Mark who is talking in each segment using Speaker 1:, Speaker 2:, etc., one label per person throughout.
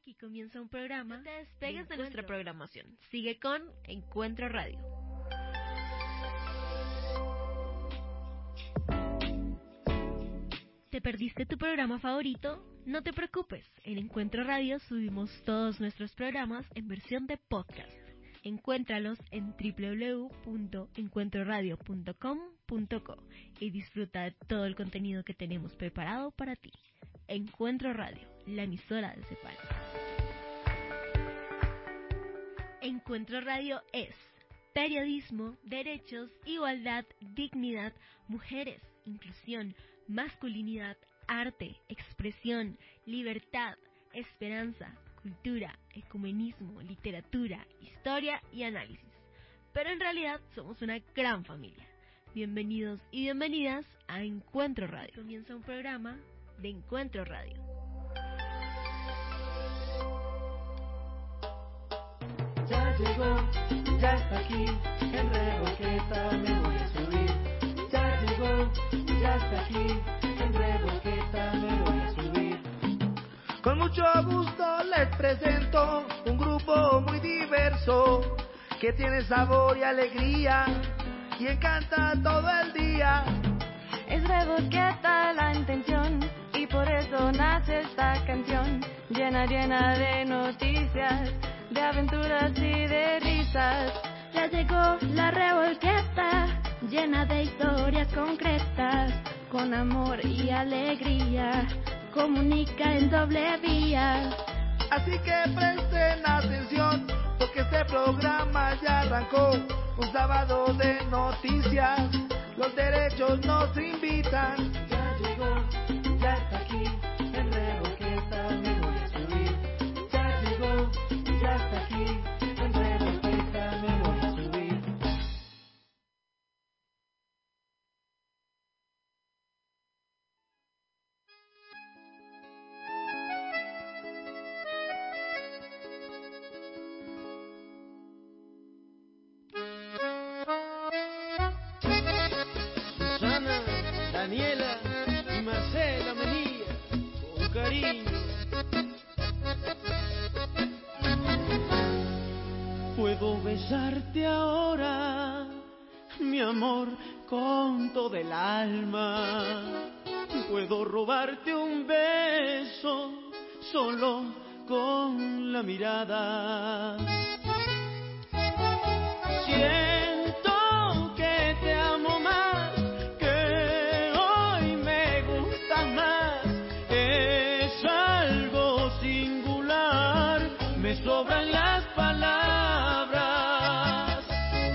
Speaker 1: Aquí comienza un programa. No te despegues de nuestra programación. Sigue con Encuentro Radio. ¿Te perdiste tu programa favorito? No te preocupes. En Encuentro Radio subimos todos nuestros programas en versión de podcast. Encuéntralos en www.encuentroradio.com.co y disfruta de todo el contenido que tenemos preparado para ti. Encuentro Radio, la emisora de Cepal. Encuentro Radio es periodismo, derechos, igualdad, dignidad, mujeres, inclusión, masculinidad, arte, expresión, libertad, esperanza, cultura, ecumenismo, literatura, historia y análisis. Pero en realidad somos una gran familia. Bienvenidos y bienvenidas a Encuentro Radio. Comienza un programa de Encuentro Radio.
Speaker 2: Ya llegó, ya está aquí, en Revolqueta me voy a subir. Ya llegó, ya está aquí, en Revolqueta me voy a subir. Con mucho gusto les presento un grupo muy diverso que tiene sabor y alegría y encanta todo el día.
Speaker 3: Es Revolqueta la intención y por eso nace esta canción llena de noticias, de aventuras y de risas.
Speaker 4: Ya llegó la Revolqueta, llena de historias concretas, con amor y alegría, comunica en doble vía.
Speaker 2: Así que presten atención, porque este programa ya arrancó, un sábado de noticias, los derechos nos invitan. Ya llegó, ya está aquí, en Revolqueta me voy a subir. Ya llegó, ya está aquí, en Revolqueta me voy a subir.
Speaker 5: Susana, Daniela y Marcela Mejía, con cariño. Puedo besarte ahora, mi amor, con todo el alma. Puedo robarte un beso, solo con la mirada. Siento que te amo más, que hoy me gustas más. Es algo singular, me sobran las palabras.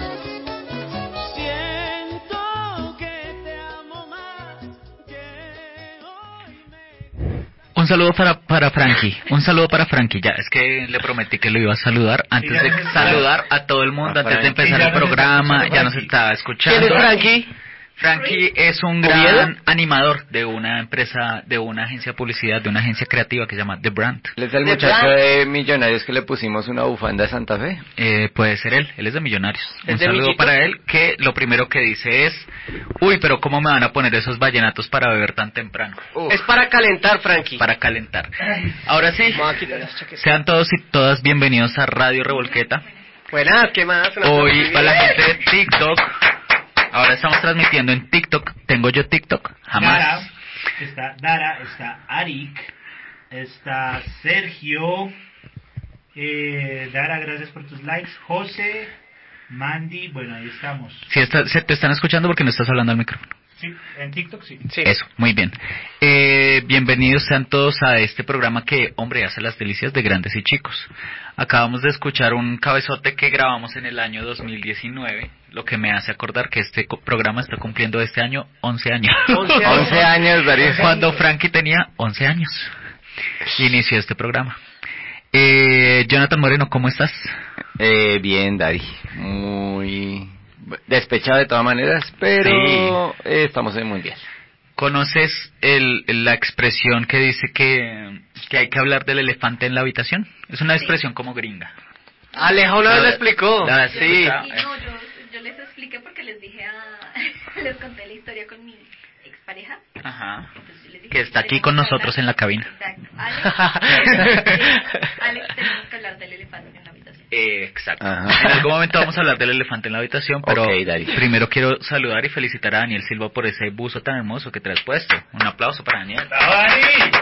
Speaker 5: Siento que te amo más, que hoy me...
Speaker 6: Un saludo para Frankie, un saludo para Frankie, ya, es que le prometí que lo iba a saludar antes de saludar a todo el mundo, antes de empezar el programa, ya nos estaba escuchando.
Speaker 7: ¿Quién es Frankie?
Speaker 6: Frankie es un gran animador de una empresa, de una agencia de publicidad, de una agencia creativa que se llama The Brand.
Speaker 7: Él es el muchacho de Millonarios que le pusimos una bufanda de Santa Fe.
Speaker 6: Puede ser él es de Millonarios.
Speaker 7: ¿Es
Speaker 6: Un
Speaker 7: de
Speaker 6: saludo
Speaker 7: Millito?
Speaker 6: para él, que lo primero que dice es: uy, pero ¿cómo me van a poner esos vallenatos para beber tan temprano?
Speaker 7: Es para calentar, Frankie.
Speaker 6: Para calentar. Ahora sí,
Speaker 7: Vamos a quitar las chaquetas.
Speaker 6: sean todos y todas bienvenidos a Radio Revolqueta.
Speaker 7: Buenas, ¿qué más?
Speaker 6: Hoy, para la gente de TikTok, ahora estamos transmitiendo en TikTok. ¿Tengo yo TikTok? Jamás.
Speaker 8: Dara, está Arik, está Sergio. Dara, gracias por tus likes. José, Mandy, bueno, ahí estamos.
Speaker 6: Si se te están escuchando porque no estás hablando al micrófono.
Speaker 8: Sí, en TikTok sí.
Speaker 6: Eso, muy bien. Bienvenidos sean todos a este programa que, hombre, hace las delicias de grandes y chicos. Acabamos de escuchar un cabezote que grabamos en el año 2019, lo que me hace acordar que este programa está cumpliendo este año 11 años.
Speaker 7: 11 años, Darío.
Speaker 6: Cuando Frankie tenía 11 años. Inició este programa. Jonathan Moreno, ¿cómo estás?
Speaker 7: Bien, Dari. Muy despechado de todas maneras, pero
Speaker 6: Sí.
Speaker 7: Estamos en el mundial.
Speaker 6: ¿Conoces la expresión que dice que hay que hablar del elefante en la habitación? Es una expresión como gringa.
Speaker 7: Alejo una vez lo explicó.
Speaker 6: Sí.
Speaker 4: Y no, yo les expliqué porque les dije les conté la historia con mi
Speaker 1: expareja.
Speaker 6: Ajá.
Speaker 1: Entonces yo les dije,
Speaker 6: Que está aquí
Speaker 1: tenemos
Speaker 6: con
Speaker 1: que
Speaker 6: nosotros
Speaker 1: hablar-
Speaker 6: en la cabina.
Speaker 1: Exacto. Alex, tenemos que hablar del elefante en la habitación.
Speaker 6: Exacto.
Speaker 7: Ajá.
Speaker 6: En algún momento vamos a hablar del elefante en la habitación, pero
Speaker 7: Ok, Dari.
Speaker 6: primero quiero saludar y felicitar a Daniel Silva por ese buzo tan hermoso que te has puesto. Un aplauso para Daniel.
Speaker 8: ¡Bravo, Dani!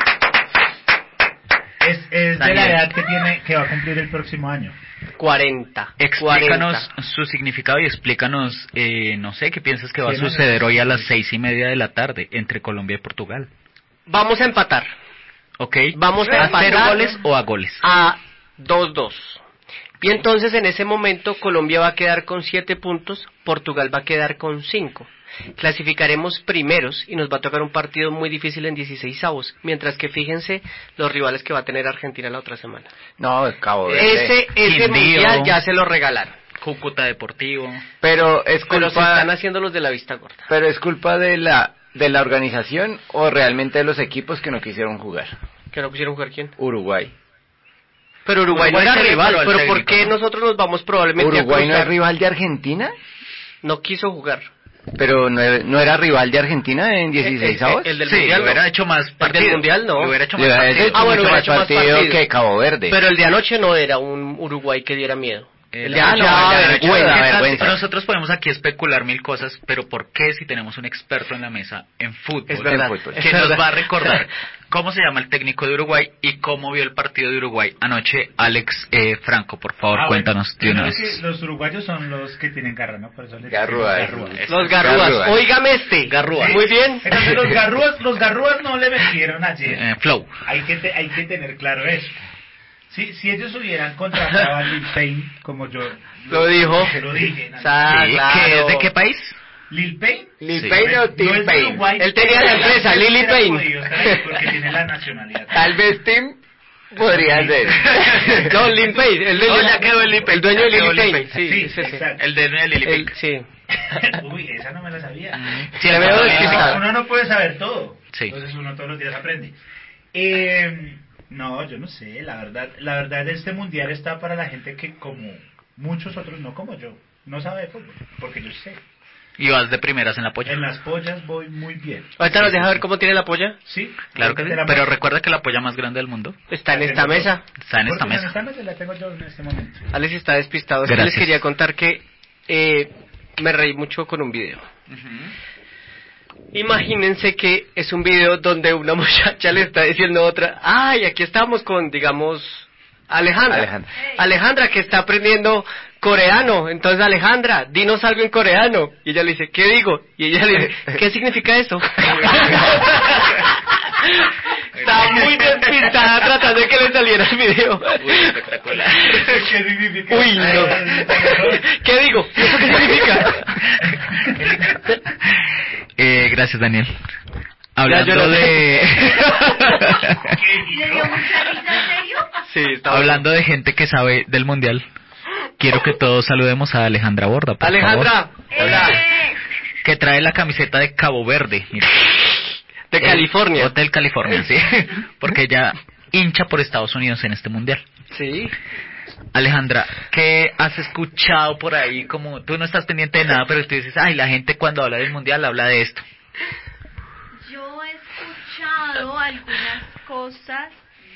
Speaker 8: Es de
Speaker 6: Daniel.
Speaker 8: la edad que va a cumplir el próximo año.
Speaker 9: 40.
Speaker 6: Explícanos
Speaker 9: 40.
Speaker 6: su significado y explícanos, no sé, qué piensas que va a
Speaker 8: 100 años.
Speaker 6: suceder hoy a las 6:30 de la tarde entre Colombia y Portugal.
Speaker 9: Vamos a empatar.
Speaker 6: ¿Ok?
Speaker 9: Vamos a
Speaker 6: ¿A
Speaker 9: empatar
Speaker 6: 0 goles o a goles?
Speaker 9: a 2-2. Y entonces en ese momento Colombia va a quedar con 7 puntos, Portugal va a quedar con 5. Clasificaremos primeros y nos va a tocar un partido muy difícil en 16avos, mientras que fíjense los rivales que va a tener Argentina la otra semana.
Speaker 7: No, Cabo Verde.
Speaker 9: Ese
Speaker 6: Quindío.
Speaker 9: mundial ya se lo regalaron,
Speaker 6: Cúcuta Deportivo.
Speaker 7: Pero es
Speaker 9: pero se
Speaker 7: culpa,
Speaker 9: están haciendo los de la vista gorda.
Speaker 7: pero es culpa de la organización o realmente de los equipos que no quisieron jugar.
Speaker 9: ¿Que no quisieron jugar quién?
Speaker 7: Uruguay.
Speaker 9: Pero Uruguay no
Speaker 6: Uruguay
Speaker 9: era
Speaker 6: se le
Speaker 9: rival,
Speaker 6: paró al
Speaker 9: pero ¿por
Speaker 6: técnico,
Speaker 9: qué
Speaker 6: ¿no?
Speaker 9: nosotros nos vamos probablemente
Speaker 7: Uruguay
Speaker 9: a
Speaker 7: no es
Speaker 9: cruzar?
Speaker 7: rival de Argentina,
Speaker 9: No quiso jugar.
Speaker 7: pero no era rival de Argentina en 16avos.
Speaker 9: El del
Speaker 6: Sí,
Speaker 9: mundial
Speaker 6: le hubiera
Speaker 9: no.
Speaker 6: hecho más
Speaker 9: El
Speaker 6: partido.
Speaker 9: del mundial no.
Speaker 6: Le hubiera hecho
Speaker 7: Le
Speaker 6: más
Speaker 7: hubiera
Speaker 6: partido.
Speaker 7: hecho
Speaker 9: Ah, bueno,
Speaker 7: mucho
Speaker 9: hubiera
Speaker 7: más
Speaker 9: hecho más
Speaker 7: partido
Speaker 9: partido.
Speaker 7: que Cabo Verde.
Speaker 9: Pero el de anoche no era un Uruguay que diera miedo. El de
Speaker 6: Ah,
Speaker 9: anoche
Speaker 6: no,
Speaker 9: daba
Speaker 6: el de
Speaker 9: vergüenza.
Speaker 6: anoche
Speaker 7: da
Speaker 6: da
Speaker 7: vergüenza.
Speaker 6: Nosotros podemos aquí especular mil cosas, pero ¿por qué si tenemos un experto en la mesa en fútbol?
Speaker 9: Es verdad,
Speaker 7: En fútbol.
Speaker 9: es
Speaker 6: Que nos
Speaker 9: verdad.
Speaker 6: va a recordar cómo se llama el técnico de Uruguay y cómo vio el partido de Uruguay anoche. Alex Franco, por favor,
Speaker 8: Ah,
Speaker 6: cuéntanos de
Speaker 8: bueno,
Speaker 6: una
Speaker 8: primero
Speaker 6: vez.
Speaker 8: que los uruguayos son los que tienen garra, ¿no? Por eso les
Speaker 7: Garrúa,
Speaker 8: decimos
Speaker 9: Los garrúas.
Speaker 7: Garrúas.
Speaker 9: Óigame este.
Speaker 6: Garrúas.
Speaker 9: Muy bien.
Speaker 8: Entonces los garrúas no le metieron ayer.
Speaker 6: Flow.
Speaker 8: Hay que tener claro eso. Si ellos hubieran contratado a Lil Payne, como yo
Speaker 9: Lo dijo.
Speaker 8: lo dije, ¿no?
Speaker 9: Ah,
Speaker 6: Sí,
Speaker 9: claro.
Speaker 6: ¿que es de qué país?
Speaker 8: Lil Payne
Speaker 7: Lil
Speaker 6: Sí.
Speaker 7: Payne o
Speaker 8: no
Speaker 7: Tim
Speaker 8: es de
Speaker 7: Payne.
Speaker 8: Uruguay,
Speaker 9: Él tenía la empresa,
Speaker 8: pero
Speaker 9: Lily
Speaker 8: hubiera
Speaker 9: Payne.
Speaker 8: podido estar ahí porque tiene la nacionalidad.
Speaker 7: Tal vez Tim podría ser.
Speaker 9: No, Lil Payne. El dueño,
Speaker 6: No, ya quedó Lil Payne,
Speaker 9: el dueño de
Speaker 6: ya quedó
Speaker 9: Lil
Speaker 6: Lil
Speaker 9: Payne.
Speaker 6: Payne.
Speaker 9: Sí, ese.
Speaker 8: exacto.
Speaker 6: El de Lili
Speaker 9: El-
Speaker 6: Pic.
Speaker 9: sí.
Speaker 8: Uy, esa no me la sabía.
Speaker 6: Sí,
Speaker 9: Le veo
Speaker 6: el-
Speaker 9: identificado.
Speaker 8: Uno no puede saber todo.
Speaker 6: Sí.
Speaker 8: Entonces uno todos los días aprende. No, yo no sé, la verdad este mundial está para la gente que como muchos otros, no como yo, no sabe de fútbol, porque yo sé.
Speaker 6: Y vas de primeras en la polla.
Speaker 8: En las pollas voy muy bien.
Speaker 9: Ahorita nos deja ver cómo tiene la polla.
Speaker 8: ¿Sí?
Speaker 6: Claro que sí.
Speaker 8: Te la
Speaker 6: Pero
Speaker 8: muestro.
Speaker 6: recuerda que la polla más grande del mundo
Speaker 9: Está en esta mesa.
Speaker 6: está en esta
Speaker 8: Porque
Speaker 6: mesa.
Speaker 8: En esta mesa la tengo yo en este momento.
Speaker 9: Alex está despistado. Es que les
Speaker 6: Gracias.
Speaker 9: quería contar que me reí mucho con un video. Imagínense que es un video donde una muchacha le está diciendo a otra, ay, aquí estamos con, digamos, Alejandra.
Speaker 7: Alejandra.
Speaker 9: Alejandra, que está aprendiendo coreano. Entonces, Alejandra, dinos algo en coreano. Y ella le dice, ¿qué digo? Y ella le dice, ¿qué significa eso? Está muy despistada tratando de que le saliera el video.
Speaker 6: Uy, espectacular.
Speaker 8: ¿Qué significa?
Speaker 9: Uy, no. ¿Qué digo? ¿Eso qué significa?
Speaker 6: Gracias, Daniel.
Speaker 9: Ya,
Speaker 6: Hablando
Speaker 9: yo no sé.
Speaker 6: de...
Speaker 1: ¿Y le dio mucha risa, en serio?
Speaker 9: Sí, está
Speaker 6: Hablando de gente que sabe del mundial, quiero que todos saludemos a Alejandra Borda, por
Speaker 9: Alejandra,
Speaker 6: favor,
Speaker 9: hola.
Speaker 6: que trae la camiseta de Cabo Verde. Mira.
Speaker 9: De California.
Speaker 6: Hotel California, sí. Porque ella hincha por Estados Unidos en este mundial.
Speaker 9: Sí.
Speaker 6: Alejandra, ¿qué has escuchado por ahí? Como tú no estás pendiente de nada, pero tú dices, ay, la gente cuando habla del mundial habla de esto.
Speaker 1: Yo he escuchado algunas cosas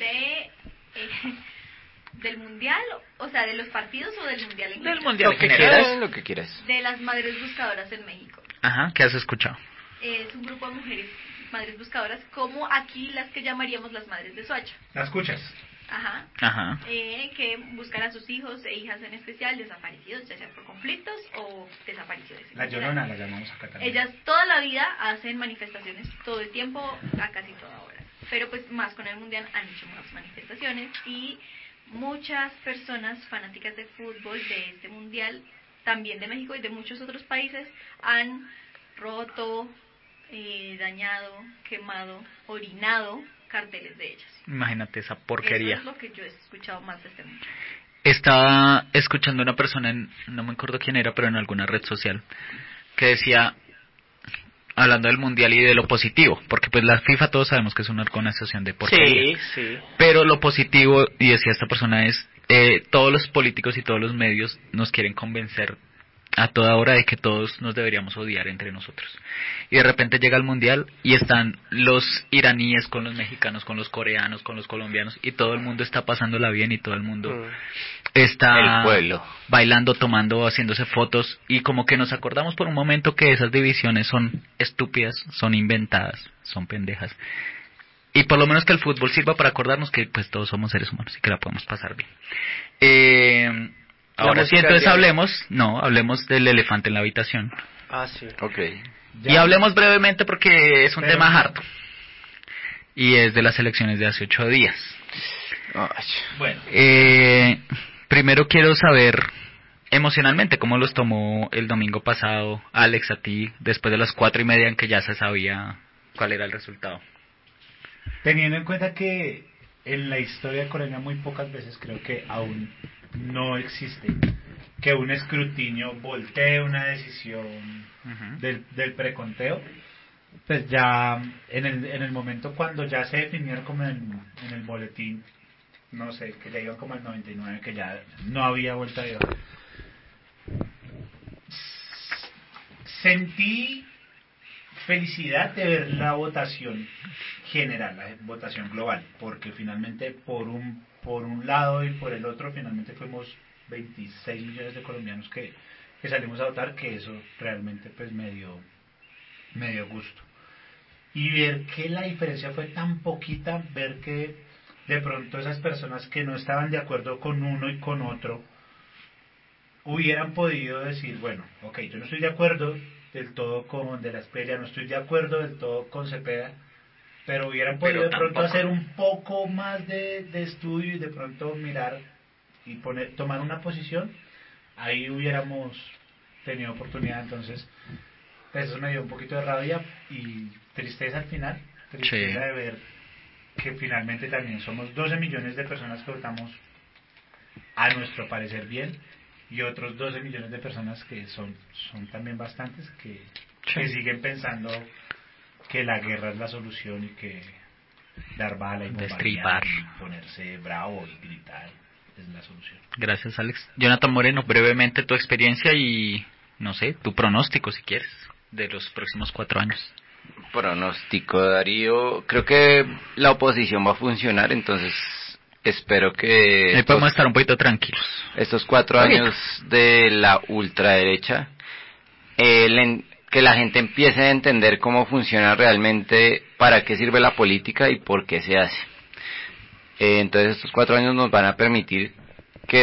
Speaker 1: del mundial, o sea, de los partidos o del mundial en
Speaker 6: Del
Speaker 1: general?
Speaker 6: mundial
Speaker 7: Lo que
Speaker 6: en general.
Speaker 7: quieras, lo que quieras.
Speaker 1: De las madres buscadoras en México.
Speaker 6: Ajá, ¿qué has escuchado?
Speaker 1: Es un grupo de mujeres madres buscadoras, como aquí las que llamaríamos las madres de Soacha.
Speaker 8: ¿La escuchas?
Speaker 1: Ajá.
Speaker 6: Ajá.
Speaker 1: Que buscan a sus hijos e hijas en especial desaparecidos, ya sea por conflictos o desapariciones. en
Speaker 8: La
Speaker 1: general.
Speaker 8: Llorona la llamamos acá también.
Speaker 1: Ellas toda la vida hacen manifestaciones, todo el tiempo, a casi toda hora. Pero pues más con el mundial han hecho más manifestaciones y muchas personas fanáticas de fútbol de este mundial, también de México y de muchos otros países, han roto, dañado, quemado, orinado carteles de ellas.
Speaker 6: Imagínate esa porquería.
Speaker 1: Eso es lo que yo he escuchado más de este mundo.
Speaker 6: Estaba escuchando a una persona, no me acuerdo quién era, pero en alguna red social, que decía, hablando del mundial y de lo positivo, porque pues la FIFA todos sabemos que es una organización de porquería.
Speaker 9: Sí, sí.
Speaker 6: Pero lo positivo, y decía esta persona, es todos los políticos y todos los medios nos quieren convencer a toda hora de que todos nos deberíamos odiar entre nosotros. Y de repente llega el mundial y están los iraníes con los mexicanos, con los coreanos, con los colombianos, y todo el mundo está pasándola bien y todo el mundo está
Speaker 7: El pueblo.
Speaker 6: bailando, tomando, haciéndose fotos, y como que nos acordamos por un momento que esas divisiones son estúpidas, son inventadas, son pendejas. Y por lo menos que el fútbol sirva para acordarnos que pues todos somos seres humanos y que la podemos pasar bien. Ahora sí, entonces hablemos del elefante en la habitación.
Speaker 9: Ah, sí.
Speaker 7: Ok.
Speaker 6: Y hablemos brevemente porque es un tema harto. Y es de las elecciones de hace 8 días.
Speaker 7: Ay.
Speaker 8: Bueno,
Speaker 6: Primero quiero saber emocionalmente cómo los tomó el domingo pasado Alex a ti, después de las 4:30 en que ya se sabía cuál era el resultado.
Speaker 8: teniendo en cuenta que en la historia de Colombia muy pocas veces creo que aún no existe que un escrutinio voltee una decisión del preconteo, pues ya en el momento cuando ya se definieron como en el boletín, no sé, que ya iban como al 99, que ya no había vuelta de hoja. Sentí felicidad de ver la votación general, la votación global, porque finalmente por un lado y por el otro finalmente fuimos 26 millones de colombianos que salimos a votar, que eso realmente pues me dio gusto. Y ver que la diferencia fue tan poquita, ver que de pronto esas personas que no estaban de acuerdo con uno y con otro hubieran podido decir, bueno, ok, yo no estoy de acuerdo del todo con De la Espriella, no estoy de acuerdo del todo con Cepeda, pero hubieran podido de pronto hacer un poco más de estudio y de pronto mirar y tomar una posición, ahí hubiéramos tenido oportunidad. Entonces eso me dio un poquito de rabia y tristeza al final, tristeza de ver que finalmente también somos 12 millones de personas que votamos a nuestro parecer bien, y otros 12 millones de personas que son también bastantes que siguen pensando que la guerra es la solución y que dar bala y bombardear y ponerse bravo y gritar es la solución.
Speaker 6: Gracias, Alex. Jonathan Moreno, brevemente tu experiencia y, no sé, tu pronóstico, si quieres, de los próximos 4 años.
Speaker 7: Pronóstico, Darío. Creo que la oposición va a funcionar, entonces espero que...
Speaker 6: Ahí podemos estar un poquito tranquilos.
Speaker 7: Estos 4 años de la ultraderecha, que la gente empiece a entender cómo funciona realmente, para qué sirve la política y por qué se hace. Entonces estos 4 años nos van a permitir que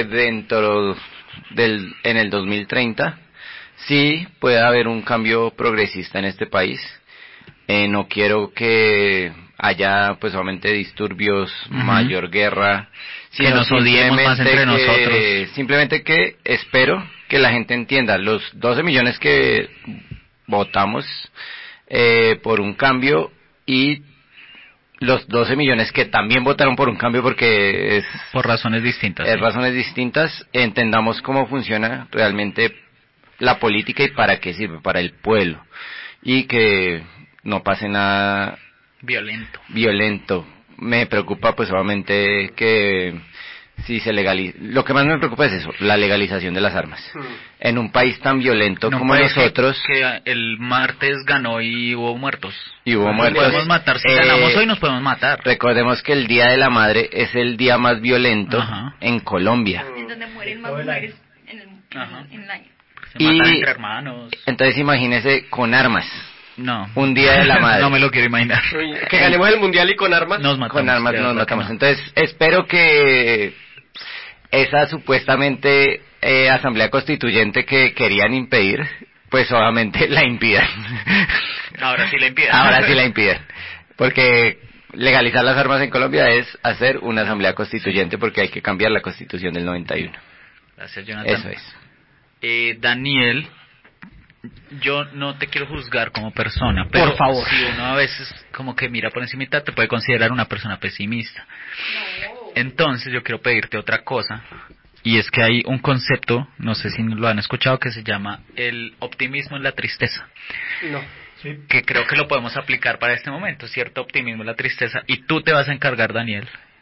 Speaker 7: en el 2030 sí pueda haber un cambio progresista en este país. No quiero que haya pues solamente disturbios, mayor guerra,
Speaker 6: que nos odiemos más entre nosotros.
Speaker 7: Simplemente que espero que la gente entienda, los 12 millones que votamos por un cambio, y los 12 millones que también votaron por un cambio porque es
Speaker 6: por razones distintas.
Speaker 7: Razones distintas, entendamos cómo funciona realmente la política y para qué sirve, para el pueblo, y que no pase nada violento. Me preocupa pues obviamente que si se legaliza, lo que más me preocupa es eso, la legalización de las armas. En un país tan violento como nosotros,
Speaker 6: que el martes ganó y hubo muertos.
Speaker 7: Podemos
Speaker 6: matar, si ganamos hoy nos podemos matar.
Speaker 7: Recordemos que el Día de la Madre es el día más violento en Colombia.
Speaker 10: En donde mueren más mujeres en el año.
Speaker 6: Se matan entre hermanos.
Speaker 7: Entonces imagínese con armas.
Speaker 6: No.
Speaker 7: Un Día de la Madre.
Speaker 6: No me lo quiero imaginar.
Speaker 9: Que ganemos el mundial y con armas.
Speaker 7: Nos matamos. Entonces espero que esa supuestamente asamblea constituyente que querían impedir, pues obviamente la impidan.
Speaker 6: Ahora sí la impiden.
Speaker 7: Porque legalizar las armas en Colombia es hacer una asamblea constituyente, porque hay que cambiar la constitución del 91.
Speaker 6: Gracias, Jonathan.
Speaker 7: Eso es.
Speaker 6: Daniel, yo no te quiero juzgar como persona, pero
Speaker 9: por favor,
Speaker 6: si uno a veces como que mira por encimita, te puede considerar una persona pesimista. Entonces yo quiero pedirte otra cosa, y es que hay un concepto, no sé si lo han escuchado, que se llama el optimismo en la tristeza.
Speaker 9: No.
Speaker 8: Sí.
Speaker 6: Que creo que lo podemos aplicar para este momento, cierto optimismo en la tristeza, y tú te vas a encargar, Daniel,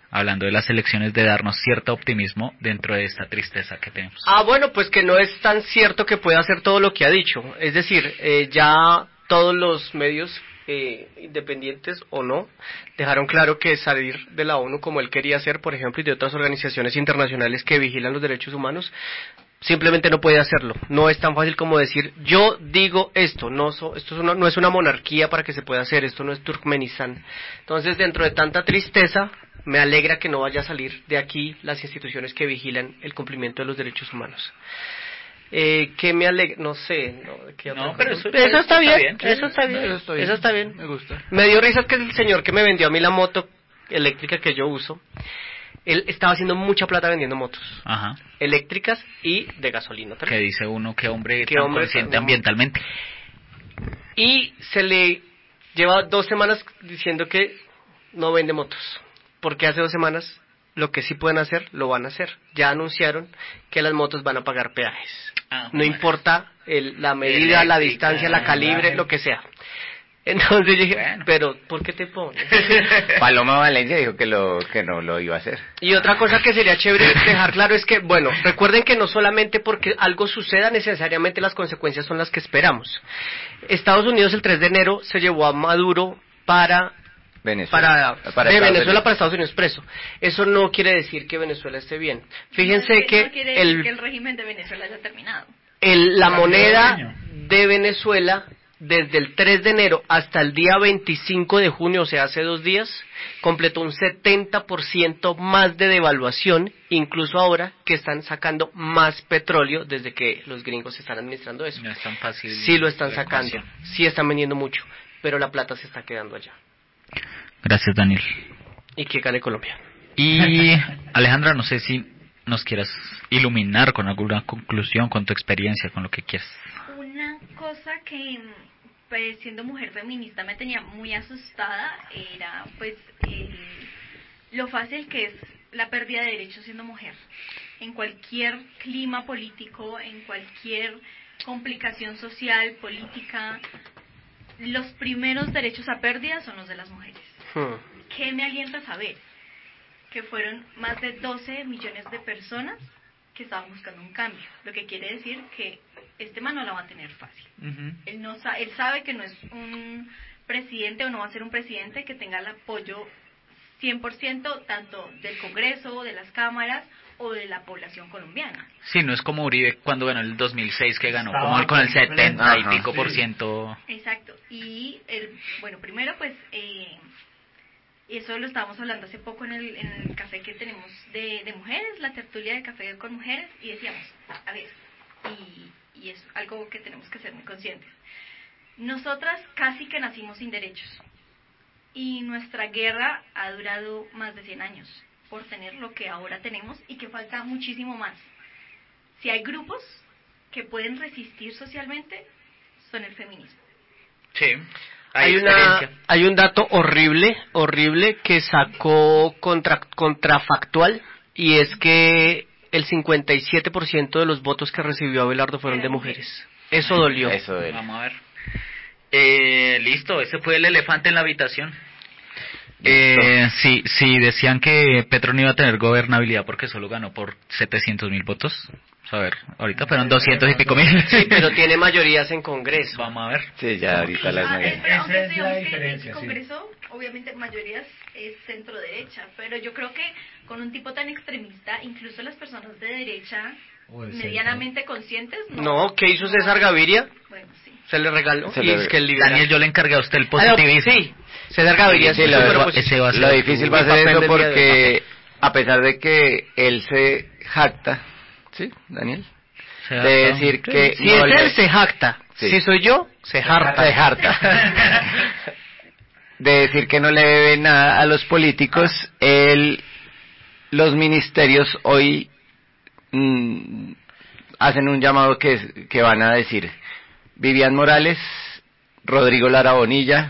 Speaker 6: hablando de las elecciones, de darnos cierto optimismo dentro de esta tristeza que tenemos?
Speaker 9: Bueno, pues que no es tan cierto que pueda hacer todo lo que ha dicho. Es decir, ya todos los medios independientes o no, dejaron claro que salir de la ONU como él quería hacer, por ejemplo, y de otras organizaciones internacionales que vigilan los derechos humanos, simplemente no puede hacerlo. No es tan fácil como decir, yo digo esto, no es una monarquía para que se pueda hacer, esto no es Turkmenistán. Entonces, dentro de tanta tristeza, me alegra que no vaya a salir de aquí las instituciones que vigilan el cumplimiento de los derechos humanos. Que me alegra, no sé,
Speaker 6: pero
Speaker 9: eso está bien, eso está bien,
Speaker 7: me gusta.
Speaker 9: Me dio risa que el señor que me vendió a mí la moto eléctrica que yo uso, él estaba haciendo mucha plata vendiendo motos.
Speaker 6: Ajá.
Speaker 9: Eléctricas y de gasolina también.
Speaker 6: Que dice uno, qué hombre tan consciente ambientalmente.
Speaker 9: Y se le lleva 2 semanas diciendo que no vende motos, porque hace 2 semanas lo que sí pueden hacer, lo van a hacer. Ya anunciaron que las motos van a pagar peajes. No importa la medida, la distancia, la calibre, lo que sea. Entonces yo dije, pero ¿por qué te pones?
Speaker 7: Paloma Valencia dijo que no lo iba a hacer.
Speaker 9: Y otra cosa que sería chévere dejar claro es que, bueno, recuerden que no solamente porque algo suceda necesariamente las consecuencias son las que esperamos. Estados Unidos el 3 de enero se llevó a Maduro para Venezuela para Estados Unidos preso. Eso no quiere decir que Venezuela esté bien. Fíjense que
Speaker 10: no quiere decir que el régimen de Venezuela haya terminado.
Speaker 9: La moneda de Venezuela desde el 3 de enero hasta el día 25 de junio, o sea, hace 2 días, completó un 70% más de devaluación, incluso ahora que están sacando más petróleo desde que los gringos están administrando eso.
Speaker 6: No es tan fácil.
Speaker 9: Sí lo están sacando, sí están vendiendo mucho, pero la plata se está quedando allá.
Speaker 6: Gracias, Daniel.
Speaker 9: Y que gane Colombia.
Speaker 6: Y Alejandra, no sé si nos quieras iluminar con alguna conclusión, con tu experiencia, con lo que quieras.
Speaker 10: Una cosa que, pues, siendo mujer feminista me tenía muy asustada era, pues, lo fácil que es la pérdida de derechos siendo mujer. En cualquier clima político, en cualquier complicación social, política, los primeros derechos a pérdida son los de las mujeres. ¿Qué me alienta a saber? Que fueron más de 12 millones de personas que estaban buscando un cambio, lo que quiere decir que este man no la va a tener fácil. Él sabe que no es un presidente o no va a ser un presidente que tenga el apoyo 100% tanto del Congreso, de las cámaras o de la población colombiana.
Speaker 6: Sí, no es como Uribe cuando ganó el 2006 que ganó como él con el 70 y pico por ciento.
Speaker 10: Exacto. Y bueno, primero pues eso lo estábamos hablando hace poco en el café que tenemos de mujeres, la tertulia de café con mujeres, y decíamos, a ver, y es algo que tenemos que ser muy conscientes. Nosotras casi que nacimos sin derechos, y nuestra guerra ha durado más de 100 años por tener lo que ahora tenemos y que falta muchísimo más. Si hay grupos que pueden resistir socialmente, son el feminismo.
Speaker 6: Sí.
Speaker 9: Hay un dato horrible que sacó Contrafactual, y es que el 57% de los votos que recibió Abelardo fueron de mujeres. Eso dolió.
Speaker 6: Vamos a ver. Listo, ese fue el elefante en la habitación. Sí, decían que Petro no iba a tener gobernabilidad porque solo ganó por 700.000 votos. A ver, ahorita fueron 200 y pico mil.
Speaker 9: Sí, pero tiene mayorías en Congreso.
Speaker 6: Vamos a ver.
Speaker 7: Sí, ya ahorita las mayorías.
Speaker 10: Esa es la diferencia. En Congreso, obviamente, mayorías es centro-derecha, pero yo creo que con un tipo tan extremista, incluso las personas de derecha, medianamente conscientes...
Speaker 9: No, ¿qué hizo César Gaviria?
Speaker 10: Bueno, sí.
Speaker 9: Se le regaló.
Speaker 6: Daniel, yo le encargué a usted el positivismo.
Speaker 9: Sí, César Gaviria.
Speaker 7: Sí, lo difícil va a ser eso porque, a pesar de que él se jacta... ¿Sí, Daniel? De decir que...
Speaker 9: Si es él, se jacta. Sí. Si soy yo, se jarta.
Speaker 7: Se jarta. De decir que no le debe nada a los políticos. Los ministerios hoy hacen un llamado que van a decir Vivian Morales, Rodrigo Lara Bonilla,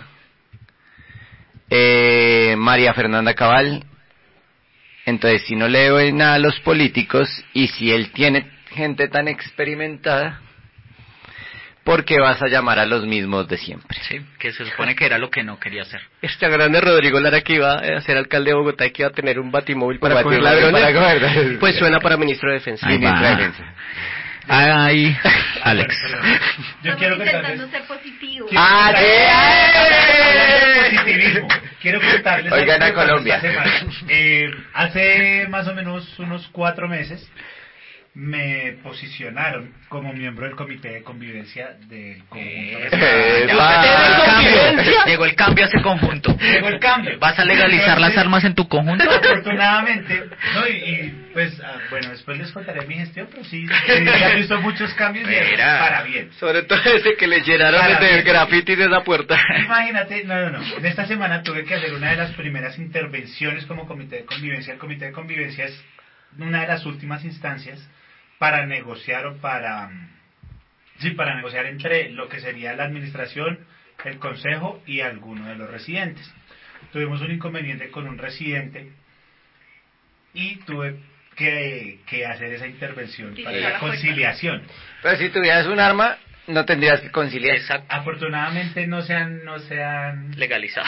Speaker 7: María Fernanda Cabal. Entonces, si no le debe nada a los políticos y si él tiene gente tan experimentada, porque vas a llamar a los mismos de siempre.
Speaker 6: Sí, que se supone que era lo que no quería hacer.
Speaker 9: Este grande Rodrigo Lara que iba a ser alcalde de Bogotá y que iba a tener un batimóvil para coger
Speaker 7: Batimóvil
Speaker 9: ladrones.
Speaker 7: para coger.
Speaker 9: Pues suena para ministro de Defensa.
Speaker 6: Ahí
Speaker 7: Ministro de
Speaker 6: va.
Speaker 7: Defensa.
Speaker 6: Ay, Alex.
Speaker 8: Yo
Speaker 10: Estamos
Speaker 8: quiero
Speaker 10: intentando
Speaker 8: contarles...
Speaker 10: ser positivos.
Speaker 7: ¡Ah, sí!
Speaker 8: Positivismo. Quiero contarles...
Speaker 7: Oigan
Speaker 8: algo
Speaker 7: a
Speaker 8: que pasó
Speaker 7: Colombia.
Speaker 8: esta semana. Hace más o menos unos 4 meses me posicionaron como miembro del comité de convivencia del conjunto.
Speaker 6: Llegó el cambio a ese conjunto.
Speaker 8: Llegó el cambio.
Speaker 6: ¿Vas a legalizar las armas en tu conjunto?
Speaker 8: Afortunadamente, no, pues, bueno, después les contaré mi gestión, pero sí, ya he visto muchos cambios y
Speaker 6: Mira.
Speaker 8: para bien.
Speaker 9: Sobre todo ese que le llenaron
Speaker 8: Para
Speaker 9: de
Speaker 8: bien.
Speaker 9: graffiti de esa puerta.
Speaker 8: Imagínate, no. En esta semana tuve que hacer una de las primeras intervenciones como comité de convivencia. El comité de convivencia es una de las últimas instancias para negociar para negociar entre lo que sería la administración, el consejo y alguno de los residentes. Tuvimos un inconveniente con un residente y tuve que hacer esa intervención para la conciliación.
Speaker 7: Pero si tuvieras un arma, no tendrías que conciliar.
Speaker 6: Exacto.
Speaker 8: Afortunadamente no se han
Speaker 6: Legalizado.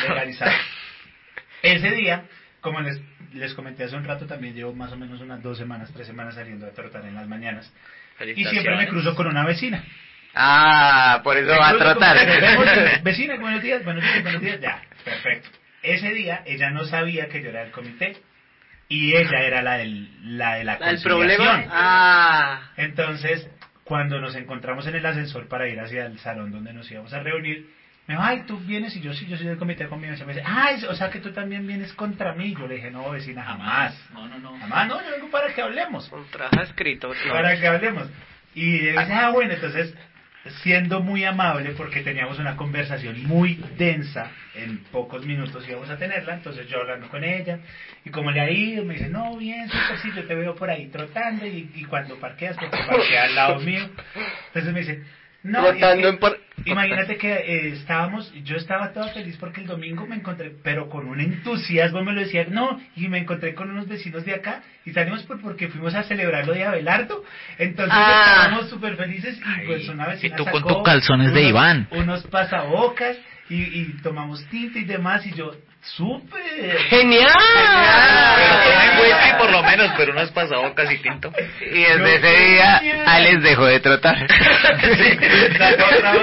Speaker 8: Ese día, como les comenté hace un rato, también llevo más o menos unas 2 semanas, 3 semanas saliendo a trotar en las mañanas. Y siempre me cruzo con una vecina.
Speaker 7: Ah, por eso va a trotar.
Speaker 8: Vecina, buenos días, ya, perfecto. Ese día ella no sabía que yo era del comité y ella era la de la conciliación.
Speaker 9: ¿El problema?
Speaker 8: Entonces, cuando nos encontramos en el ascensor para ir hacia el salón donde nos íbamos a reunir, me dijo, ay, tú vienes, y yo sí, yo soy del comité de convivencia. Me dice, o sea que tú también vienes contra mí. Yo le dije, no, vecina, jamás.
Speaker 6: No.
Speaker 8: Jamás, no, yo vengo para que hablemos.
Speaker 9: Un traje escrito. No.
Speaker 8: Para que hablemos. Y le dice, bueno, entonces, siendo muy amable, porque teníamos una conversación muy densa, en pocos minutos íbamos a tenerla, entonces yo hablando con ella, y como le ha ido, me dice, no, bien, súper, sí, yo te veo por ahí trotando, y cuando parqueas, porque parquea al lado mío, entonces me dice, no, imagínate que yo estaba toda feliz porque el domingo me encontré, pero con un entusiasmo me lo decía, no, y me encontré con unos vecinos de acá, y salimos porque fuimos a celebrar lo de Abelardo, entonces estábamos súper felices, y pues una vecina
Speaker 6: y tú
Speaker 8: sacó
Speaker 6: con tus calzones de Iván,
Speaker 8: unos pasabocas, y tomamos tinta y demás, y yo, ¡súper!
Speaker 9: ¡Genial!
Speaker 6: Pero tienen whisky por lo menos, pero unos pasabocas y tinto.
Speaker 7: Y desde ese día, Alex dejó de trotar.
Speaker 8: Salgo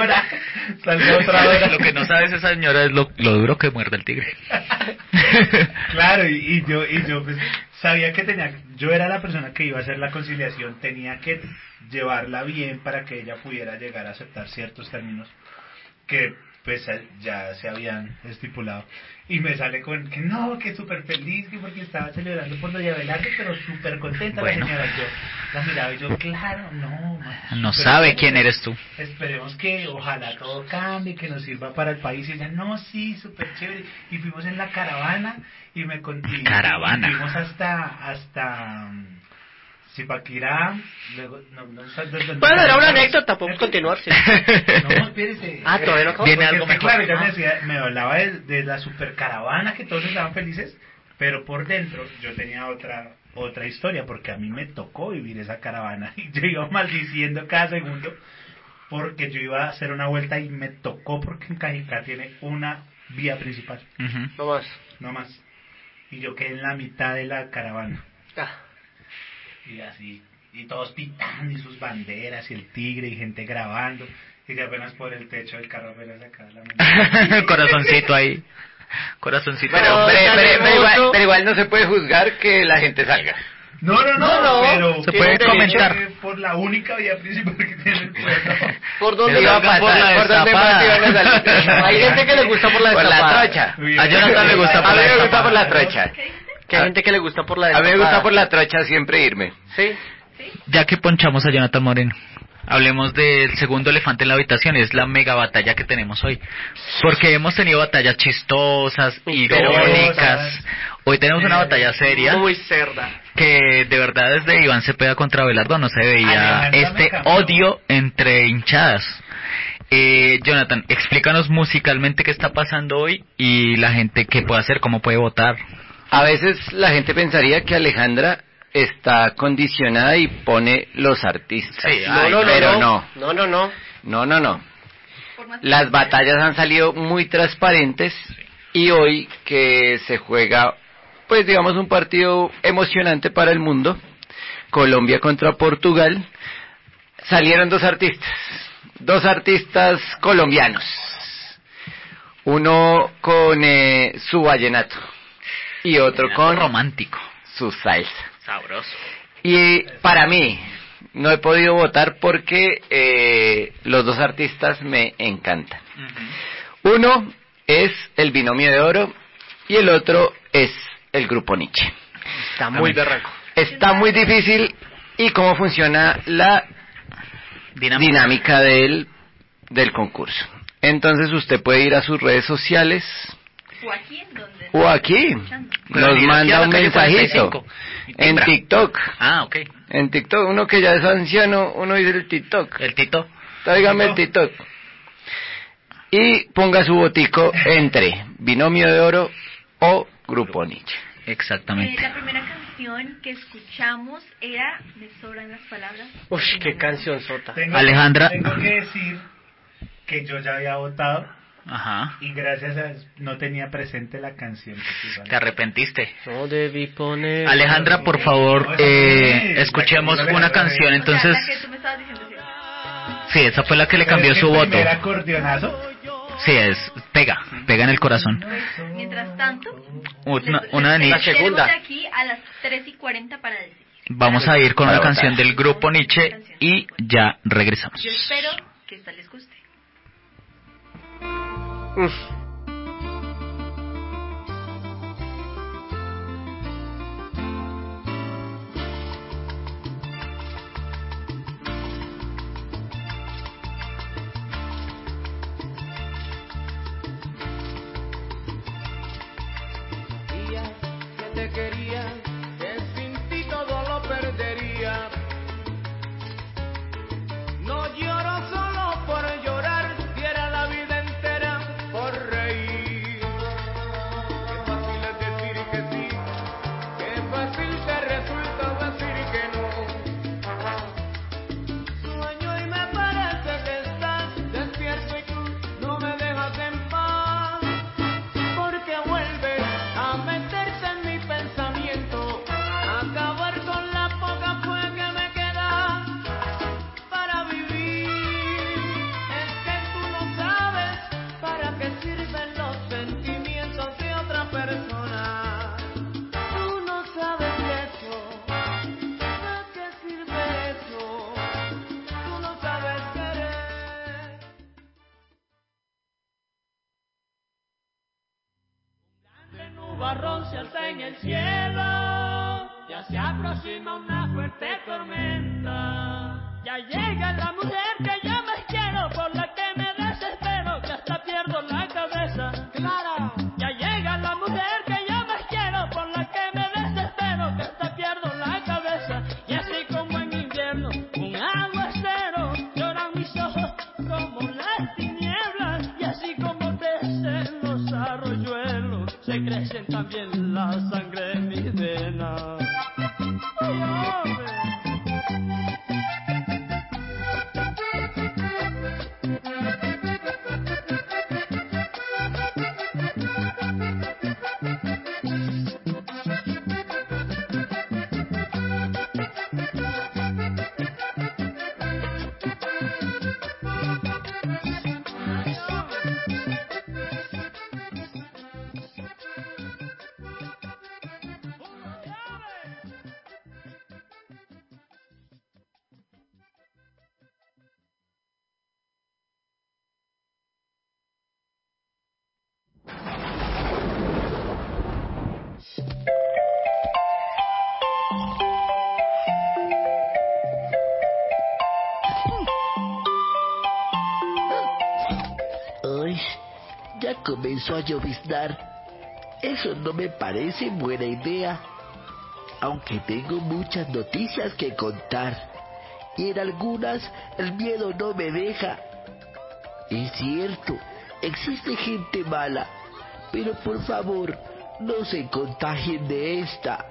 Speaker 8: otra hora.
Speaker 6: Lo que no sabe esa señora es lo duro que muerde el tigre.
Speaker 8: Claro, y yo pues sabía que yo era la persona que iba a hacer la conciliación, tenía que llevarla bien para que ella pudiera llegar a aceptar ciertos términos que pues ya se habían estipulado. Y me sale con que no, que súper feliz, que porque estaba celebrando por lo de Abelardo, pero súper contenta.
Speaker 6: Bueno.
Speaker 8: La señora. Yo la miraba y yo, claro,
Speaker 6: No sabe quién eres tú.
Speaker 8: Esperemos que ojalá todo cambie, que nos sirva para el país. Y ella, no, sí, súper chévere. Y fuimos en la caravana y me conté.
Speaker 6: Caravana.
Speaker 8: Y fuimos hasta Zipaquirá. Luego,
Speaker 9: Bueno, era una anécdota, podemos continuar. Sí.
Speaker 8: No, espérese.
Speaker 9: Todavía no acabó.
Speaker 6: Viene algo mejor.
Speaker 8: Claro, ella me hablaba de la supercaravana, que todos estaban felices, pero por dentro yo tenía otra historia, porque a mí me tocó vivir esa caravana y yo iba maldiciendo cada segundo porque yo iba a hacer una vuelta y me tocó porque en Cajicá tiene una vía principal.
Speaker 6: Uh-huh.
Speaker 8: No más. Y yo quedé en la mitad de la caravana.
Speaker 9: Ah.
Speaker 8: Y así, y todos pitando y sus banderas y el tigre y gente grabando. Y de apenas por el techo del carro apenas acá la mente.
Speaker 6: Corazoncito ahí. Corazoncito.
Speaker 7: Bueno, pero igual no se puede juzgar que la gente salga.
Speaker 8: No, pero
Speaker 6: se puede comentar.
Speaker 8: Por la única vía principal que tiene el pueblo.
Speaker 9: ¿Por dónde
Speaker 7: iba a
Speaker 9: salgan
Speaker 7: pasar? ¿Por dónde más iban a salir?
Speaker 9: Hay gente que le gusta por la
Speaker 7: Por la
Speaker 9: destapada.
Speaker 7: trocha.
Speaker 6: A Jonathan le gusta
Speaker 7: A
Speaker 6: por
Speaker 7: mí
Speaker 6: la
Speaker 7: me gusta
Speaker 6: destapada.
Speaker 7: por la trocha.
Speaker 9: Que hay gente que le gusta por la
Speaker 7: A
Speaker 9: destapada.
Speaker 7: mí me gusta por la trocha siempre irme.
Speaker 9: Sí.
Speaker 6: Ya que ponchamos a Jonathan Moreno, hablemos del segundo elefante en la habitación, es la mega batalla que tenemos hoy. Porque hemos tenido batallas chistosas, irónicas. Hoy tenemos una batalla seria.
Speaker 9: Muy cerda.
Speaker 6: Que de verdad desde Iván Cepeda contra Abelardo no se veía
Speaker 8: Alejandra
Speaker 6: este
Speaker 8: me cambió.
Speaker 6: odio entre hinchadas. Jonathan, explícanos musicalmente qué está pasando hoy y la gente qué puede hacer, cómo puede votar.
Speaker 7: A veces la gente pensaría que Alejandra está condicionada y pone los artistas.
Speaker 6: Sí,
Speaker 7: pero no.
Speaker 9: No.
Speaker 7: No. Las batallas han salido muy transparentes y hoy que se juega, pues digamos, un partido emocionante para el mundo, Colombia contra Portugal, salieron dos artistas colombianos, uno con su vallenato y otro con
Speaker 6: romántico,
Speaker 7: su salsa.
Speaker 6: Sabroso.
Speaker 7: Y para mí, no he podido votar porque los dos artistas me encantan. Uno es el Binomio de Oro y el otro es el Grupo Nietzsche.
Speaker 9: Está muy berraco.
Speaker 7: Está muy difícil. ¿Y cómo funciona la dinámica del concurso? Entonces usted puede ir a sus redes sociales o aquí nos manda un mensajito en TikTok.
Speaker 6: Ok.
Speaker 7: En TikTok, uno que ya es anciano, uno dice el TikTok.
Speaker 6: El Tito.
Speaker 7: Tráigame el TikTok. Y ponga su botico entre Binomio de Oro o Grupo Nietzsche.
Speaker 6: Exactamente.
Speaker 10: La primera canción que escuchamos era Me sobran las palabras.
Speaker 9: Uy, qué canción sota.
Speaker 6: Alejandra.
Speaker 8: Tengo que decir que yo ya había votado.
Speaker 6: Ajá.
Speaker 8: Y gracias a no tenía presente la canción.
Speaker 6: ¿Te arrepentiste?
Speaker 9: No debí poner...
Speaker 6: Alejandra, por favor, escuchemos una canción, entonces...
Speaker 10: La que tú me estabas diciendo,
Speaker 6: sí, esa fue la que le cambió su voto.
Speaker 8: ¿El acordeonazo?
Speaker 6: Sí, pega en el corazón.
Speaker 10: Pues, mientras tanto,
Speaker 6: una de Nietzsche.
Speaker 10: Tenemos de aquí a las 3:40 para decir.
Speaker 6: Vamos a ir con una canción del Grupo Nietzsche y ya regresamos.
Speaker 10: Yo espero que esta les guste.
Speaker 5: Te quería, que sin ti todo lo perdería. No lloro solo por llorar, diera la vida entera por reír. Qué fácil es decir que sí, qué fácil te resulta decir que no. Sueño y me parece que estás despierto y tú no me dejas en paz, porque vuelves a meterte en mi pensamiento, acabar con la poca fe que me queda para vivir. Es que tú no sabes para qué sirven los sentimientos de otra persona. Tú no sabes eso, ¿para qué sirve eso? Tú no sabes querer. Nubarrón se alza en el cielo, ya se aproxima una fuerte tormenta. Ya llega la mujer que yo más quiero, por la que me desespero, que hasta pierdo la cabeza. Clara, ya llega la mujer que yo más quiero, por la que me desespero, que hasta pierdo la cabeza. Y así como en invierno, un aguacero, lloran mis ojos como las tinieblas, y así como crecen los arroyuelos, se crecen también la sangre en mis venas. ¡Ay, hombre!
Speaker 11: Ay, ya comenzó a lloviznar. Eso no me parece buena idea. Aunque tengo muchas noticias que contar, y en algunas el miedo no me deja. Es cierto, existe gente mala, pero por favor, no se contagien de esta.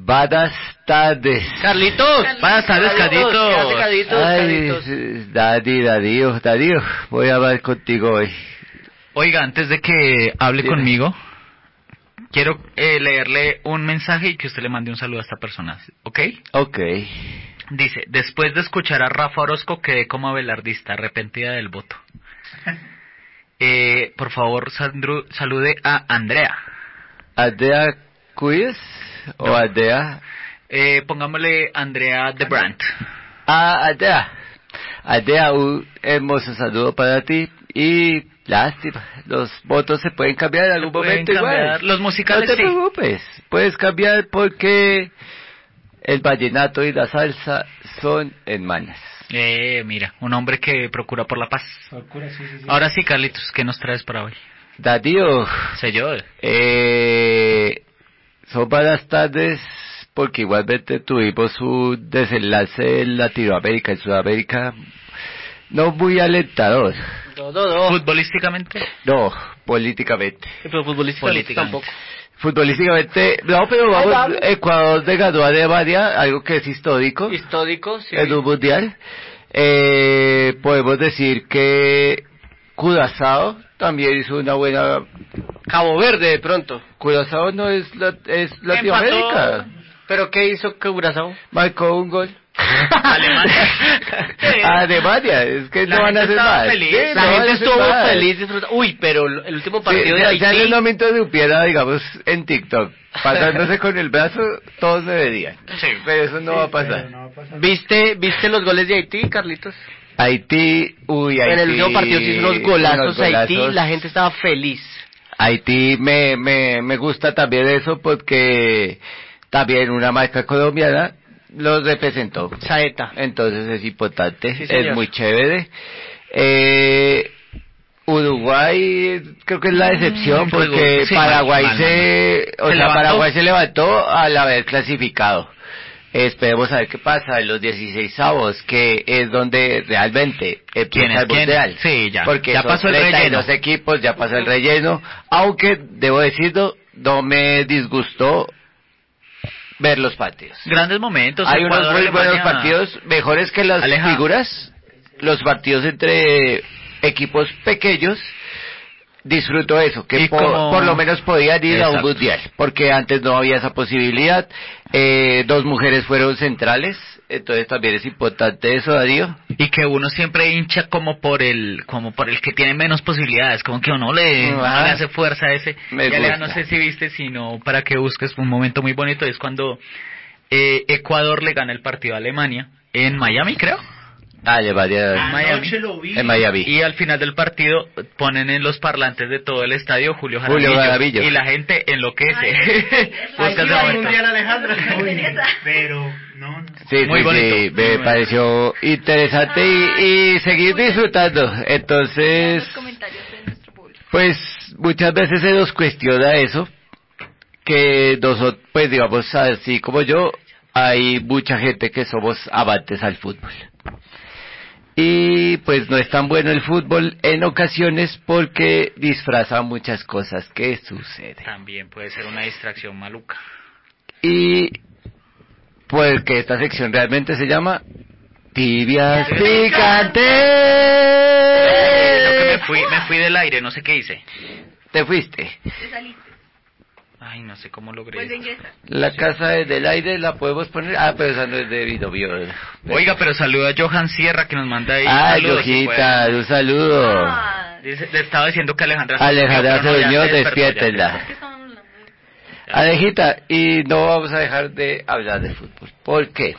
Speaker 11: Buenas tardes.
Speaker 9: Carlitos.
Speaker 6: Buenas tardes, Carlitos.
Speaker 11: Ay, Darío, voy a hablar contigo hoy.
Speaker 6: Oiga, antes de que hable conmigo, quiero leerle un mensaje y que usted le mande un saludo a esta persona, ¿ok?
Speaker 11: Ok.
Speaker 6: Dice, después de escuchar a Rafa Orozco quedé como abelardista, arrepentida del voto. Por favor, salude a Andrea.
Speaker 11: ¿Andrea Cuyes o
Speaker 6: No.
Speaker 11: Andrea?
Speaker 6: Pongámosle Andrea de Brandt.
Speaker 11: Andrea, un hermoso saludo para ti y lástima, los votos se pueden cambiar en algún momento igual.
Speaker 6: Los musicales
Speaker 11: no te preocupes, puedes cambiar porque el vallenato y la salsa son hermanas.
Speaker 6: Mira, un hombre que procura por la paz.
Speaker 8: Procura, sí.
Speaker 6: Ahora sí, Carlitos, ¿qué nos traes para hoy?
Speaker 11: Darío,
Speaker 6: Sé yo.
Speaker 11: son buenas tardes porque igualmente tuvimos un desenlace en Latinoamérica, en Sudamérica, no muy alentador.
Speaker 9: No.
Speaker 6: ¿Futbolísticamente?
Speaker 11: No, políticamente.
Speaker 9: Pero futbolísticamente tampoco.
Speaker 11: Futbolísticamente, no, pero vamos, Ecuador le ganó a Alemania, algo que es histórico.
Speaker 9: Histórico, sí.
Speaker 11: En un mundial. Podemos decir que Curazao también hizo una buena...
Speaker 9: Cabo Verde, de pronto.
Speaker 11: Curazao no es Latinoamérica.
Speaker 9: Empató. ¿Pero qué hizo Curazao?
Speaker 11: Marcó un gol.
Speaker 6: Alemania.
Speaker 11: Alemania, es que
Speaker 6: La
Speaker 11: no van a
Speaker 6: gente
Speaker 11: hacer
Speaker 6: estaba
Speaker 11: más.
Speaker 6: feliz.
Speaker 11: Sí,
Speaker 9: La
Speaker 11: no van
Speaker 9: gente
Speaker 11: a hacer
Speaker 9: estuvo
Speaker 11: más.
Speaker 9: feliz disfrutando. Uy, pero el último partido
Speaker 11: Sí,
Speaker 9: de Haití...
Speaker 11: ya no me interrumpiera, digamos, en TikTok, pasándose con el brazo, todos me verían.
Speaker 6: Sí.
Speaker 11: Pero eso no va a pasar.
Speaker 9: ¿Viste los goles de Haití, Carlitos?
Speaker 11: Haití,
Speaker 9: En el último partido se hizo unos golazos Haití, la gente estaba feliz.
Speaker 11: Haití me gusta también eso porque también una marca colombiana los representó.
Speaker 9: Saeta.
Speaker 11: Entonces es importante,
Speaker 9: Sí,
Speaker 11: es
Speaker 9: señor.
Speaker 11: muy chévere. Uruguay creo que es la decepción porque
Speaker 6: sí,
Speaker 11: Paraguay
Speaker 6: mal.
Speaker 11: Paraguay se levantó al haber clasificado. Esperemos a ver qué pasa en los 16avos, que es donde realmente empieza el mundial.
Speaker 6: Sí, ya.
Speaker 11: Porque
Speaker 6: Ya
Speaker 11: son
Speaker 6: pasó el relleno.
Speaker 11: 32 equipos, ya pasó el relleno. Aunque, debo decirlo, no me disgustó ver los partidos.
Speaker 6: Grandes momentos.
Speaker 11: Hay unos
Speaker 6: Ecuador,
Speaker 11: muy buenos
Speaker 6: Alemania.
Speaker 11: partidos, mejores que las
Speaker 6: Aleja.
Speaker 11: figuras. Los partidos entre equipos pequeños, disfruto eso, que
Speaker 6: Y como-
Speaker 11: por lo menos podían ir a un
Speaker 6: Exacto.
Speaker 11: mundial, porque antes no había esa posibilidad. 2 mujeres fueron centrales, entonces también es importante eso, Darío.
Speaker 6: Y que uno siempre hincha como por el que tiene menos posibilidades, como que uno le hace fuerza a ese.
Speaker 11: Me
Speaker 6: Ya Lea,
Speaker 11: gusta.
Speaker 6: no sé si viste, sino para que busques un momento muy bonito, es cuando Ecuador le gana el partido a Alemania en Miami, creo.
Speaker 11: Alemania,
Speaker 8: Anoche lo vi.
Speaker 11: en Miami.
Speaker 6: Y al final del partido ponen en los parlantes de todo el estadio Julio
Speaker 11: Julio Jaramillo.
Speaker 6: y la gente enloquece. Busca ese
Speaker 8: Ahí va el
Speaker 6: momento.
Speaker 8: mundial, Alejandra. Pero, no.
Speaker 11: Sí,
Speaker 6: Muy bonito,
Speaker 11: sí,
Speaker 6: muy
Speaker 11: me
Speaker 6: bonito.
Speaker 11: pareció interesante y seguir disfrutando. Entonces,
Speaker 10: Los comentarios de nuestro público.
Speaker 11: pues muchas veces se nos cuestiona eso, que nosotros, pues digamos así como yo, hay mucha gente que somos amantes al fútbol. Y pues no es tan bueno el fútbol en ocasiones porque disfraza muchas cosas que suceden.
Speaker 6: También puede ser una distracción maluca.
Speaker 11: Y pues que esta sección realmente se llama Tibias Picantes.
Speaker 6: Lo que me fui del aire, no sé qué hice.
Speaker 11: Te fuiste.
Speaker 10: Te saliste.
Speaker 6: Ay, no sé cómo logré
Speaker 10: Vuelve a
Speaker 6: esto.
Speaker 10: ingresar.
Speaker 11: La casa del aire la podemos poner. Ah, pero esa no es de Vinovio.
Speaker 6: Oiga, pero saluda a Johan Sierra que nos manda ahí.
Speaker 11: Ay,
Speaker 6: saludos, si
Speaker 11: Yojita,
Speaker 6: puede.
Speaker 11: un saludo.
Speaker 10: Ah,
Speaker 6: Le estaba diciendo que Alejandra
Speaker 11: Alejandra
Speaker 6: pero no, ya
Speaker 11: Cedeño,
Speaker 6: se despertó,
Speaker 11: despiértenla.
Speaker 10: es que estaban hablando.
Speaker 11: Alejita, y no vamos a dejar de hablar de fútbol. ¿Por qué?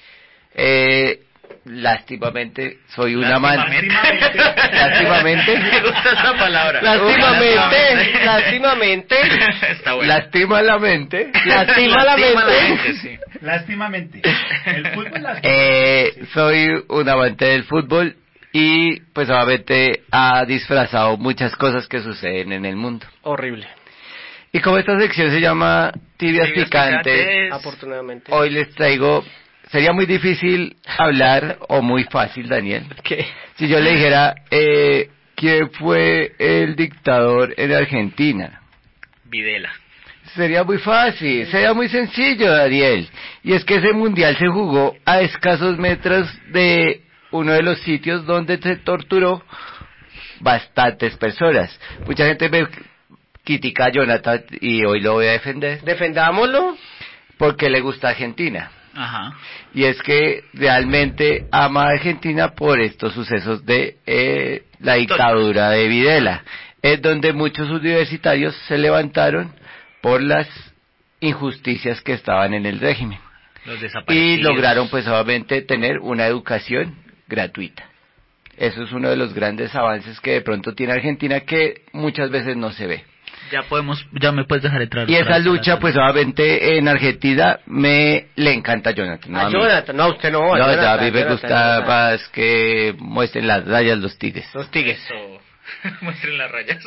Speaker 11: Lástimamente, soy un amante. Lástimamente.
Speaker 6: Me gusta esa palabra.
Speaker 9: Lástimamente.
Speaker 6: Está bueno.
Speaker 11: Lastima la mente.
Speaker 9: Lastima la mente.
Speaker 6: Sí.
Speaker 8: Lástimamente. El fútbol lastima.
Speaker 11: Soy un amante del fútbol y pues obviamente ha disfrazado muchas cosas que suceden en el mundo.
Speaker 9: Horrible.
Speaker 11: Y como esta sección se llama Tibias
Speaker 6: Tibias
Speaker 11: Picantes,
Speaker 6: Picantes.
Speaker 9: Afortunadamente.
Speaker 11: hoy les traigo... Sería muy difícil hablar, o muy fácil, Daniel,
Speaker 9: ¿Qué?
Speaker 11: si yo le dijera, ¿quién fue el dictador en Argentina?
Speaker 6: Videla.
Speaker 7: Sería muy fácil, sería muy sencillo, Daniel. Y es que ese mundial se jugó a escasos metros de uno de los sitios donde se torturó bastantes personas. Mucha gente me critica a Jonathan y hoy lo voy a defender.
Speaker 9: Defendámoslo.
Speaker 7: Porque le gusta Argentina.
Speaker 6: Ajá.
Speaker 7: Y es que realmente ama a Argentina por estos sucesos de la dictadura de Videla. Es donde muchos universitarios se levantaron por las injusticias que estaban en el régimen.
Speaker 6: Los desaparecidos.
Speaker 7: Y lograron pues obviamente tener una educación gratuita. Eso es uno de los grandes avances que de pronto tiene Argentina que muchas veces no se ve.
Speaker 6: Ya me puedes dejar entrar.
Speaker 7: Y esa lucha, pues obviamente en Argentina le encanta a Jonathan.
Speaker 9: ¿No? A Jonathan, no, a usted no. A Jonathan,
Speaker 7: a mí me gusta más que muestren las rayas los tigres.
Speaker 9: Los tigres.
Speaker 6: Muestren las rayas.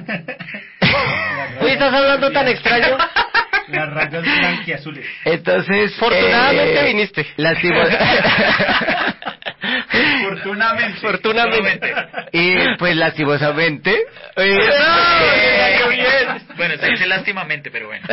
Speaker 9: Uy, ¿estás hablando tan extraño?
Speaker 8: Las rayas blanquiazules.
Speaker 7: Entonces,
Speaker 9: fortunadamente viniste.
Speaker 8: Fortunadamente.
Speaker 7: Y pues lastimosamente.
Speaker 6: Bueno, se dice lástimamente, pero bueno.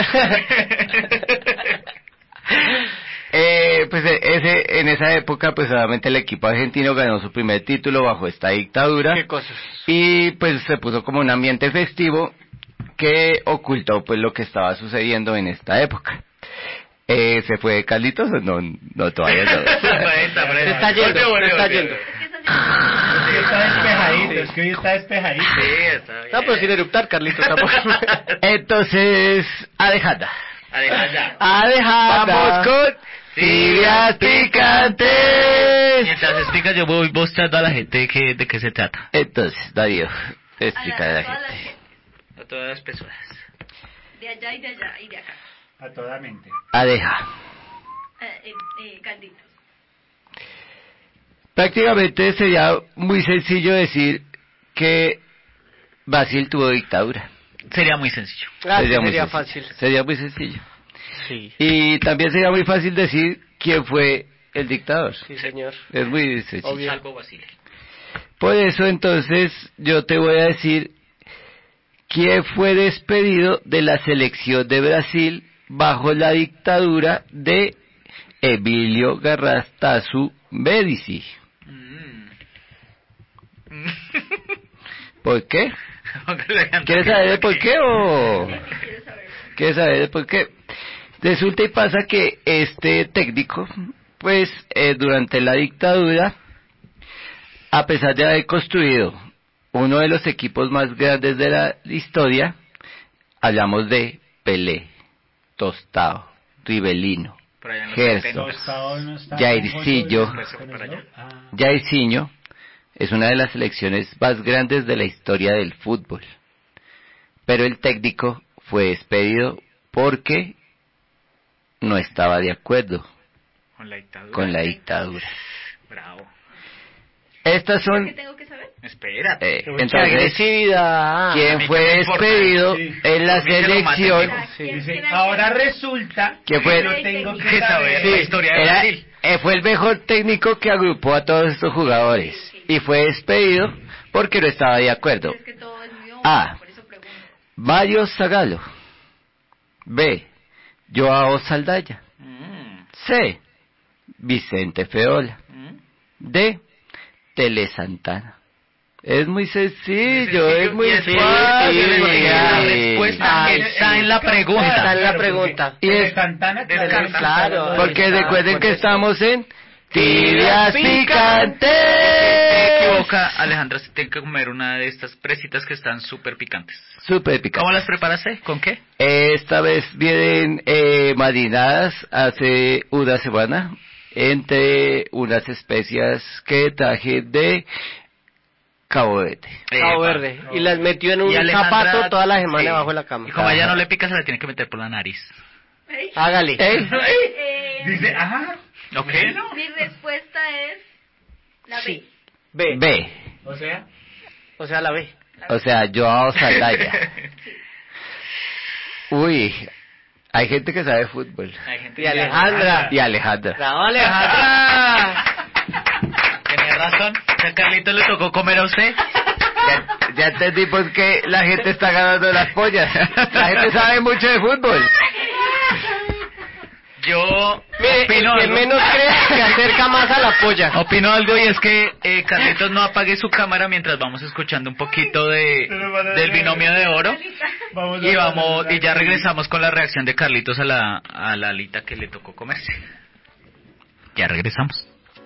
Speaker 7: Pues en esa época, pues obviamente el equipo argentino ganó su primer título bajo esta dictadura.
Speaker 9: ¿Qué cosas?
Speaker 7: Y pues se puso como un ambiente festivo que ocultó pues lo que estaba sucediendo en esta época. ¿Se fue Carlitos o no todavía no?
Speaker 9: Se está yendo.
Speaker 8: Está despejadito, es que hoy está despejadito.
Speaker 6: Sí, está bien.
Speaker 9: No, pero sin eruptar, Carlitos, tampoco.
Speaker 7: Entonces, Alejandra.
Speaker 6: Alejandra.
Speaker 7: Vamos con tibias picantes.
Speaker 6: Mientras explicas, yo voy mostrando a la gente de qué se trata.
Speaker 7: Entonces, Darío, explica a la gente.
Speaker 6: A todas las personas.
Speaker 10: De allá y de allá y de acá.
Speaker 8: A toda mente.
Speaker 7: Aleja.
Speaker 10: Calditos.
Speaker 7: Prácticamente sería muy sencillo decir que Brasil tuvo dictadura.
Speaker 6: Sería muy sencillo.
Speaker 9: Sería fácil.
Speaker 7: Sería muy sencillo.
Speaker 9: Sí.
Speaker 7: Y también sería muy fácil decir quién fue el dictador.
Speaker 9: Sí, señor.
Speaker 7: Es muy sencillo.
Speaker 9: Obvio.
Speaker 6: Salvo Basile.
Speaker 7: Por eso entonces yo te voy a decir quién fue despedido de la selección de Brasil bajo la dictadura de Emilio Garrastazu Médici. ¿Por qué? ¿Quieres saber de por qué o...? ¿Quieres saber de por qué? Resulta y pasa que este técnico, pues, durante la dictadura, a pesar de haber construido uno de los equipos más grandes de la historia, hablamos de Pelé, Tostao, Rivelino, Gerson, Jairzinho, es una de las selecciones más grandes de la historia del fútbol. Pero el técnico fue despedido porque no estaba de acuerdo con la dictadura.
Speaker 6: Bravo.
Speaker 7: Estas son...
Speaker 10: ¿Qué tengo que saber?
Speaker 6: Espérate.
Speaker 7: Entonces,
Speaker 9: agresividad.
Speaker 7: ¿Quién fue despedido en la selección?
Speaker 8: Dice, ahora resulta
Speaker 7: que fue,
Speaker 8: yo tengo que saber
Speaker 6: la historia de Brasil.
Speaker 7: Fue el mejor técnico que agrupó a todos estos jugadores. Y fue despedido porque no estaba de acuerdo.
Speaker 10: Es que todo es muy obvio,
Speaker 7: A.
Speaker 10: por eso pregunto.
Speaker 7: Mario Zagallo. B. Joao Saldaya. C. Vicente Feola. D. Tele Santana. Es muy sencillo, es muy fácil.
Speaker 6: La respuesta está en la pregunta.
Speaker 9: Está en la pregunta.
Speaker 7: Y es
Speaker 8: Santana,
Speaker 9: claro.
Speaker 7: porque recuerden que estamos en tibias picantes.
Speaker 6: Se equivoca, Alejandra, se tiene que comer una de estas presitas que están súper picantes.
Speaker 7: Súper picantes.
Speaker 6: ¿Cómo las preparaste? ¿Con qué?
Speaker 7: Esta vez vienen marinadas hace una semana entre unas especias que traje de Cabo Verde.
Speaker 9: Cabo Verde. Y las metió en un zapato toda la semana debajo de la cama.
Speaker 6: Y como ella no le pica, se la tiene que meter por la nariz.
Speaker 9: Hágale.
Speaker 8: Dice, ajá.
Speaker 6: Ok.
Speaker 10: Mi respuesta es la B.
Speaker 9: Sí.
Speaker 7: B.
Speaker 8: O sea,
Speaker 9: la B.
Speaker 7: O sea, Joao Saldaya. Uy, hay gente que sabe fútbol.
Speaker 6: Hay gente
Speaker 9: Y Alejandra.
Speaker 7: Y Alejandra.
Speaker 9: ¡Bravo, Alejandra!
Speaker 6: Tenía razón. A Carlito le tocó comer a usted.
Speaker 7: Ya entendí por qué la gente está ganando las pollas. La gente sabe mucho de fútbol.
Speaker 6: Yo
Speaker 9: opino el que menos cree se acerca más a la polla.
Speaker 6: Opino algo y es que Carlitos no apague su cámara mientras vamos escuchando un poquito del binomio de oro y ya regresamos con la reacción de Carlitos a la alita que le tocó comerse. Ya regresamos.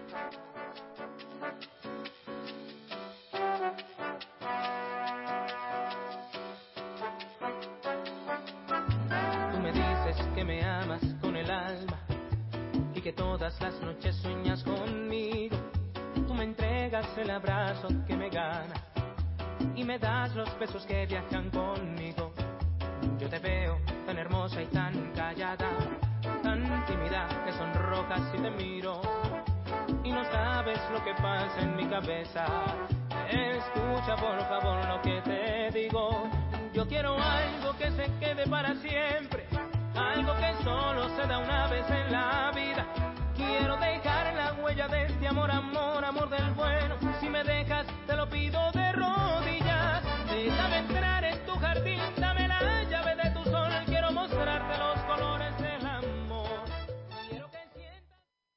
Speaker 2: Tú me dices que me amas con el alma y que todas las noches sueñas conmigo. Tú me entregas el abrazo que me gana y me das los besos que viajan conmigo. Yo te veo tan hermosa y tan callada, tan tímida que sonrojas si te miro y no sabes lo que pasa en mi cabeza. Escucha por favor lo que te digo. Yo quiero algo que se quede para siempre, algo que solo se da una vez en la vida. Quiero dejar la huella de este amor, amor, amor del bueno. Si me dejas, te lo pido de rodillas. Déjame entrar en tu jardín, dame la llave de tu sol. Quiero mostrarte los colores del amor. Quiero que sientas...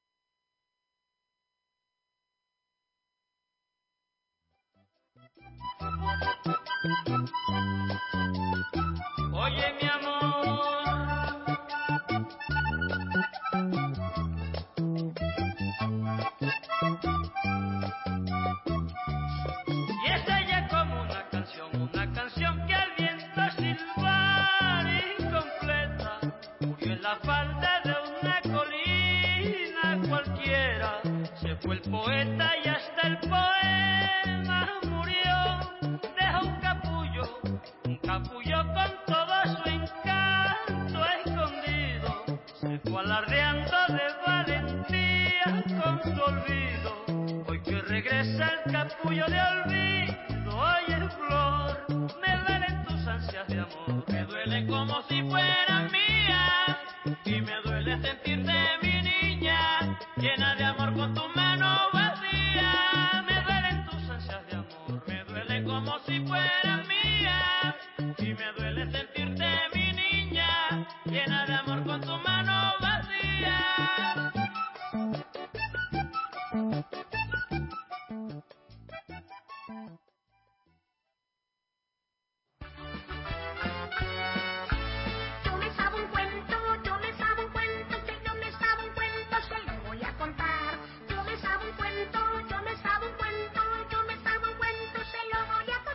Speaker 5: Oye, mi amor, y es ella como una canción que al viento silbar incompleta murió en la falda de una colina cualquiera. Se fue el poeta y hasta el poema murió. Dejó un capullo con todo su encanto escondido. Se fue alardeando de valentía con su olvido. Hoy que regresa el capullo de olvido, oye flor, me duelen tus ansias de amor. Me duelen como si fueran mías y me duele sentirte mi niña, llena de amor con tu mano vacía. Me duelen tus ansias de amor, me duelen como si fueran mías y me duele sentirte mi niña, llena de amor con tu mano vacía.
Speaker 4: Yo me sabo un cuento, que yo me sabo un cuento, se lo voy a contar. Yo me sabo un cuento, yo me sabo un cuento, se lo voy a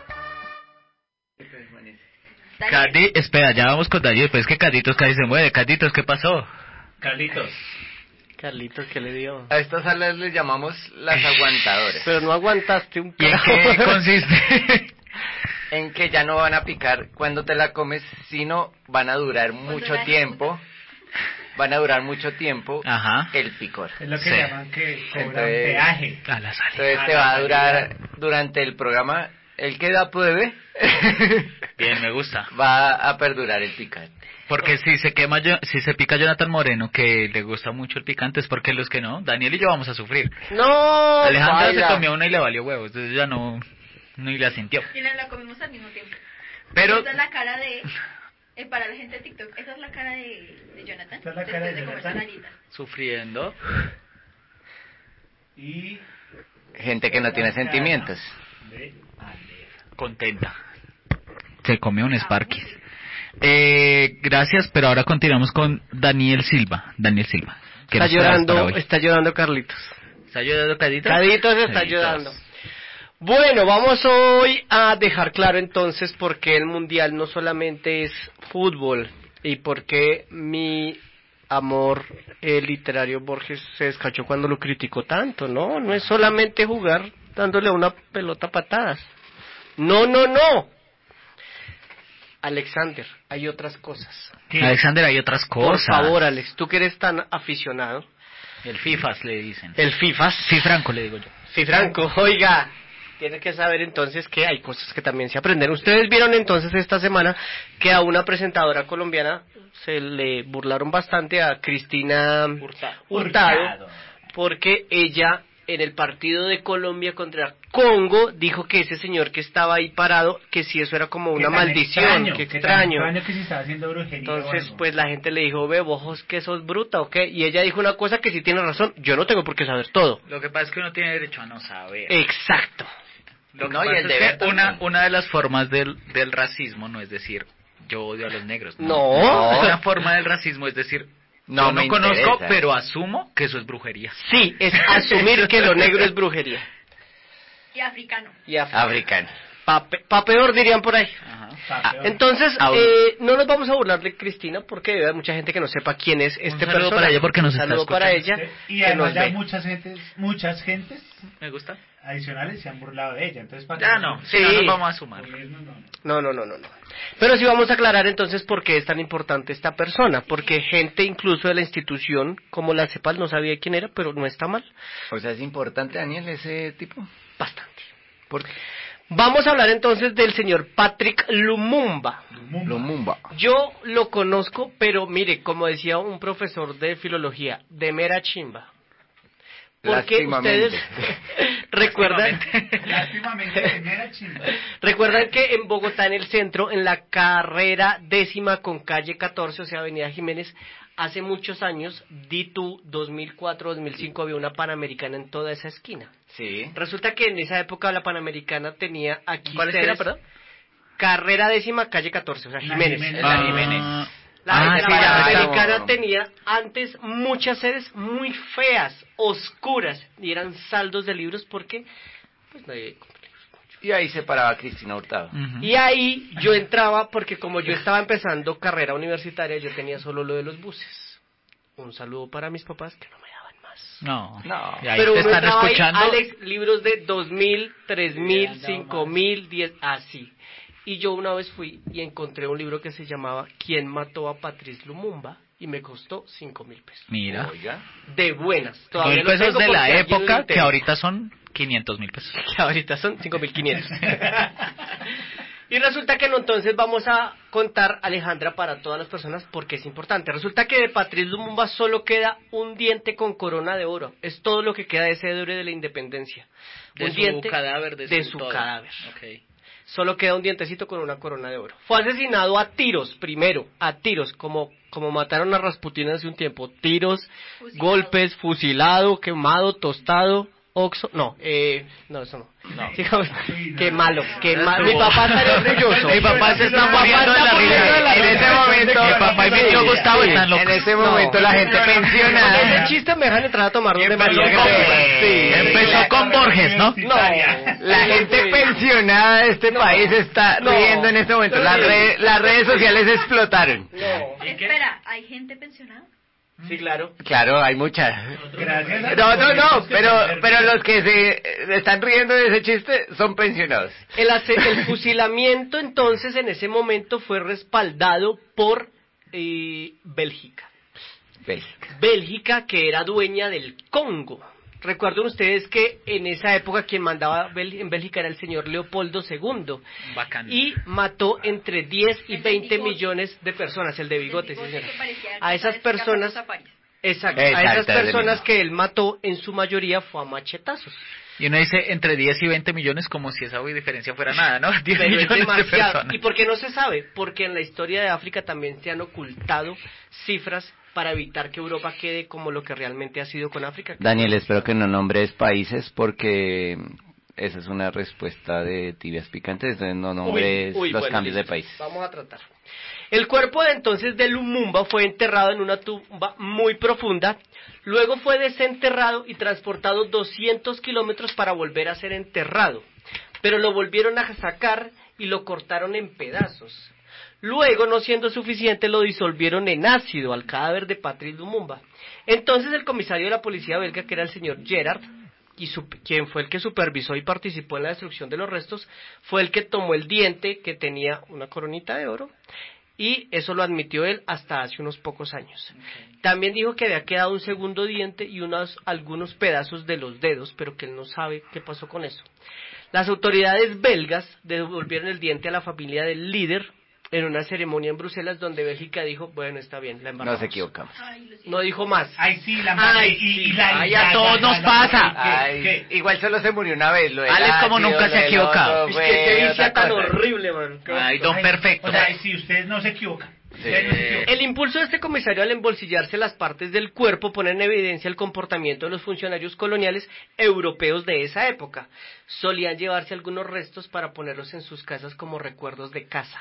Speaker 4: contar.
Speaker 6: Espera, ya vamos con Darío, después que Carlitos casi se mueve. Carlitos, ¿qué pasó?
Speaker 8: Carlitos,
Speaker 9: ¿qué le dio?
Speaker 7: A estas salas les llamamos las aguantadoras.
Speaker 9: Pero no aguantaste un
Speaker 6: ¿Y en
Speaker 9: carajo.
Speaker 6: qué consiste?
Speaker 7: En que ya no van a picar cuando te la comes, sino van a durar mucho tiempo. Van a durar mucho tiempo.
Speaker 6: Ajá.
Speaker 7: El picor.
Speaker 8: es lo que
Speaker 6: Sí.
Speaker 8: llaman que cobran
Speaker 7: Entonces-
Speaker 8: peaje.
Speaker 6: A la salida.
Speaker 7: Entonces te va a durar durante el programa. El que da pruebe
Speaker 6: Bien, me gusta.
Speaker 7: va a perdurar el picante.
Speaker 6: Porque si se pica Jonathan Moreno, que le gusta mucho el picante, es porque los que no, Daniel y yo vamos a sufrir.
Speaker 9: No,
Speaker 6: Alejandra
Speaker 9: baila.
Speaker 6: se comió una y le valió huevos, entonces ya no la sintió.
Speaker 10: Y nos la comimos al mismo tiempo.
Speaker 6: Pero
Speaker 10: Esa es la cara de... para la gente de TikTok, esa es la cara de Jonathan.
Speaker 8: Esa es la cara de
Speaker 10: después comerse
Speaker 8: Jonathan.
Speaker 10: la alita.
Speaker 6: sufriendo.
Speaker 8: Y
Speaker 7: Gente que no tiene sentimientos.
Speaker 8: de
Speaker 6: Contenta. Se comió un Sparky. Gracias, pero ahora continuamos con Daniel Silva. ¿Qué
Speaker 9: Está
Speaker 6: nos traes para
Speaker 9: llorando,
Speaker 6: hoy?
Speaker 9: está llorando Carlitos.
Speaker 6: ¿Está llorando Carlitos?
Speaker 9: Carlitos está
Speaker 6: Carlitos.
Speaker 9: ayudando. Bueno, vamos hoy a dejar claro entonces por qué el mundial no solamente es fútbol y por qué mi amor literario Borges se descachó cuando lo criticó tanto, ¿no? No es solamente jugar dándole a una pelota a patadas. No. Alexander, hay otras cosas.
Speaker 6: Alexander, hay otras cosas.
Speaker 9: Por favor, Alex, tú que eres tan aficionado.
Speaker 6: El FIFAs le dicen.
Speaker 9: El FIFAs.
Speaker 6: Franco le digo yo.
Speaker 9: Sí, Franco, oiga, tienes que saber entonces que hay cosas que también se aprenden. Ustedes vieron entonces esta semana que a una presentadora colombiana se le burlaron bastante a Cristina Hurtado porque ella en el partido de Colombia contra Congo, dijo que ese señor que estaba ahí parado, que si eso era como una maldición, que extraño.
Speaker 8: Que si estaba haciendo brujería.
Speaker 9: Entonces, pues la gente le dijo, ve, vos que sos bruta o qué, y ella dijo una cosa que sí tiene razón, yo no tengo por qué saber todo.
Speaker 6: Lo que pasa es que uno tiene derecho a no saber.
Speaker 9: Exacto.
Speaker 6: Lo que pasa es que una de las formas del racismo no es decir, yo odio a los negros.
Speaker 9: No.
Speaker 6: Una forma del racismo es decir,
Speaker 7: no
Speaker 6: yo no conozco, pero asumo que eso es brujería.
Speaker 9: Sí, es asumir que lo negro es brujería.
Speaker 10: Y africano.
Speaker 7: Africano.
Speaker 9: Pa' peor dirían por ahí.
Speaker 8: Ajá.
Speaker 9: Entonces, no nos vamos a burlar de Cristina porque debe haber mucha gente que no sepa quién es este personaje.
Speaker 6: Un saludo para ella porque nos
Speaker 9: Un
Speaker 6: está
Speaker 9: saludo para ella.
Speaker 8: Y además ya muchas gentes
Speaker 6: Me gusta.
Speaker 8: adicionales se han burlado de ella. Entonces,
Speaker 6: no nos vamos a sumar.
Speaker 9: No. Pero sí vamos a aclarar entonces por qué es tan importante esta persona. Porque gente incluso de la institución como la CEPAL no sabía quién era, pero no está mal.
Speaker 7: O sea, ¿es importante, Daniel, ese tipo?
Speaker 9: Bastante.
Speaker 7: ¿Por qué?
Speaker 9: Vamos a hablar entonces del señor Patrick Lumumba. Yo lo conozco, pero mire, como decía un profesor de filología, de mera chimba. Porque ustedes recuerdan
Speaker 8: de mera chimba.
Speaker 9: Recuerdan que en Bogotá, en el centro, en la carrera 10ª con calle 14, o sea, Avenida Jiménez, hace muchos años, 2004, 2005, había una Panamericana en toda esa esquina.
Speaker 7: Sí.
Speaker 9: Resulta que en esa época la Panamericana tenía aquí...
Speaker 6: ¿Cuál esquina, perdón?
Speaker 9: Carrera 10ª, calle 14, o sea, Jiménez.
Speaker 7: Jiménez.
Speaker 9: La Panamericana tenía antes muchas sedes muy feas, oscuras, y eran saldos de libros porque pues nadie compraba libros.
Speaker 7: Y ahí se paraba Cristina Hurtado.
Speaker 9: Y ahí yo entraba porque como yo estaba empezando carrera universitaria, yo tenía solo lo de los buses. Un saludo para mis papás que no me daban más.
Speaker 6: No. Y ahí
Speaker 9: pero
Speaker 6: te
Speaker 9: uno
Speaker 6: están
Speaker 9: entraba
Speaker 6: escuchando.
Speaker 9: ahí, Alex, libros de 2.000, 3.000, 5.000, 10, así. Y yo una vez fui y encontré un libro que se llamaba ¿Quién mató a Patrice Lumumba? Y me costó 5.000 pesos.
Speaker 6: Mira.
Speaker 7: Oiga.
Speaker 9: De buenas.
Speaker 6: 5.000 pesos de la época, que ahorita son 500.000 pesos.
Speaker 9: Que ahorita son 5.500. Y resulta que no, entonces vamos a contar, Alejandra, para todas las personas, porque es importante. Resulta que de Patrice Lumumba solo queda un diente con corona de oro. Es todo lo que queda de ese héroe de la independencia.
Speaker 6: Un diente cadáver
Speaker 9: de su cadáver.
Speaker 6: Okay.
Speaker 9: Solo queda un dientecito con una corona de oro. Fue asesinado a tiros, como mataron a Rasputín hace un tiempo. Tiros, fusilado. Golpes, fusilado, quemado, tostado, oxo... No, eso no. Sí, qué malo. Mi papá estaría orgulloso.
Speaker 6: Mi papá se está muriendo de la risa.
Speaker 7: En ese momento,
Speaker 6: mi papá y mi tío Gustavo están locos.
Speaker 7: En ese momento la gente pensionada.
Speaker 9: Con ese chiste me dejan entrar a tomar un de María.
Speaker 6: Empezó con Borges, ¿no?
Speaker 9: No.
Speaker 7: La gente pensionada de este país está riendo en este momento. Las redes sociales explotaron.
Speaker 10: Espera, ¿hay gente pensionada?
Speaker 9: Sí, claro.
Speaker 7: Claro, hay muchas.
Speaker 8: Gracias.
Speaker 7: No, pero los que se están riendo de ese chiste son pensionados.
Speaker 9: El fusilamiento entonces en ese momento fue respaldado por Bélgica. Bélgica, que era dueña del Congo. Recuerden ustedes que en esa época quien mandaba en Bélgica era el señor Leopoldo II.
Speaker 6: Bacán.
Speaker 9: Y mató entre 10 y 20 millones de personas, el de bigote, sí, señora. A esas personas, exacto, a esas personas que él mató, en su mayoría fue a machetazos.
Speaker 6: Y uno dice entre 10 y 20 millones como si esa diferencia fuera nada, ¿no? 10
Speaker 9: Pero
Speaker 6: millones
Speaker 9: es demasiado.
Speaker 6: de personas.
Speaker 9: ¿Y por qué no se sabe? Porque en la historia de África también se han ocultado cifras para evitar que Europa quede como lo que realmente ha sido con África.
Speaker 7: Daniel, espero que no nombres países porque esa es una respuesta de tibias picantes, entonces no nombres los cambios de país.
Speaker 9: Vamos a tratar. El cuerpo entonces de Lumumba fue enterrado en una tumba muy profunda, luego fue desenterrado y transportado 200 kilómetros para volver a ser enterrado, pero lo volvieron a sacar y lo cortaron en pedazos. Luego, no siendo suficiente, lo disolvieron en ácido al cadáver de Patrice Lumumba. Entonces el comisario de la policía belga, que era el señor Gerard, quien fue el que supervisó y participó en la destrucción de los restos, fue el que tomó el diente que tenía una coronita de oro, y eso lo admitió él hasta hace unos pocos años. Okay. También dijo que había quedado un segundo diente y algunos pedazos de los dedos, pero que él no sabe qué pasó con eso. Las autoridades belgas devolvieron el diente a la familia del líder en una ceremonia en Bruselas donde Bélgica dijo, bueno, está bien, la embarramos.
Speaker 7: Nos equivocamos.
Speaker 9: No dijo más.
Speaker 8: Ay, sí, la
Speaker 6: Ay, a todos nos pasa.
Speaker 7: Ay, igual solo se murió una vez. Lo del
Speaker 6: Alex como
Speaker 7: ácido,
Speaker 6: nunca se ha
Speaker 7: lo del
Speaker 6: equivocado.
Speaker 7: otro,
Speaker 9: Es que qué
Speaker 7: güey,
Speaker 9: vicia
Speaker 7: otra
Speaker 9: tan
Speaker 7: cosa.
Speaker 9: horrible, man.
Speaker 6: Ay, don perfecto.
Speaker 8: O sea, si ustedes no se equivocan. Ustedes no se equivocan.
Speaker 9: El impulso de este comisario al embolsillarse las partes del cuerpo pone en evidencia el comportamiento de los funcionarios coloniales europeos de esa época. Solían llevarse algunos restos para ponerlos en sus casas como recuerdos de caza.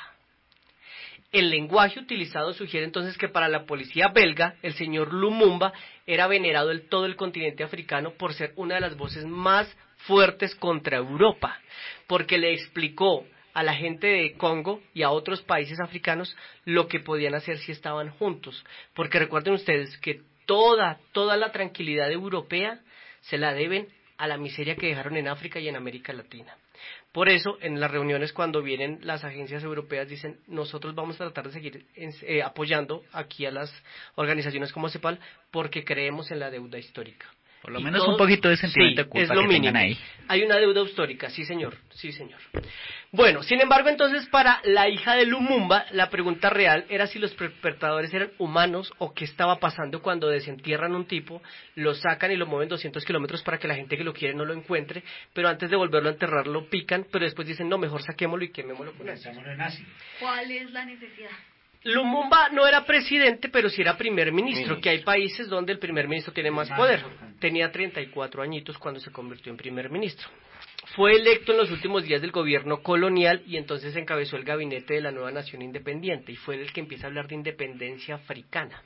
Speaker 9: El lenguaje utilizado sugiere entonces que para la policía belga, el señor Lumumba era venerado en todo el continente africano por ser una de las voces más fuertes contra Europa, porque le explicó a la gente de Congo y a otros países africanos lo que podían hacer si estaban juntos, porque recuerden ustedes que toda la tranquilidad europea se la deben a la miseria que dejaron en África y en América Latina. Por eso, en las reuniones cuando vienen las agencias europeas dicen, nosotros vamos a tratar de seguir apoyando aquí a las organizaciones como CEPAL porque creemos en la deuda histórica.
Speaker 6: Por lo menos un poquito de sentimiento de culpa
Speaker 9: es lo
Speaker 6: que
Speaker 9: mínimo.
Speaker 6: tengan ahí.
Speaker 9: Hay una deuda histórica, sí señor, sí señor. Bueno, sin embargo, entonces para la hija de Lumumba, la pregunta real era si los perpetradores eran humanos o qué estaba pasando cuando desentierran un tipo, lo sacan y lo mueven 200 kilómetros para que la gente que lo quiere no lo encuentre, pero antes de volverlo a enterrar lo pican, pero después dicen, no, mejor saquémoslo y quemémoslo con eso.
Speaker 10: ¿Cuál es la necesidad?
Speaker 9: Lumumba no era presidente, pero sí era primer ministro, que hay países donde el primer ministro tiene más poder. Tenía 34 añitos cuando se convirtió en primer ministro. Fue electo en los últimos días del gobierno colonial y entonces encabezó el gabinete de la nueva nación independiente y fue el que empieza a hablar de independencia africana.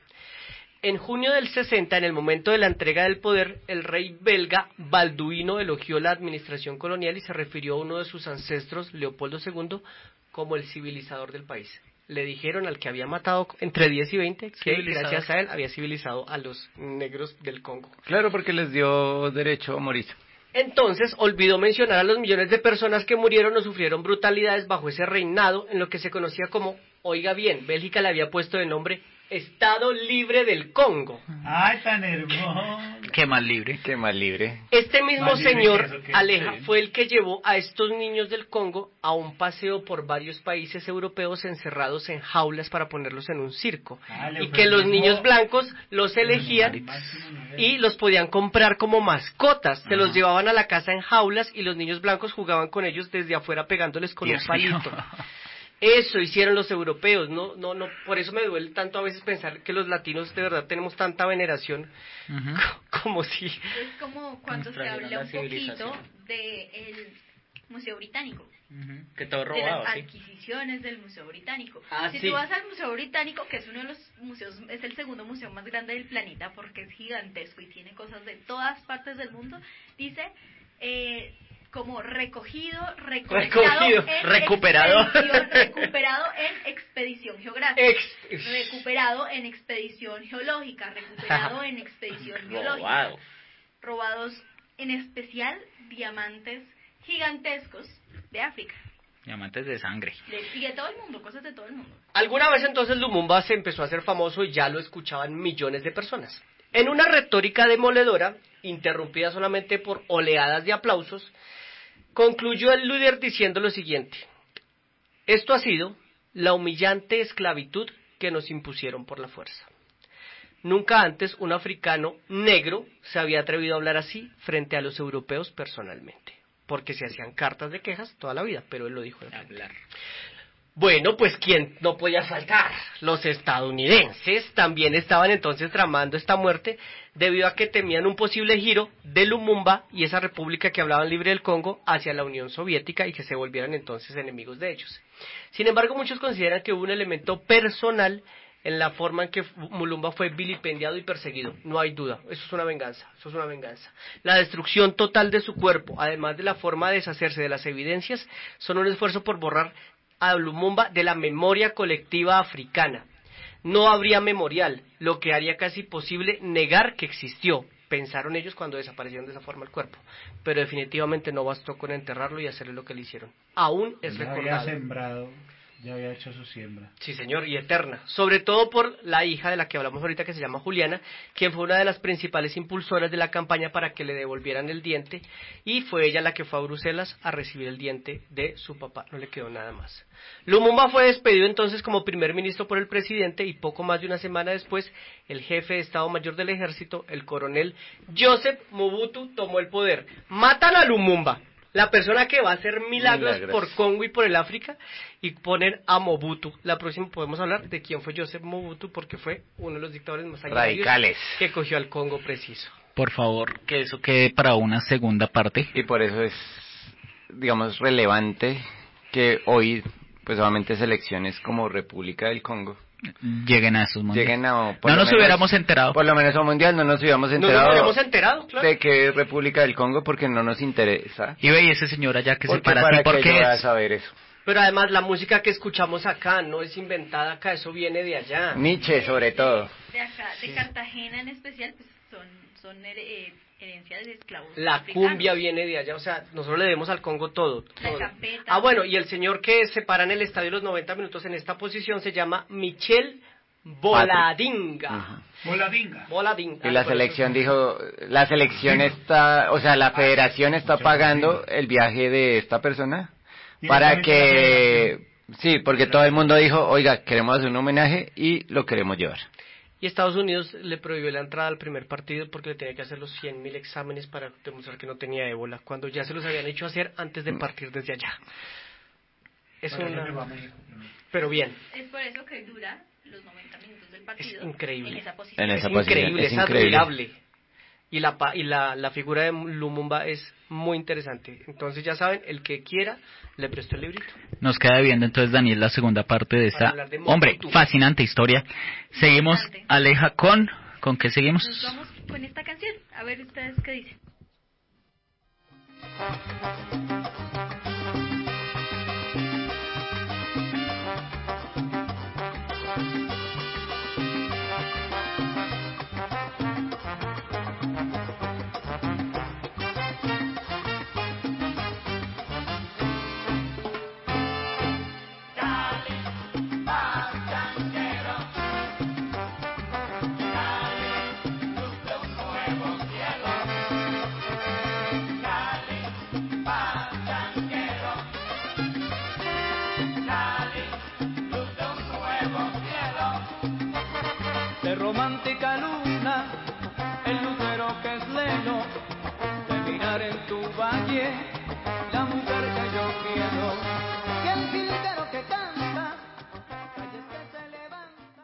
Speaker 9: En junio del 60, en el momento de la entrega del poder, el rey belga Balduino elogió la administración colonial y se refirió a uno de sus ancestros, Leopoldo II, como el civilizador del país. Le dijeron al que había matado entre 10 y 20 que gracias a él había civilizado a los negros del Congo.
Speaker 7: Claro, porque les dio derecho a morir.
Speaker 9: Entonces, olvidó mencionar a los millones de personas que murieron o sufrieron brutalidades bajo ese reinado en lo que se conocía como, oiga bien, Bélgica le había puesto de nombre Estado Libre del Congo.
Speaker 8: Ay, tan hermoso.
Speaker 6: Qué más libre.
Speaker 7: Qué más libre.
Speaker 9: Este mismo
Speaker 8: Más libre
Speaker 9: señor,
Speaker 8: que eso, que
Speaker 9: Aleja,
Speaker 8: sí.
Speaker 9: fue el que llevó a estos niños del Congo a un paseo por varios países europeos encerrados en jaulas para ponerlos en un circo. Y que los niños blancos los elegían y los podían comprar como mascotas. Se los llevaban a la casa en jaulas y los niños blancos jugaban con ellos desde afuera pegándoles con
Speaker 6: Dios
Speaker 9: un palito.
Speaker 6: mío.
Speaker 9: Eso hicieron los europeos, no, por eso me duele tanto a veces pensar que los latinos de verdad tenemos tanta veneración como si...
Speaker 10: Es como cuando se habla un poquito del Museo Británico.
Speaker 6: Que todo
Speaker 10: De
Speaker 6: robado,
Speaker 10: las
Speaker 6: sí.
Speaker 10: adquisiciones del Museo Británico.
Speaker 9: Ah,
Speaker 10: Si
Speaker 9: sí.
Speaker 10: tú vas al Museo Británico, que es uno de los museos, es el segundo museo más grande del planeta porque es gigantesco y tiene cosas de todas partes del mundo, dice... como recogido,
Speaker 9: Recogido,
Speaker 6: recuperado.
Speaker 10: recuperado en expedición geográfica, recuperado en expedición geológica, recuperado en expedición biológica, robados en especial diamantes gigantescos de África.
Speaker 6: Diamantes de sangre.
Speaker 10: Y de todo el mundo, cosas de todo el mundo.
Speaker 9: Alguna vez entonces Lumumba se empezó a hacer famoso y ya lo escuchaban millones de personas. En una retórica demoledora, interrumpida solamente por oleadas de aplausos, concluyó el líder diciendo lo siguiente: esto ha sido la humillante esclavitud que nos impusieron por la fuerza. Nunca antes un africano negro se había atrevido a hablar así frente a los europeos personalmente, porque se hacían cartas de quejas toda la vida, pero él lo dijo de frente. Bueno, pues ¿quién no podía faltar? Los estadounidenses también estaban entonces tramando esta muerte debido a que temían un posible giro de Lumumba y esa república que hablaban libre del Congo hacia la Unión Soviética y que se volvieran entonces enemigos de ellos. Sin embargo, muchos consideran que hubo un elemento personal en la forma en que Lumumba fue vilipendiado y perseguido. No hay duda, eso es una venganza, La destrucción total de su cuerpo, además de la forma de deshacerse de las evidencias, son un esfuerzo por borrar a Lumumba de la memoria colectiva africana. No habría memorial, lo que haría casi posible negar que existió, pensaron ellos cuando desaparecieron de esa forma el cuerpo, pero definitivamente no bastó con enterrarlo y hacerle lo que le hicieron. Aún es recordado.
Speaker 8: Había sembrado Ya había hecho su siembra.
Speaker 9: Sí, señor, y eterna. Sobre todo por la hija de la que hablamos ahorita, que se llama Juliana, quien fue una de las principales impulsoras de la campaña para que le devolvieran el diente, y fue ella la que fue a Bruselas a recibir el diente de su papá. No le quedó nada más. Lumumba fue despedido entonces como primer ministro por el presidente, y poco más de una semana después, el jefe de Estado Mayor del Ejército, el coronel Joseph Mobutu, tomó el poder. Matan a Lumumba, la persona que va a hacer milagros por Congo y por el África, y ponen a Mobutu. La próxima podemos hablar de quién fue Joseph Mobutu, porque fue uno de los dictadores más
Speaker 7: radicales
Speaker 9: que cogió al Congo preciso.
Speaker 6: Por favor, que eso quede para una segunda parte.
Speaker 7: Y por eso es, digamos, relevante que hoy, pues obviamente selecciones como República del Congo
Speaker 6: lleguen a esos mundiales.
Speaker 7: No
Speaker 6: nos hubiéramos enterado.
Speaker 7: Por lo menos a un mundial no nos hubiéramos enterado.
Speaker 9: No nos hubiéramos enterado, claro.
Speaker 7: De que es República del Congo, porque no nos interesa.
Speaker 6: Y ve, y ese señor allá que se para
Speaker 7: así,
Speaker 6: ¿por qué
Speaker 7: es? Saber eso.
Speaker 9: Pero además la música que escuchamos acá no es inventada acá, eso viene de allá.
Speaker 7: Nietzsche, sobre todo.
Speaker 10: De acá, de Cartagena en especial, pues son herencias de esclavos.
Speaker 9: La
Speaker 10: africanos.
Speaker 9: cumbia viene de allá, o sea, nosotros le debemos al Congo todo.
Speaker 10: La champeta.
Speaker 9: Bueno, y el señor que se para en el estadio los 90 minutos en esta posición se llama Michel Boladinga.
Speaker 8: Boladinga.
Speaker 7: Y la selección dijo, la selección está, o sea, la federación está pagando el viaje de esta persona para que, sí, porque todo el mundo dijo, oiga, queremos hacer un homenaje y lo queremos llevar.
Speaker 9: Y Estados Unidos le prohibió la entrada al primer partido porque le tenía que hacer los 100.000 exámenes para demostrar que no tenía ébola, cuando ya se los habían hecho hacer antes de partir desde allá. Es Pero bien.
Speaker 10: Es por eso que dura los 90 minutos del partido.
Speaker 9: Es increíble.
Speaker 10: En esa posición.
Speaker 7: En esa posición.
Speaker 9: Increíble,
Speaker 7: es
Speaker 9: admirable. Y la figura de Lumumba es muy interesante. Entonces ya saben, el que quiera, le presto el librito.
Speaker 6: Nos queda viendo entonces, Daniel, la segunda parte de esta, fascinante historia. Seguimos, Aleja, ¿con qué seguimos?
Speaker 10: Nos vamos con esta canción. A ver ustedes qué dicen.
Speaker 2: De romántica luna, el lucero que es leno, de mirar en tu valle, la mujer que yo quiero, y el jilguero que canta, calles que se levantan.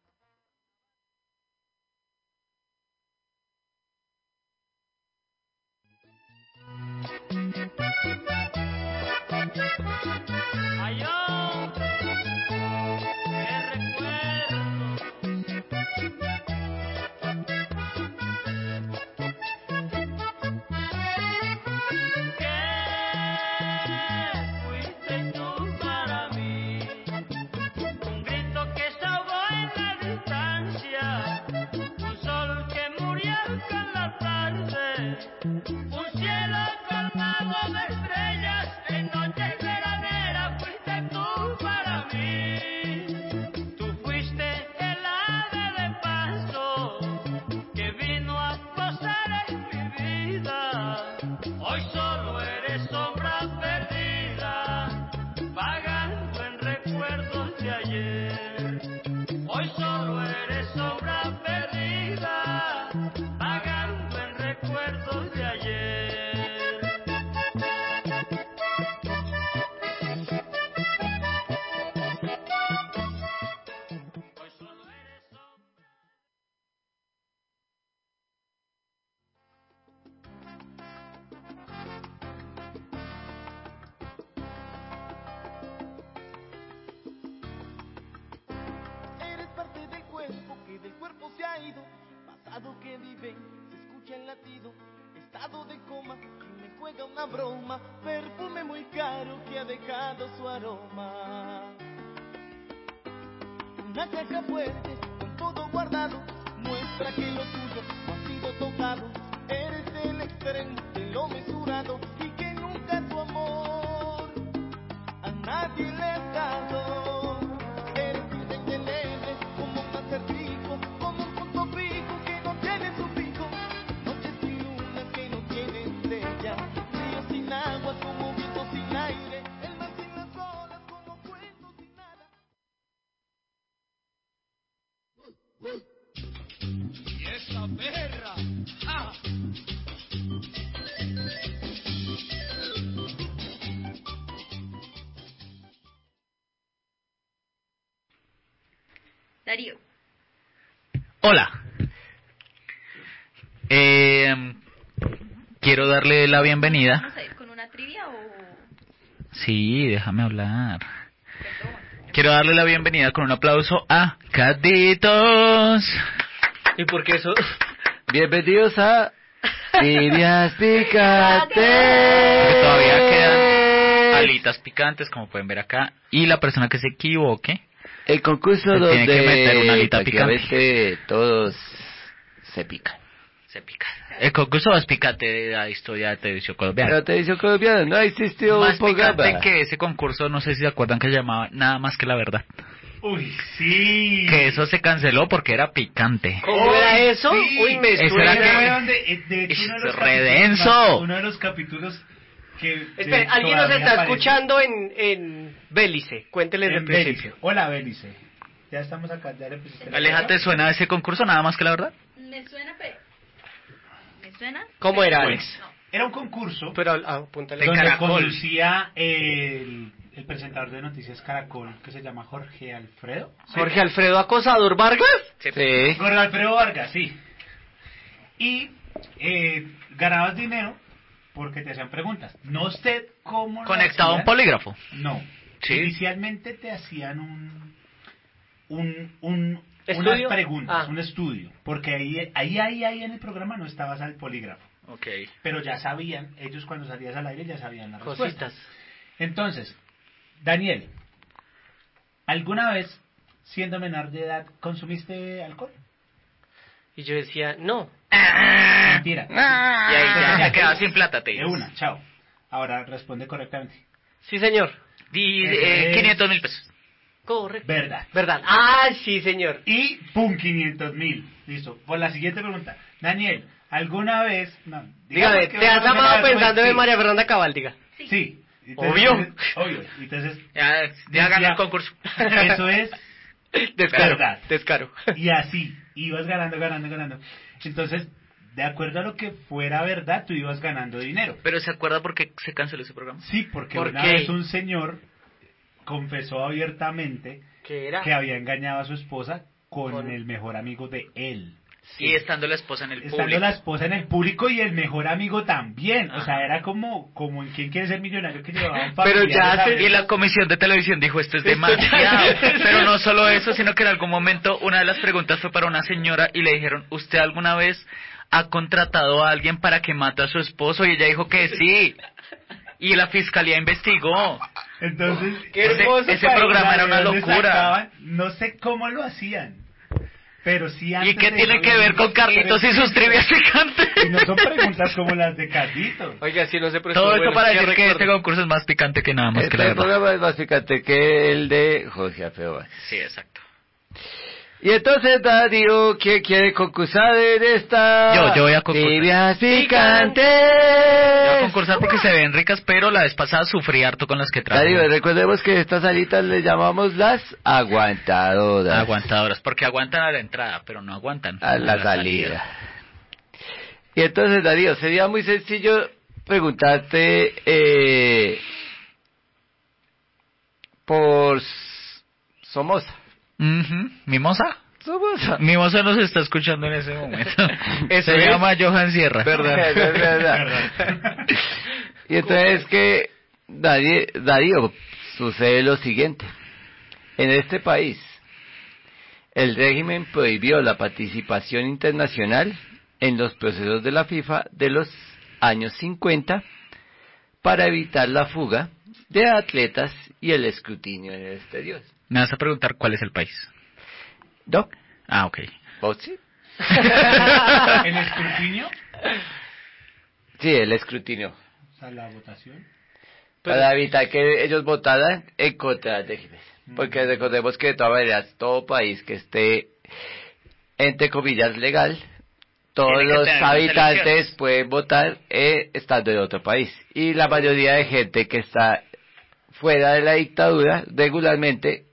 Speaker 5: Un cielo colmado de estrellas en noches veraneras fuiste tú para mí. Tú fuiste el ave de paso que vino a posar en mi vida. Hoy solo eres sombra perdida, vagando en recuerdos de ayer. Hoy solo eres sombra perdida, vagando en recuerdos de ayer. Hoy solo eres sombra.
Speaker 2: Eres parte del cuerpo que del cuerpo se ha ido, pasado que vive, se escucha el latido, estado de coma que me juega una broma, perfume muy caro que ha dejado su aroma. Una caja fuerte con todo guardado, muestra que lo tuyo no ha sido tocado, eres el extremo de lo mesurado y que nunca tu amor a nadie le has dado.
Speaker 10: Darío.
Speaker 6: Hola. Quiero darle la bienvenida.
Speaker 10: ¿Vamos a ir con una trivia o...?
Speaker 6: Sí, déjame hablar. Quiero darle la bienvenida con un aplauso a Caditos.
Speaker 9: ¿Y por qué eso?
Speaker 7: Bienvenidos a Tibias Picantes.
Speaker 6: Porque todavía quedan alitas picantes, como pueden ver acá. Y la persona que se equivoque,
Speaker 7: el concurso
Speaker 6: tiene que meter una
Speaker 7: donde
Speaker 6: alita picante.
Speaker 7: prácticamente todos se pican.
Speaker 6: Se pica. El concurso más picante de la historia de televisión colombiana.
Speaker 7: La televisión colombiana no existió
Speaker 6: Más
Speaker 7: un programa.
Speaker 6: picante que ese concurso, no sé si se acuerdan, que se llamaba Nada Más Que La Verdad.
Speaker 8: Uy, sí.
Speaker 6: Que eso se canceló porque era picante.
Speaker 9: ¿Cómo era eso?
Speaker 8: Sí.
Speaker 9: Uy, me
Speaker 6: Eso
Speaker 9: suena.
Speaker 6: era
Speaker 8: De hecho,
Speaker 6: redenso.
Speaker 8: uno de los capítulos que...
Speaker 9: Espera, alguien nos está escuchando en Bélice. Cuéntele desde el principio.
Speaker 8: Hola, Bélice. Ya estamos acá, ya le pusiste la
Speaker 6: Aleja, ¿te suena ese concurso Nada Más Que La Verdad?
Speaker 10: Me suena, pero... ¿Me suena?
Speaker 9: ¿Cómo era,
Speaker 8: Pues,
Speaker 9: Alex?
Speaker 8: era un concurso
Speaker 9: Pero apúntale.
Speaker 8: donde
Speaker 6: Caracol.
Speaker 8: conducía el presentador de Noticias Caracol, que se llama Jorge Alfredo. ¿Sí?
Speaker 9: Jorge Alfredo Acosador Vargas.
Speaker 7: Sí.
Speaker 8: Jorge Alfredo Vargas, sí. Y ganabas dinero porque te hacían preguntas. No sé cómo... lo
Speaker 6: Conectado a un
Speaker 8: hacían.
Speaker 6: polígrafo.
Speaker 8: No.
Speaker 6: Sí.
Speaker 8: Inicialmente te hacían unas
Speaker 9: ¿Estudio?
Speaker 8: preguntas,
Speaker 9: Ah.
Speaker 8: un estudio. Porque ahí en el programa no estabas al polígrafo.
Speaker 6: Ok.
Speaker 8: Pero ya sabían, ellos cuando salías al aire ya sabían las respuestas.
Speaker 9: Cositas.
Speaker 8: Entonces, Daniel, ¿alguna vez, siendo menor de edad, consumiste alcohol?
Speaker 9: Y yo decía, no.
Speaker 8: Mentira.
Speaker 6: Y ahí ya te quedas sin plata, te
Speaker 8: De
Speaker 6: dices.
Speaker 8: una, chao. Ahora responde correctamente.
Speaker 9: Sí, señor.
Speaker 6: Di
Speaker 8: Es-
Speaker 6: 500.000 pesos.
Speaker 9: Correcto.
Speaker 8: Verdad.
Speaker 9: ¿Verdad? Ah, sí, señor.
Speaker 8: Y ¡pum! 500.000. Listo. Por la siguiente pregunta. Daniel, ¿alguna vez... No, digamos
Speaker 9: Dígame,
Speaker 8: que
Speaker 9: ¿te has
Speaker 8: vamos a
Speaker 9: amado
Speaker 8: ganar,
Speaker 9: pensando
Speaker 8: pues,
Speaker 9: en María Fernanda Cabal, diga?
Speaker 8: Sí.
Speaker 9: Obvio.
Speaker 8: Obvio. Entonces,
Speaker 6: Ya ganó el concurso.
Speaker 8: eso es
Speaker 9: Descaro.
Speaker 8: verdad.
Speaker 9: Descaro.
Speaker 8: Y así, ibas ganando. Entonces, de acuerdo a lo que fuera verdad, tú ibas ganando dinero.
Speaker 6: Pero ¿se acuerda por qué se canceló ese programa?
Speaker 8: Sí, porque
Speaker 9: ¿Por
Speaker 8: una
Speaker 9: qué?
Speaker 8: vez un señor confesó abiertamente
Speaker 9: ¿Qué era?
Speaker 8: que había engañado a su esposa con
Speaker 9: Con-
Speaker 8: el mejor amigo de él.
Speaker 6: Y estando la esposa en el
Speaker 8: Estando
Speaker 6: público.
Speaker 8: la esposa en el público y el mejor amigo también. O sea,
Speaker 6: Ajá.
Speaker 8: era como en ¿Quién quiere ser millonario? Que llevaban
Speaker 9: Pero ya
Speaker 8: familiares a
Speaker 9: se-
Speaker 8: ver.
Speaker 6: Y la comisión de televisión dijo, esto es demasiado. Pero no solo eso, sino que en algún momento una de las preguntas fue para una señora y le dijeron, ¿usted alguna vez ha contratado a alguien para que mate a su esposo? Y ella dijo que sí. Y la fiscalía investigó.
Speaker 8: Entonces,
Speaker 9: Qué hermoso
Speaker 6: ese
Speaker 9: país,
Speaker 6: programa era una
Speaker 8: ¿de dónde
Speaker 6: locura.
Speaker 8: sacaban? No sé cómo lo hacían. Pero sí antes
Speaker 6: ¿Y qué
Speaker 8: de
Speaker 6: tiene
Speaker 8: eso
Speaker 6: que ver con Carlitos y sus trivias picantes?
Speaker 8: Y no son preguntas como las de Carlitos.
Speaker 9: Oiga, si no se prestó.
Speaker 6: Todo esto
Speaker 9: bueno,
Speaker 6: para
Speaker 9: ¿qué
Speaker 6: decir que
Speaker 9: recuerdo?
Speaker 6: este concurso es más picante que nada más que la
Speaker 7: Este
Speaker 6: verdad.
Speaker 7: programa es más picante que el de Jorge Alfredo Vargas.
Speaker 6: Sí, exacto.
Speaker 7: Y entonces, Darío, ¿quién quiere concursar en esta?
Speaker 6: Yo voy a concursar.
Speaker 7: Tibias Picantes.
Speaker 6: Voy a concursar porque se ven ricas, pero la vez pasada sufrí harto con las que trajo.
Speaker 7: Darío, recordemos que estas alitas le llamamos las aguantadoras.
Speaker 6: Aguantadoras, porque aguantan a la entrada, pero no aguantan
Speaker 7: A la salida. Y entonces, Darío, sería muy sencillo preguntarte por Somoza.
Speaker 6: Ujú. ¿Mimosa?
Speaker 7: Somoza.
Speaker 6: Mimosa nos está escuchando en ese momento.
Speaker 9: Eso
Speaker 6: Se
Speaker 9: es.
Speaker 6: llama Johan Sierra.
Speaker 7: Es verdad. Y entonces que Darío, sucede lo siguiente. En este país, el régimen prohibió la participación internacional en los procesos de la FIFA de los años 50 para evitar la fuga de atletas y el escrutinio en el exterior.
Speaker 6: Me vas a preguntar cuál es el país.
Speaker 7: ¿No?
Speaker 6: Ah, ok.
Speaker 7: ¿Vos sí?
Speaker 8: ¿El escrutinio?
Speaker 7: Sí, el escrutinio.
Speaker 8: O sea, la votación.
Speaker 7: Para evitar que ellos votaran en contra del régimen. Porque recordemos que de todas maneras, todo país que esté, entre comillas, legal, todos
Speaker 6: Tiene que
Speaker 7: los
Speaker 6: tener unas
Speaker 7: habitantes
Speaker 6: elecciones.
Speaker 7: pueden votar estando en otro país. Y la mayoría de gente que está fuera de la dictadura, regularmente,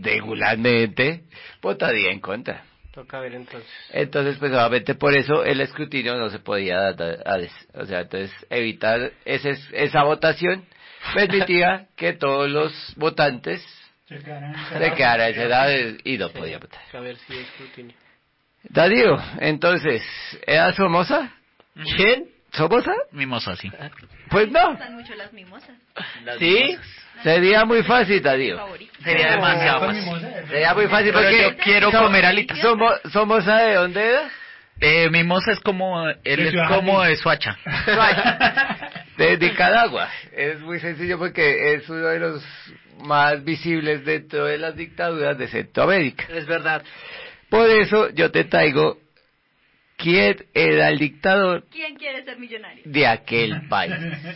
Speaker 7: votaría en contra.
Speaker 9: Toca ver entonces.
Speaker 7: Entonces, pues obviamente por eso el escrutinio no se podía dar, o sea, entonces evitar esa votación permitía que todos los votantes
Speaker 8: Se quedará
Speaker 7: encerrado y no podía votar.
Speaker 9: A ver si escrutinio.
Speaker 7: Darío, entonces, ¿era Somoza?
Speaker 9: ¿Quién?
Speaker 7: ¿Somoza?
Speaker 6: Mimosa, sí.
Speaker 7: Pues no.
Speaker 10: Me gustan mucho las mimosas.
Speaker 7: ¿Sí? Sería muy fácil, Darío.
Speaker 6: Sería demasiado fácil.
Speaker 7: Sería muy fácil porque
Speaker 6: yo quiero comer alitas.
Speaker 7: ¿Somoza de dónde era?
Speaker 6: Mimosa es como, él es como de Suacha.
Speaker 7: De Nicaragua. Es muy sencillo porque es uno de los más visibles dentro de las dictaduras de Centroamérica.
Speaker 9: Es verdad.
Speaker 7: Por eso yo te traigo quién era el dictador
Speaker 10: ¿Quién quiere ser millonario?
Speaker 7: de aquel país.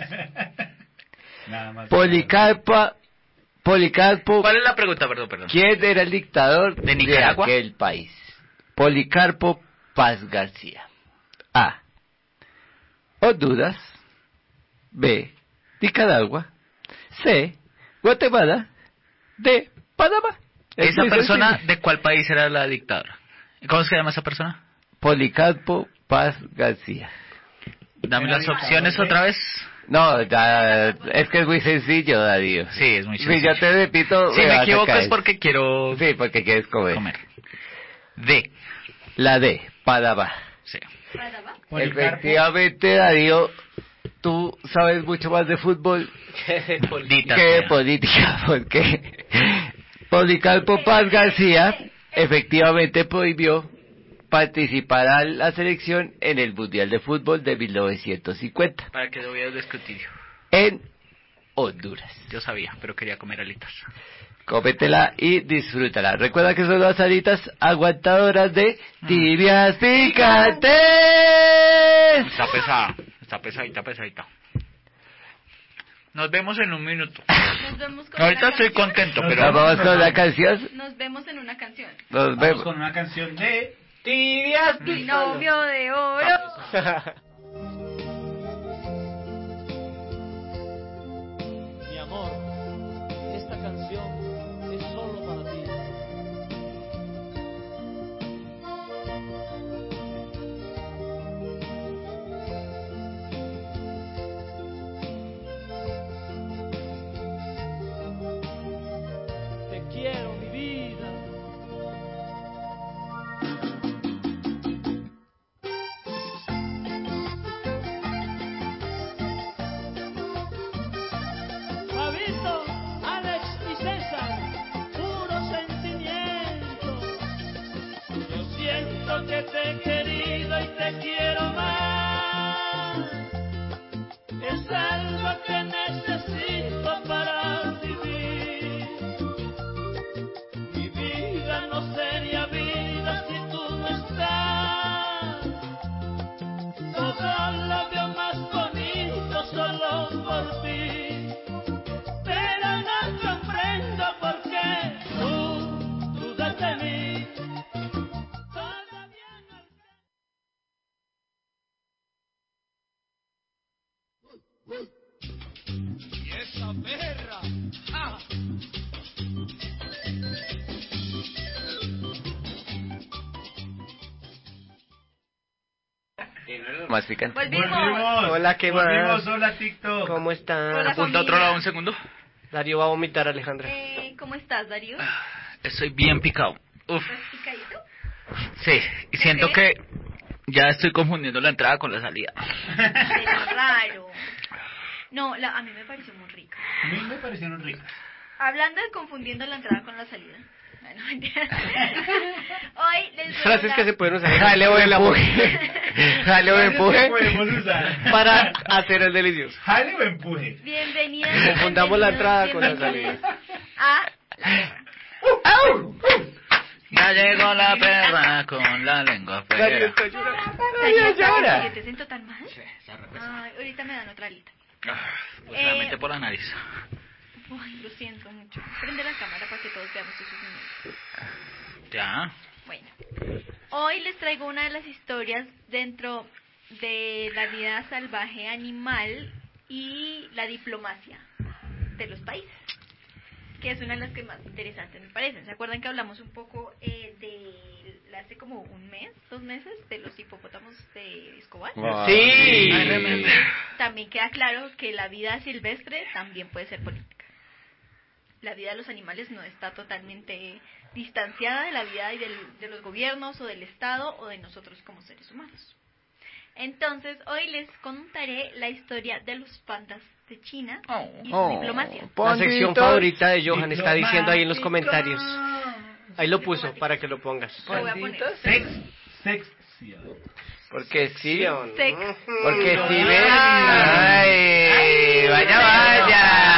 Speaker 8: Nada más.
Speaker 7: Policarpo.
Speaker 6: ¿Cuál es la pregunta? Perdón.
Speaker 7: ¿Quién era el dictador
Speaker 6: de Nicaragua?
Speaker 7: De aquel país? Policarpo Paz García. A. Honduras. B. Nicaragua. C. Guatemala. D. Panamá.
Speaker 6: ¿Esa persona de cuál país era la dictadora? ¿Cómo se llama esa persona?
Speaker 7: Policarpo Paz García.
Speaker 6: Dame las opciones otra vez.
Speaker 7: No, es que es muy sencillo, Darío.
Speaker 6: Sí, es muy sencillo.
Speaker 7: Si yo te repito...
Speaker 6: Si me equivoco es porque quiero...
Speaker 7: Sí, porque quieres comer.
Speaker 6: D.
Speaker 7: La D, Panamá.
Speaker 6: Sí.
Speaker 7: Efectivamente, Darío, tú sabes mucho más de fútbol que de política, porque Policarpo Paz García efectivamente prohibió participar a la selección en el Mundial de Fútbol de 1950.
Speaker 6: Para que lo veas de escrutinio.
Speaker 7: En Honduras.
Speaker 6: Yo sabía, pero quería comer alitas.
Speaker 7: Cómetela y disfrútala. Recuerda que son las alitas aguantadoras de tibias picantes.
Speaker 6: Está pesadita. Nos vemos en un minuto.
Speaker 10: Nos vemos con
Speaker 6: Ahorita
Speaker 10: una
Speaker 6: estoy
Speaker 10: canción.
Speaker 6: contento, pero...
Speaker 7: Vamos con la canción.
Speaker 10: Nos vemos en una canción.
Speaker 7: Nos vemos.
Speaker 8: Vamos con una canción de Tibias
Speaker 10: Mi
Speaker 8: Picantes.
Speaker 10: novio de oro.
Speaker 2: Mi amor, esta canción es solo para ti. Te quiero, mi vida. Fabito, Alex y César, puro sentimiento. Yo siento que te he querido y te quiero más. Es algo que necesito para vivir. Mi vida no sería vida si tú no estás. Todo lo veo más bonito solo por ti. Pero no comprendo por qué tú dudas de mí. Todavía no... Y esa perra. ¡Ah!
Speaker 7: Más picante.
Speaker 10: Volvimos.
Speaker 9: Hola, ¿qué más?
Speaker 8: Volvimos, hola TikTok.
Speaker 9: ¿Cómo están?
Speaker 10: Hola,
Speaker 6: Apunta a otro lado un segundo.
Speaker 9: Darío va a vomitar, Alejandra.
Speaker 10: ¿Cómo estás, Darío?
Speaker 6: Estoy bien picado. Uf.
Speaker 10: ¿Estás picadito?
Speaker 6: Sí, y siento
Speaker 10: qué?
Speaker 6: que ya estoy confundiendo la entrada con la salida.
Speaker 10: Pero raro. No, a mí me pareció muy rica.
Speaker 8: A mí me parecieron ricas.
Speaker 10: Hablando de confundiendo la entrada con la salida. Bueno, mentira. Hoy les voy a
Speaker 9: Frases
Speaker 10: hablar-
Speaker 9: que se pueden usar.
Speaker 7: Jale o empuje. Jale o empuje.
Speaker 8: Podemos usar.
Speaker 9: Para hacer el delicioso.
Speaker 8: Jale o empuje.
Speaker 10: Bienvenidas.
Speaker 9: Confundamos la entrada con la
Speaker 10: bienvenidas
Speaker 9: salida.
Speaker 10: A la guerra.
Speaker 6: Ya llegó la perra con la lengua
Speaker 9: Darío
Speaker 6: afuera.
Speaker 9: está llorando.
Speaker 10: Darío,
Speaker 7: llora.
Speaker 10: ¿por qué te siento tan mal?
Speaker 6: Sí, está repesado.
Speaker 10: Ay, ahorita me dan otra alita.
Speaker 6: Solamente por la nariz.
Speaker 10: Ay, lo siento mucho. Prende la cámara para que todos veamos sus sufrimientos.
Speaker 6: Ya.
Speaker 10: Bueno, hoy les traigo una de las historias dentro de la vida salvaje animal y la diplomacia de los países, que es una de las que más interesantes me parecen. ¿Se acuerdan que hablamos un poco hace como un mes, 2 meses, de los hipopótamos de Escobar?
Speaker 9: Sí.
Speaker 6: I remember.
Speaker 10: También queda claro que la vida silvestre también puede ser política. la vida de los animales no está totalmente distanciada de la vida de los gobiernos o del Estado o de nosotros como seres humanos. Entonces, hoy les contaré la historia de los pandas de China y su diplomacia.
Speaker 9: La sección favorita de Johan está diciendo ahí en los comentarios. Ahí lo puso para que lo pongas.
Speaker 10: Lo voy a poner.
Speaker 8: Sección.
Speaker 7: Porque sí.
Speaker 10: Sex.
Speaker 7: Porque sí ven. Ay, vaya.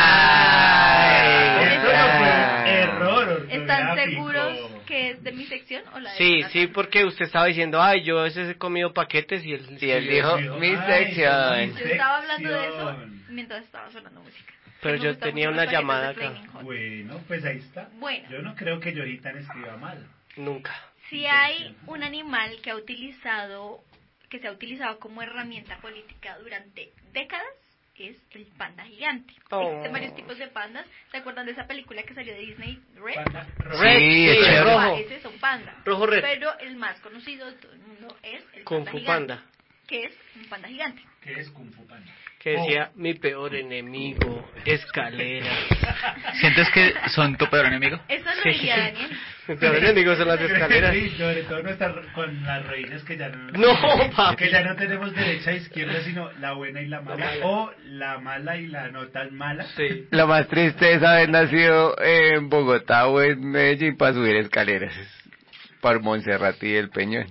Speaker 8: Eso no fue error ortográfico.
Speaker 10: ¿Están seguros que es de mi sección o la de
Speaker 9: Sí,
Speaker 10: Jonathan?
Speaker 9: sí, porque usted estaba diciendo, ay, yo a veces he comido paquetes y él,
Speaker 7: Sí, él dijo mi sección.
Speaker 10: Yo estaba hablando de eso mientras estaba sonando música.
Speaker 9: Pero
Speaker 10: Me
Speaker 9: yo
Speaker 10: gustan
Speaker 9: tenía
Speaker 10: mucho
Speaker 9: una
Speaker 10: los paquetes
Speaker 9: llamada
Speaker 10: de
Speaker 9: acá.
Speaker 10: Flaming Hot.
Speaker 8: Bueno, pues ahí está.
Speaker 10: Bueno.
Speaker 8: Yo no creo que Yoritan escriba mal.
Speaker 9: Nunca.
Speaker 10: Si hay un animal que se ha utilizado como herramienta política durante décadas, es el panda gigante. Existen varios tipos de pandas. ¿Se acuerdan de esa película que salió de Disney, Red?
Speaker 8: Panda
Speaker 9: Red,
Speaker 7: Sí,
Speaker 9: sí,
Speaker 7: es
Speaker 9: rojo.
Speaker 10: Ese es un panda.
Speaker 9: Rojo, red.
Speaker 10: Pero el más conocido de todo el mundo es el
Speaker 9: Kung
Speaker 10: panda
Speaker 9: Fu
Speaker 10: gigante,
Speaker 9: Panda.
Speaker 10: que es un panda gigante.
Speaker 8: que es Kung Fu Panda.
Speaker 9: Que decía, mi peor enemigo, escalera.
Speaker 6: ¿Sientes que son tu peor enemigo?
Speaker 10: Eso lo diría Daniel.
Speaker 9: Mi peor enemigo son las escaleras.
Speaker 8: Sí, sobre todo con las reinas que ya no,
Speaker 9: No, papi.
Speaker 8: que ya no tenemos derecha e izquierda, sino la buena y la mala, o la mala y la no tan mala.
Speaker 9: Sí.
Speaker 7: Lo más triste es haber nacido en Bogotá o en Medellín para subir escaleras. Por Montserrat y el Peñón.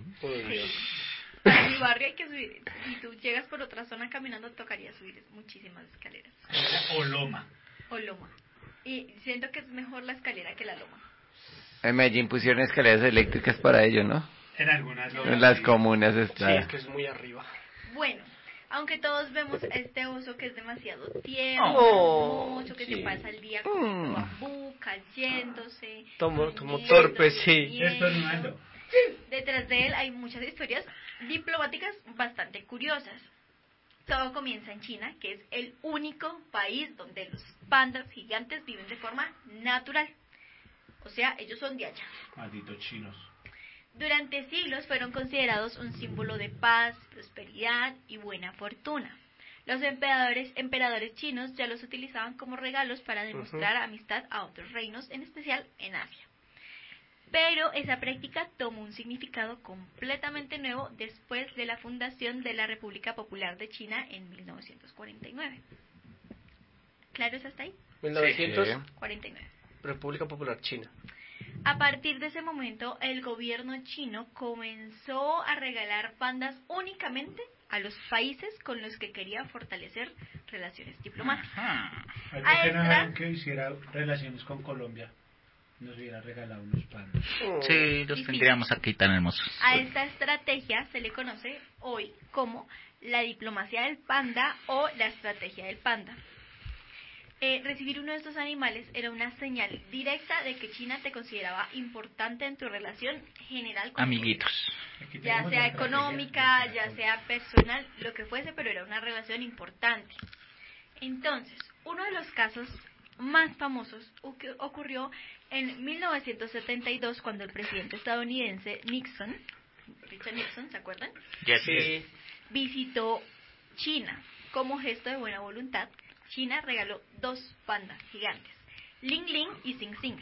Speaker 10: Para mi barrio hay que subir. Si tú llegas por otra zona caminando, tocaría subir muchísimas escaleras.
Speaker 8: O loma.
Speaker 10: O loma. Y siento que es mejor la escalera que la loma.
Speaker 7: En Medellín pusieron escaleras eléctricas para ello, ¿no?
Speaker 8: En algunas lomas.
Speaker 7: En las
Speaker 8: sí.
Speaker 7: comunas
Speaker 9: Sí,
Speaker 7: está.
Speaker 9: es que es muy arriba.
Speaker 10: Bueno, aunque todos vemos este oso que es demasiado tierno,
Speaker 9: Oh,
Speaker 10: mucho, que
Speaker 9: sí.
Speaker 10: se pasa el día comiendo bambú, cayéndose,
Speaker 9: Como
Speaker 10: durmiendo,
Speaker 9: torpe, sí.
Speaker 10: durmiendo.
Speaker 8: Estornudando.
Speaker 10: Detrás de él hay muchas historias diplomáticas bastante curiosas. Todo comienza en China, que es el único país donde los pandas gigantes viven de forma natural. O sea, ellos son de allá.
Speaker 8: Malditos chinos.
Speaker 10: Durante siglos fueron considerados un símbolo de paz, prosperidad y buena fortuna. Los emperadores chinos ya los utilizaban como regalos para demostrar amistad a otros reinos, en especial en Asia. Pero esa práctica tomó un significado completamente nuevo después de la fundación de la República Popular de China en 1949. ¿Claro es hasta ahí?
Speaker 9: 1949.
Speaker 7: Sí.
Speaker 9: República Popular China.
Speaker 10: A partir de ese momento, el gobierno chino comenzó a regalar pandas únicamente a los países con los que quería fortalecer relaciones diplomáticas.
Speaker 8: Algo
Speaker 10: A
Speaker 8: que no
Speaker 10: extras-
Speaker 8: dejaron que hiciera relaciones con Colombia. Nos hubiera regalado unos pandas.
Speaker 6: Sí, los tendríamos aquí tan hermosos.
Speaker 10: A esta estrategia se le conoce hoy como la diplomacia del panda o la estrategia del panda. Recibir uno de estos animales era una señal directa de que China te consideraba importante en tu relación general con
Speaker 6: Amiguitos.
Speaker 8: Aquí
Speaker 10: ya
Speaker 8: tenemos
Speaker 10: sea
Speaker 8: la estrategia
Speaker 10: económica,
Speaker 8: de
Speaker 10: ya
Speaker 8: la
Speaker 10: sea personal, lo que fuese, pero era una relación importante. Entonces, uno de los casos más famosos ocurrió en 1972 cuando el presidente estadounidense Richard Nixon, ¿se acuerdan?
Speaker 9: Sí.
Speaker 10: Visitó China. Como gesto de buena voluntad, China regaló 2 pandas gigantes, Ling Ling y Sing Sing.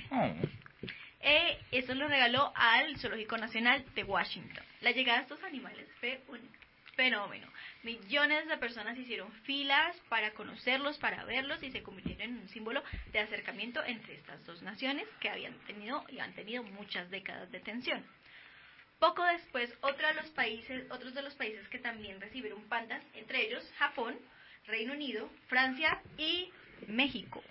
Speaker 10: Eso lo regaló al Zoológico Nacional de Washington. La llegada de estos animales fue un fenómeno. Millones de personas hicieron filas para conocerlos, para verlos, y se convirtieron en un símbolo de acercamiento entre estas dos naciones que habían tenido y han tenido muchas décadas de tensión. Poco después, otros de los países que también recibieron pandas, entre ellos Japón, Reino Unido, Francia y México,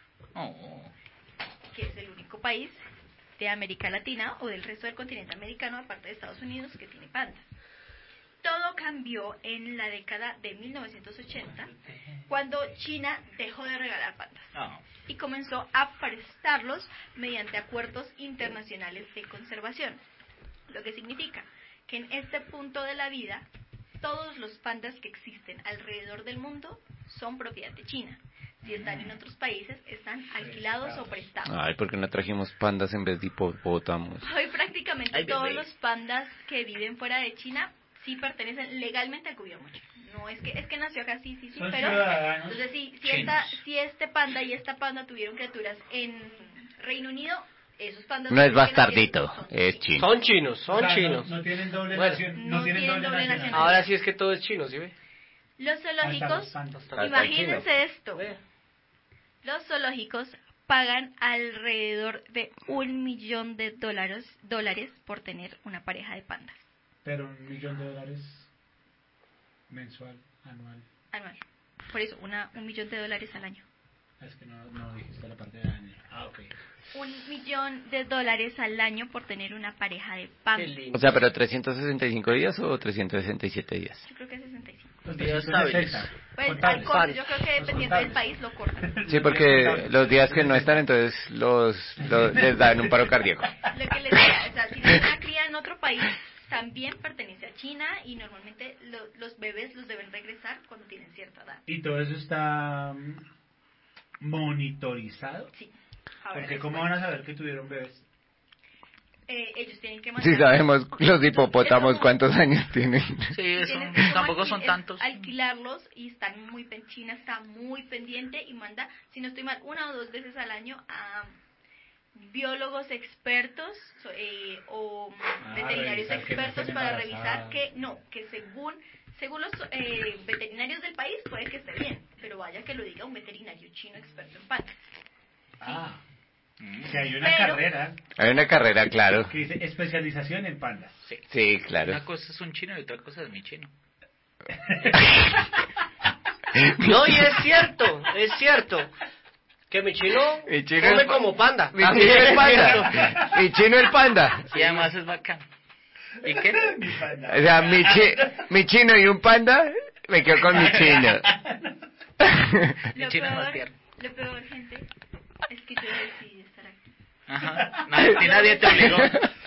Speaker 10: que es el único país de América Latina o del resto del continente americano, aparte de Estados Unidos, que tiene pandas. Todo cambió en la década de 1980, cuando China dejó de regalar pandas y comenzó a prestarlos mediante acuerdos internacionales de conservación, lo que significa que en este punto de la vida todos los pandas que existen alrededor del mundo son propiedad de China. Si están en otros países, están alquilados o prestados.
Speaker 7: Ay, ¿por qué no trajimos pandas en vez de hipopótamos?
Speaker 10: Hoy prácticamente todos los pandas que viven fuera de China sí pertenecen legalmente al gobierno chino. No no, es que nació acá, sí,
Speaker 8: Son
Speaker 10: pero
Speaker 8: ciudadanos
Speaker 10: entonces si
Speaker 6: chinos.
Speaker 10: este panda y esta panda tuvieron criaturas en Reino Unido, esos pandas
Speaker 7: No es
Speaker 10: que
Speaker 7: bastardito,
Speaker 10: nacieron
Speaker 7: es chino.
Speaker 9: Son chinos, son
Speaker 8: O sea,
Speaker 9: chinos.
Speaker 8: No tienen doble
Speaker 9: Bueno,
Speaker 8: nación,
Speaker 10: no
Speaker 8: no tienen
Speaker 10: tienen
Speaker 8: doble
Speaker 10: doble
Speaker 8: nacionalidad.
Speaker 9: Ahora sí es que todo es chino, ¿sí ve?
Speaker 10: Los zoológicos,
Speaker 8: Hasta
Speaker 10: imagínense esto,
Speaker 9: Ve.
Speaker 10: los zoológicos pagan alrededor de $1.000.000 por tener una pareja de pandas
Speaker 8: Pero $1.000.000 mensual, anual.
Speaker 10: anual. Por eso, $1.000.000 al año.
Speaker 8: Es que no dijiste la parte de año. Ok.
Speaker 10: $1.000.000 al año por tener una pareja de
Speaker 9: Qué
Speaker 10: pandas.
Speaker 9: lindo.
Speaker 7: O sea, pero 365 días o 367 días.
Speaker 10: Yo creo que 65.
Speaker 8: Los
Speaker 9: Días
Speaker 8: 360.
Speaker 10: Pues hay
Speaker 8: Contables.
Speaker 10: cortes, yo creo que
Speaker 8: Los
Speaker 10: dependiendo del
Speaker 8: contables.
Speaker 10: país lo cortan.
Speaker 7: Sí, porque los días que no están, entonces les dan un paro cardíaco.
Speaker 10: Lo que les decía, o sea, si tienen una cría en otro país, también pertenece a China y normalmente los bebés los deben regresar cuando tienen cierta edad.
Speaker 8: ¿Y todo eso está monitorizado?
Speaker 10: Sí. Ahora
Speaker 8: Porque
Speaker 10: les
Speaker 8: ¿cómo
Speaker 10: cuento.
Speaker 8: van a saber que tuvieron bebés?
Speaker 10: Ellos tienen que mandar...
Speaker 7: Si sabemos los hipopótamos
Speaker 10: Es como-
Speaker 7: cuántos años tienen.
Speaker 6: Sí,
Speaker 10: Tienes que
Speaker 6: tampoco
Speaker 10: como
Speaker 6: son tantos.
Speaker 10: alquilarlos y están muy China está muy pendiente y manda, si no estoy mal, 1 o 2 veces al año a biólogos expertos o veterinarios
Speaker 8: revisar que no
Speaker 10: expertos
Speaker 8: estén
Speaker 10: para revisar
Speaker 8: embarazadas.
Speaker 10: que según los veterinarios del país puede que esté bien, pero vaya que lo diga un veterinario chino experto en pandas.
Speaker 8: Ah, que hay una
Speaker 10: Pero-
Speaker 8: carrera
Speaker 7: Hay una carrera, claro.
Speaker 8: que dice especialización en pandas.
Speaker 7: Sí, claro.
Speaker 6: Una cosa es un chino y otra cosa es mi chino.
Speaker 9: No, y es cierto. Que mi chino come
Speaker 7: es-
Speaker 9: como panda.
Speaker 7: Mi chino el panda. Mi chino el panda.
Speaker 6: Y además es bacán. ¿Y qué?
Speaker 8: Mi panda.
Speaker 7: O sea, mi chino y un panda, me quedo con mi chino.
Speaker 6: Mi chino es más tierno.
Speaker 10: Lo peor, gente, es que yo decidí estar aquí.
Speaker 6: Ajá. Nadie te obligó.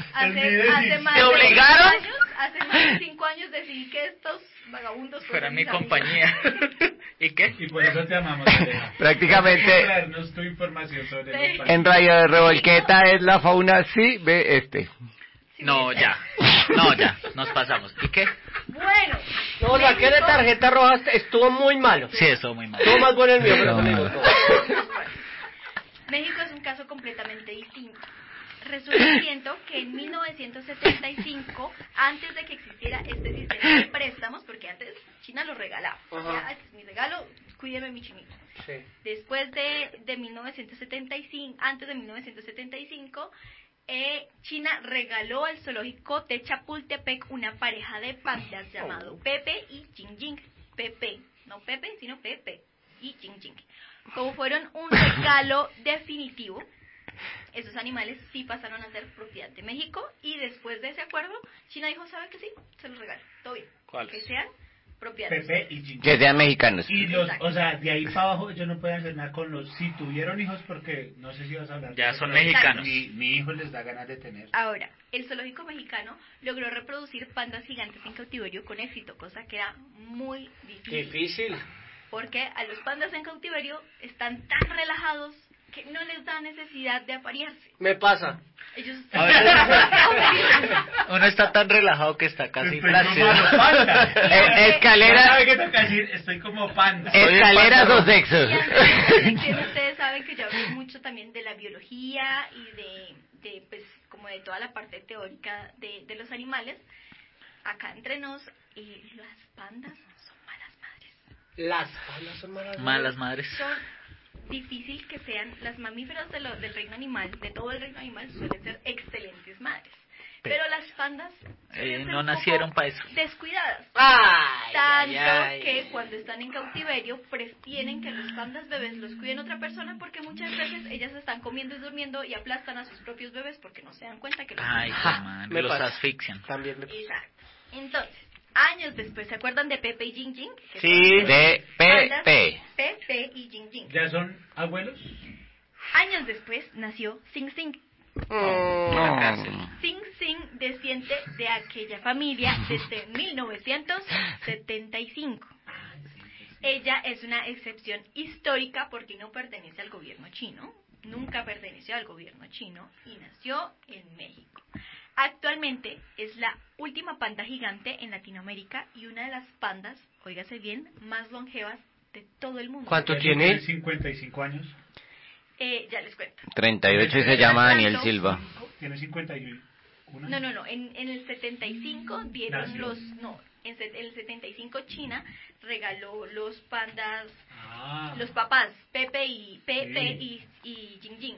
Speaker 10: Hace más
Speaker 6: ¿Te
Speaker 10: de
Speaker 6: obligaron?
Speaker 10: 5 años, hace más de 5 años decidí que estos vagabundos
Speaker 6: Fuera
Speaker 10: fueran
Speaker 6: mi
Speaker 10: mis amigos.
Speaker 6: compañía. ¿Y qué?
Speaker 8: Y por eso te amamos, Aleja.
Speaker 7: Prácticamente-
Speaker 8: Gracias por traernos tu información sobre los pandas.
Speaker 7: En Radio de Revolqueta es la fauna, sí, ve este.
Speaker 6: No, ya. No, ya. Nos pasamos. ¿Y qué?
Speaker 10: Bueno,
Speaker 9: No, saqué de
Speaker 10: México-
Speaker 9: tarjeta roja, estuvo muy malo.
Speaker 6: Sí, eso muy mal.
Speaker 9: Estuvo más bueno el mío, pero no digo todo.
Speaker 10: México es un caso completamente distinto. Resulta siento que en 1975, antes de que existiera este sistema de préstamos, porque antes China lo regalaba,
Speaker 9: Ajá.
Speaker 10: ya, este es mi regalo, cuídeme mi chinito.
Speaker 9: Sí.
Speaker 10: Después de 1975, antes de 1975, China regaló al zoológico de Chapultepec una pareja de pandas llamado Pepe y Jingjing. Pepe, no Pepe, sino Pepe y Jingjing. Como fueron un regalo definitivo, esos animales sí pasaron a ser propiedad de México y después de ese acuerdo, China dijo, ¿sabe que sí? Se los regalo, todo bien.
Speaker 6: ¿Cuáles?
Speaker 10: Que sean propiedad.
Speaker 8: Pepe y Jinjin.
Speaker 7: Que sean mexicanos.
Speaker 8: Y los,
Speaker 10: Exacto.
Speaker 8: o sea, de ahí para abajo ellos no pueden hacer nada con los, si tuvieron hijos, porque no sé si vas a hablar.
Speaker 6: Ya
Speaker 8: de eso,
Speaker 6: son
Speaker 8: pero
Speaker 6: mexicanos.
Speaker 8: Mi hijo les da ganas de tener.
Speaker 10: Ahora, el zoológico mexicano logró reproducir pandas gigantes en cautiverio con éxito, cosa que era muy
Speaker 9: Difícil.
Speaker 10: porque a los pandas en cautiverio están tan relajados que no les da necesidad de aparearse.
Speaker 9: Me pasa.
Speaker 10: Ellos
Speaker 6: A veces uno está tan relajado que está casi
Speaker 8: Estoy como a
Speaker 6: flácido.
Speaker 8: los pandas.
Speaker 7: Escalera,
Speaker 8: ¿Sabe qué toca decir? Estoy como panda.
Speaker 7: escaleras o sexos.
Speaker 10: Y antes de esta sección, ustedes saben que yo hablo mucho también de la biología y de pues como de toda la parte teórica de los animales. Acá entre nos, las pandas son malas madres.
Speaker 9: Las pandas son malas.
Speaker 6: Malas madres.
Speaker 10: Son difícil que sean las mamíferos del reino animal, de todo el reino animal, suelen ser excelentes madres. Pero las pandas suelen ser
Speaker 6: No
Speaker 10: un
Speaker 6: nacieron
Speaker 10: poco
Speaker 6: para eso.
Speaker 10: descuidadas.
Speaker 9: Ay,
Speaker 10: Tanto
Speaker 9: ay, ay.
Speaker 10: que cuando están en cautiverio prefieren que los pandas bebés los cuiden otra persona porque muchas veces ellas están comiendo y durmiendo y aplastan a sus propios bebés porque no se dan cuenta que los
Speaker 6: Ay,
Speaker 10: están
Speaker 6: man,
Speaker 9: me
Speaker 6: los
Speaker 9: pasa.
Speaker 6: asfixian.
Speaker 9: También me pasa.
Speaker 10: Exacto. Entonces, años después, ¿se acuerdan de Pepe y Jingjing? Que
Speaker 7: Sí,
Speaker 10: son
Speaker 7: de
Speaker 10: pandas
Speaker 7: Pepe.
Speaker 10: Pepe y Jingjing.
Speaker 8: ¿Ya son abuelos?
Speaker 10: Años después nació Sing Sing. Sing Sing desciende de aquella familia desde 1975. Ella es una excepción histórica porque no pertenece al gobierno chino, nunca perteneció al gobierno chino y nació en México. Actualmente es la última panda gigante en Latinoamérica y una de las pandas óigase bien, más longevas de todo el mundo.
Speaker 9: ¿Cuánto tiene?
Speaker 8: 55 años.
Speaker 10: Ya les cuento.
Speaker 7: 38 y se llama Daniel Silva.
Speaker 8: Tiene 51.
Speaker 10: No. En el 75 dieron
Speaker 8: Nació.
Speaker 10: los... No, en el 75 China regaló los pandas, los papás, Pepe y Jing.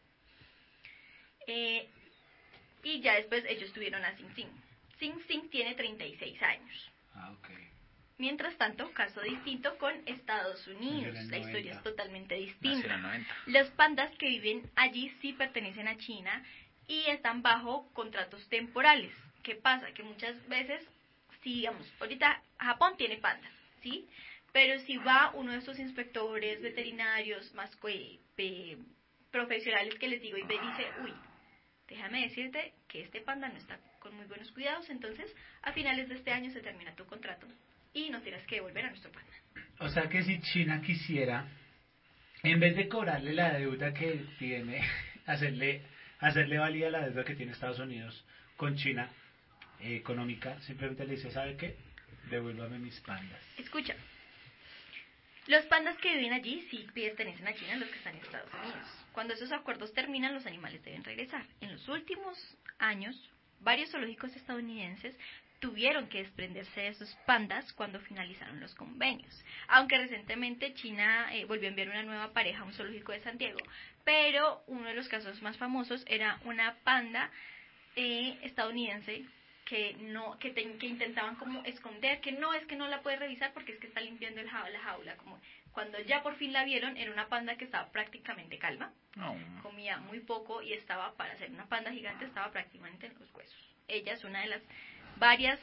Speaker 10: Y ya después ellos tuvieron a Xing Xing. Xing Xing tiene 36 años. Mientras tanto, caso distinto con Estados Unidos. La historia es totalmente distinta. Los pandas que viven allí sí pertenecen a China y están bajo contratos temporales. ¿Qué pasa? Que muchas veces, si digamos, ahorita Japón tiene pandas, ¿sí? Pero si va uno de esos inspectores veterinarios más profesionales que les digo y me dice, uy, déjame decirte que este panda no está con muy buenos cuidados, entonces a finales de este año se termina tu contrato y nos tienes que devolver a nuestro panda.
Speaker 8: O sea que si China quisiera, en vez de cobrarle la deuda que tiene, hacerle válida la deuda que tiene Estados Unidos con China económica, simplemente le dice, ¿sabe qué? Devuélvame mis pandas.
Speaker 10: Escucha, los pandas que viven allí sí pertenecen a China, los que están en Estados Unidos. Cuando esos acuerdos terminan, los animales deben regresar. En los últimos años, varios zoológicos estadounidenses tuvieron que desprenderse de esos pandas cuando finalizaron los convenios. Aunque recientemente China volvió a enviar una nueva pareja a un zoológico de San Diego. Pero uno de los casos más famosos era una panda estadounidense que intentaban como esconder, que no la puede revisar porque es que está limpiando la jaula. Como cuando ya por fin la vieron, era una panda que estaba prácticamente calma, comía muy poco y estaba, para ser una panda gigante, estaba prácticamente en los huesos. Ella es una de las varias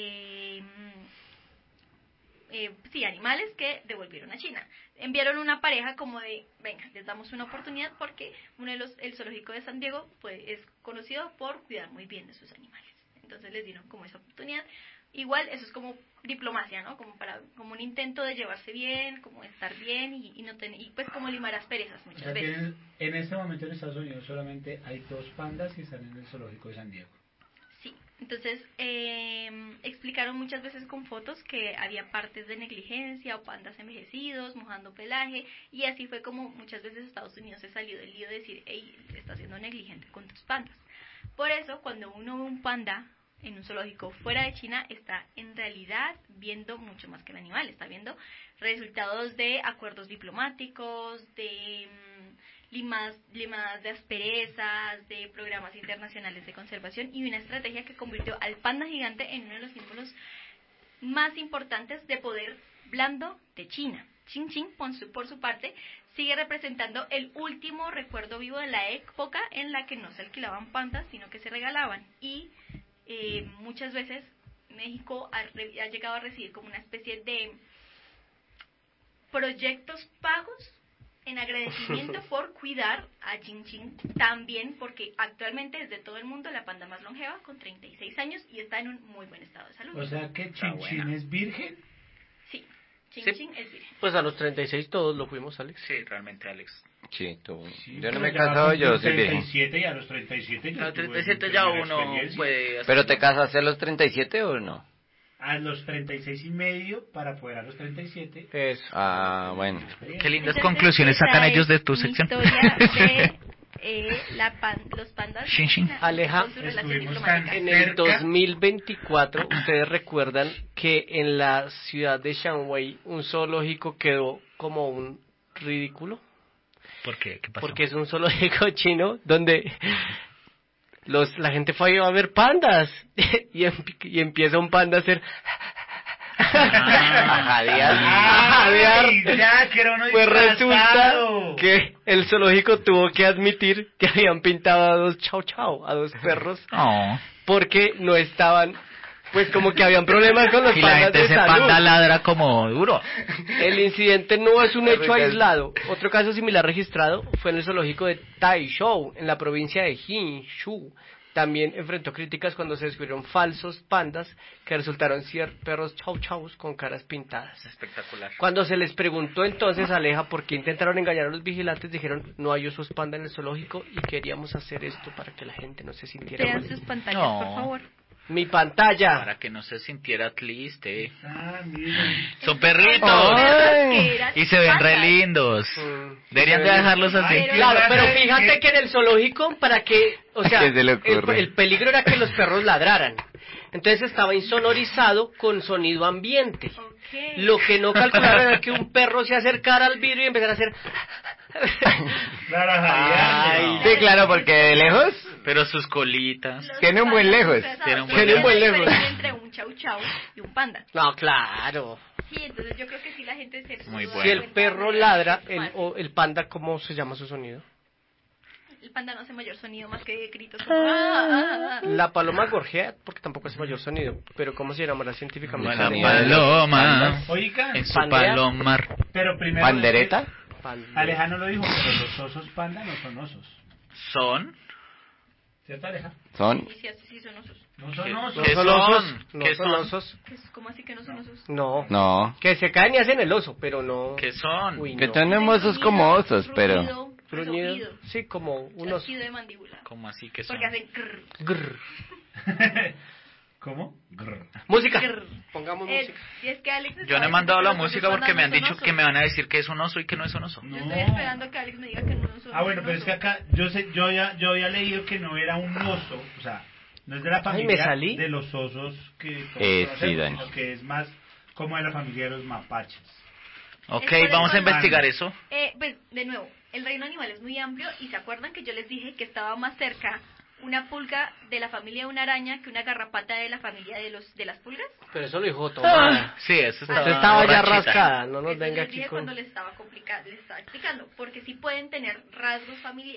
Speaker 10: animales que devolvieron a China. Enviaron una pareja como de, venga, les damos una oportunidad porque el zoológico de San Diego es conocido por cuidar muy bien de sus animales. Entonces les dieron como esa oportunidad. Igual eso es como diplomacia, ¿no? Como un intento de llevarse bien, como estar bien y pues como limar asperezas muchas veces.
Speaker 8: En este momento en Estados Unidos solamente hay 2 pandas que están en el zoológico de San Diego.
Speaker 10: Sí, entonces explicaron muchas veces con fotos que había partes de negligencia o pandas envejecidos, mojando pelaje, y así fue como muchas veces Estados Unidos se salió del lío de decir, hey, estás siendo negligente con tus pandas. Por eso, cuando uno ve un panda en un zoológico fuera de China, está en realidad viendo mucho más que el animal, está viendo resultados de acuerdos diplomáticos, de limadas de asperezas, de programas internacionales de conservación y una estrategia que convirtió al panda gigante en uno de los símbolos más importantes de poder blando de China. Xing Xing, por su parte, sigue representando el último recuerdo vivo de la época en la que no se alquilaban pandas, sino que se regalaban. Y muchas veces México ha llegado a recibir como una especie de proyectos pagos en agradecimiento por cuidar a Xing Xing, también porque actualmente es de todo el mundo la panda más longeva, con 36 años, y está en un muy buen estado de salud.
Speaker 8: O sea que Xing Xing es virgen.
Speaker 10: Sí, Xing Xing es virgen.
Speaker 9: Pues a los 36 todos lo fuimos, Alex.
Speaker 6: Sí, realmente, Alex.
Speaker 7: Sí, tú.
Speaker 8: Sí,
Speaker 7: Yo no me he casado, yo soy virgen.
Speaker 8: 37 y a los 37
Speaker 6: A los 37 ya uno puede hacer.
Speaker 7: ¿Pero te casaste a los 37 o no?
Speaker 8: A los 36 y medio para poder a los 37.
Speaker 9: Eso.
Speaker 7: Bueno.
Speaker 6: Qué lindas
Speaker 10: Entonces,
Speaker 6: conclusiones sacan ellos de tu sección.
Speaker 10: Historia de los pandas.
Speaker 6: Xing Xing.
Speaker 9: Aleja,
Speaker 10: con su relación
Speaker 8: estuvimos
Speaker 10: diplomática.
Speaker 8: tan
Speaker 9: En el
Speaker 8: cerca.
Speaker 9: 2024, ustedes recuerdan que en la ciudad de Shanghái un zoológico quedó como un ridículo.
Speaker 6: ¿Por qué? ¿Qué pasó?
Speaker 9: Porque es un zoológico chino donde la gente fue a ver pandas y empieza un panda a hacer
Speaker 8: Ay, ya, que era uno
Speaker 9: pues resulta
Speaker 8: disfrazado.
Speaker 9: que el zoológico tuvo que admitir que habían pintado a 2 chau chau, a 2 perros,
Speaker 6: Oh.
Speaker 9: porque no estaban, pues como que habían problemas con los
Speaker 6: Y la
Speaker 9: pandas
Speaker 6: gente
Speaker 9: de
Speaker 6: ese
Speaker 9: salud.
Speaker 6: panda ladra como duro.
Speaker 9: El incidente no es un hecho aislado. Otro caso similar registrado fue en el zoológico de Taizhou, en la provincia de Jinshu. También enfrentó críticas cuando se descubrieron falsos pandas que resultaron ser perros chau chaus con caras pintadas.
Speaker 6: Espectacular.
Speaker 9: Cuando se les preguntó entonces a Aleja por qué intentaron engañar a los vigilantes, dijeron, no hay osos panda en el zoológico y queríamos hacer esto para que la gente no se sintiera
Speaker 10: Vean
Speaker 9: mal.
Speaker 10: sus pantallas,
Speaker 6: No.
Speaker 10: por favor.
Speaker 9: Mi pantalla.
Speaker 6: Para que no se sintiera triste.
Speaker 8: Miren.
Speaker 6: Son perritos.
Speaker 10: Que eran
Speaker 6: Y se ven re
Speaker 10: pandas.
Speaker 6: lindos. Deberían de dejarlos así.
Speaker 8: Ay,
Speaker 9: Claro, pero
Speaker 8: ¿Qué?
Speaker 9: fíjate que en el zoológico, para que, o sea,
Speaker 7: ¿Qué se le ocurre?
Speaker 9: el peligro era que los perros ladraran. Entonces estaba insonorizado con sonido ambiente.
Speaker 10: Ok.
Speaker 9: Lo que no calcularon era que un perro se acercara al vidrio y empezara a hacer...
Speaker 8: Claro, Javier.
Speaker 9: Ay,
Speaker 7: Sí, claro, porque de lejos
Speaker 6: Pero sus colitas.
Speaker 10: Los
Speaker 7: tiene un buen
Speaker 10: pandas
Speaker 7: lejos.
Speaker 10: disfrazados.
Speaker 6: Tiene un
Speaker 10: Yo
Speaker 6: buen
Speaker 10: creo que
Speaker 9: lejos.
Speaker 10: la diferencia entre un chau chau y un panda.
Speaker 9: No, claro.
Speaker 10: Sí, entonces yo creo que sí la gente se
Speaker 6: Muy
Speaker 10: pudo
Speaker 6: bueno.
Speaker 9: Si
Speaker 10: dar
Speaker 9: el
Speaker 10: cuenta
Speaker 9: perro
Speaker 10: de
Speaker 9: ladra,
Speaker 10: que es mal.
Speaker 9: el panda, ¿cómo se llama su sonido?
Speaker 10: El panda no hace mayor sonido más que gritos como... "Ah".
Speaker 9: La paloma gorjea, porque tampoco hace mayor sonido. Pero ¿cómo se llamará científicamente?
Speaker 6: La
Speaker 7: Sonido.
Speaker 6: paloma.
Speaker 8: Oigan,
Speaker 6: En su
Speaker 9: Pandea.
Speaker 6: palomar.
Speaker 8: pero primero...
Speaker 7: pandereta.
Speaker 8: Alejandro lo dijo, pero los osos panda no son osos.
Speaker 6: ¿Son?
Speaker 8: ¿Cierto, Aleja?
Speaker 7: Son
Speaker 10: Y sí son osos.
Speaker 8: No son
Speaker 6: ¿Qué-
Speaker 8: osos.
Speaker 6: qué
Speaker 9: son
Speaker 6: son?
Speaker 9: osos. No
Speaker 6: ¿Qué
Speaker 9: son
Speaker 6: son?
Speaker 9: osos.
Speaker 10: ¿Cómo así que no son osos?
Speaker 9: No.
Speaker 7: no,
Speaker 9: Que se caen y hacen el oso, pero no.
Speaker 6: ¿Qué son?
Speaker 9: Uy,
Speaker 7: que
Speaker 9: no.
Speaker 7: tenemos osos como osos, pero
Speaker 10: Rugido,
Speaker 9: Gruñido.
Speaker 10: resoplido,
Speaker 9: Sí, como unos.
Speaker 10: chasquido de mandíbula.
Speaker 6: ¿Cómo así que son?
Speaker 10: Porque hacen grrr,
Speaker 9: Grr.
Speaker 8: ¿Cómo? Grr.
Speaker 9: Música.
Speaker 10: grrr.
Speaker 9: Pongamos
Speaker 10: Eh,
Speaker 9: música.
Speaker 10: y es que Alex
Speaker 6: Yo no
Speaker 10: estaba
Speaker 6: he mandado la
Speaker 10: diciendo que los
Speaker 6: música
Speaker 10: osos
Speaker 6: porque me han
Speaker 10: pandas no
Speaker 6: dicho
Speaker 10: son
Speaker 6: que
Speaker 10: osos.
Speaker 6: me van a decir que es un oso y que no es un oso.
Speaker 10: Yo estoy esperando que Alex me diga que no son
Speaker 8: Ah, bueno,
Speaker 10: un
Speaker 8: pero es
Speaker 10: oso.
Speaker 8: que acá yo había leído que no era un oso, o sea, no es de la
Speaker 9: Ay,
Speaker 8: familia
Speaker 9: ¿me salí?
Speaker 8: de los osos que todos
Speaker 7: Sí,
Speaker 8: conocemos,
Speaker 7: Dani.
Speaker 8: sino que es más como de la familia de los mapaches.
Speaker 6: Ok,
Speaker 10: Es por
Speaker 6: vamos a
Speaker 10: eso,
Speaker 6: investigar eso.
Speaker 10: Pues, de nuevo, el reino animal es muy amplio y ¿se acuerdan que yo les dije que estaba más cerca una pulga de la familia de una araña que una garrapata de la familia de las pulgas?
Speaker 9: Pero eso lo dijo Tomás.
Speaker 6: Sí, eso estaba,
Speaker 9: Usted estaba ya
Speaker 6: borrachita.
Speaker 9: rascada, no nos
Speaker 10: Eso
Speaker 9: venga
Speaker 10: les
Speaker 9: aquí
Speaker 10: dije
Speaker 9: con...
Speaker 10: cuando les estaba explicando, porque sí pueden tener rasgos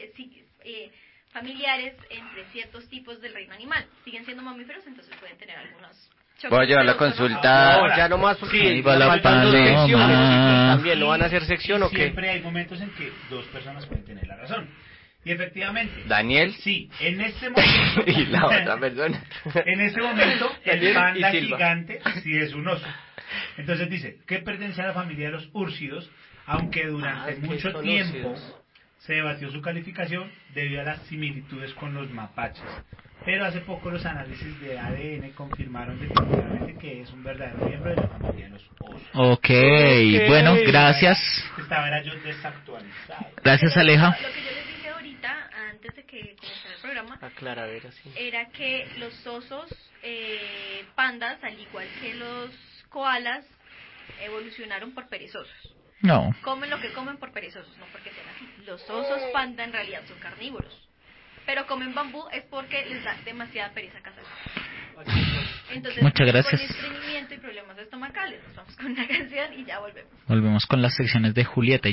Speaker 10: familiares entre ciertos tipos del reino animal. Siguen siendo mamíferos, entonces pueden tener algunos choques.
Speaker 7: voy a llevar la
Speaker 10: pero son
Speaker 7: consulta.
Speaker 9: No, ya nomás porque
Speaker 6: Sí, va la
Speaker 9: faltan dos
Speaker 6: paloma.
Speaker 9: secciones. También, ¿no van a hacer
Speaker 8: Y
Speaker 9: sección o qué?
Speaker 8: siempre hay momentos en que dos personas pueden tener la razón. Y efectivamente,
Speaker 7: Daniel
Speaker 8: sí, en este momento...
Speaker 7: y la otra persona.
Speaker 8: En ese momento, el
Speaker 9: Daniel y
Speaker 8: panda
Speaker 9: Silva.
Speaker 8: gigante sí es un oso. Entonces dice que pertenece a la familia de los úrsidos, aunque durante
Speaker 9: es que
Speaker 8: mucho
Speaker 9: son
Speaker 8: tiempo
Speaker 9: úrsidos.
Speaker 8: se debatió su calificación debido a las similitudes con los mapaches. Pero hace poco los análisis de ADN confirmaron definitivamente que es un verdadero miembro de la familia de los osos.
Speaker 6: Ok, bueno, gracias.
Speaker 8: Estaba era yo desactualizado.
Speaker 6: Gracias, Aleja.
Speaker 10: Lo que yo les dije ahorita, antes de que comenzara el programa,
Speaker 9: Aclaradera, sí.
Speaker 10: era que los osos pandas, al igual que los koalas, evolucionaron por perezosos.
Speaker 6: No.
Speaker 10: Comen lo que comen por perezosos, no porque sean así. Los osos panda en realidad son carnívoros. Pero comen bambú es porque les da demasiada pereza cazar. Entonces,
Speaker 6: Muchas gracias.
Speaker 10: con estreñimiento y problemas estomacales, nos vamos con una canción y ya volvemos.
Speaker 6: Volvemos con las secciones de Julieta.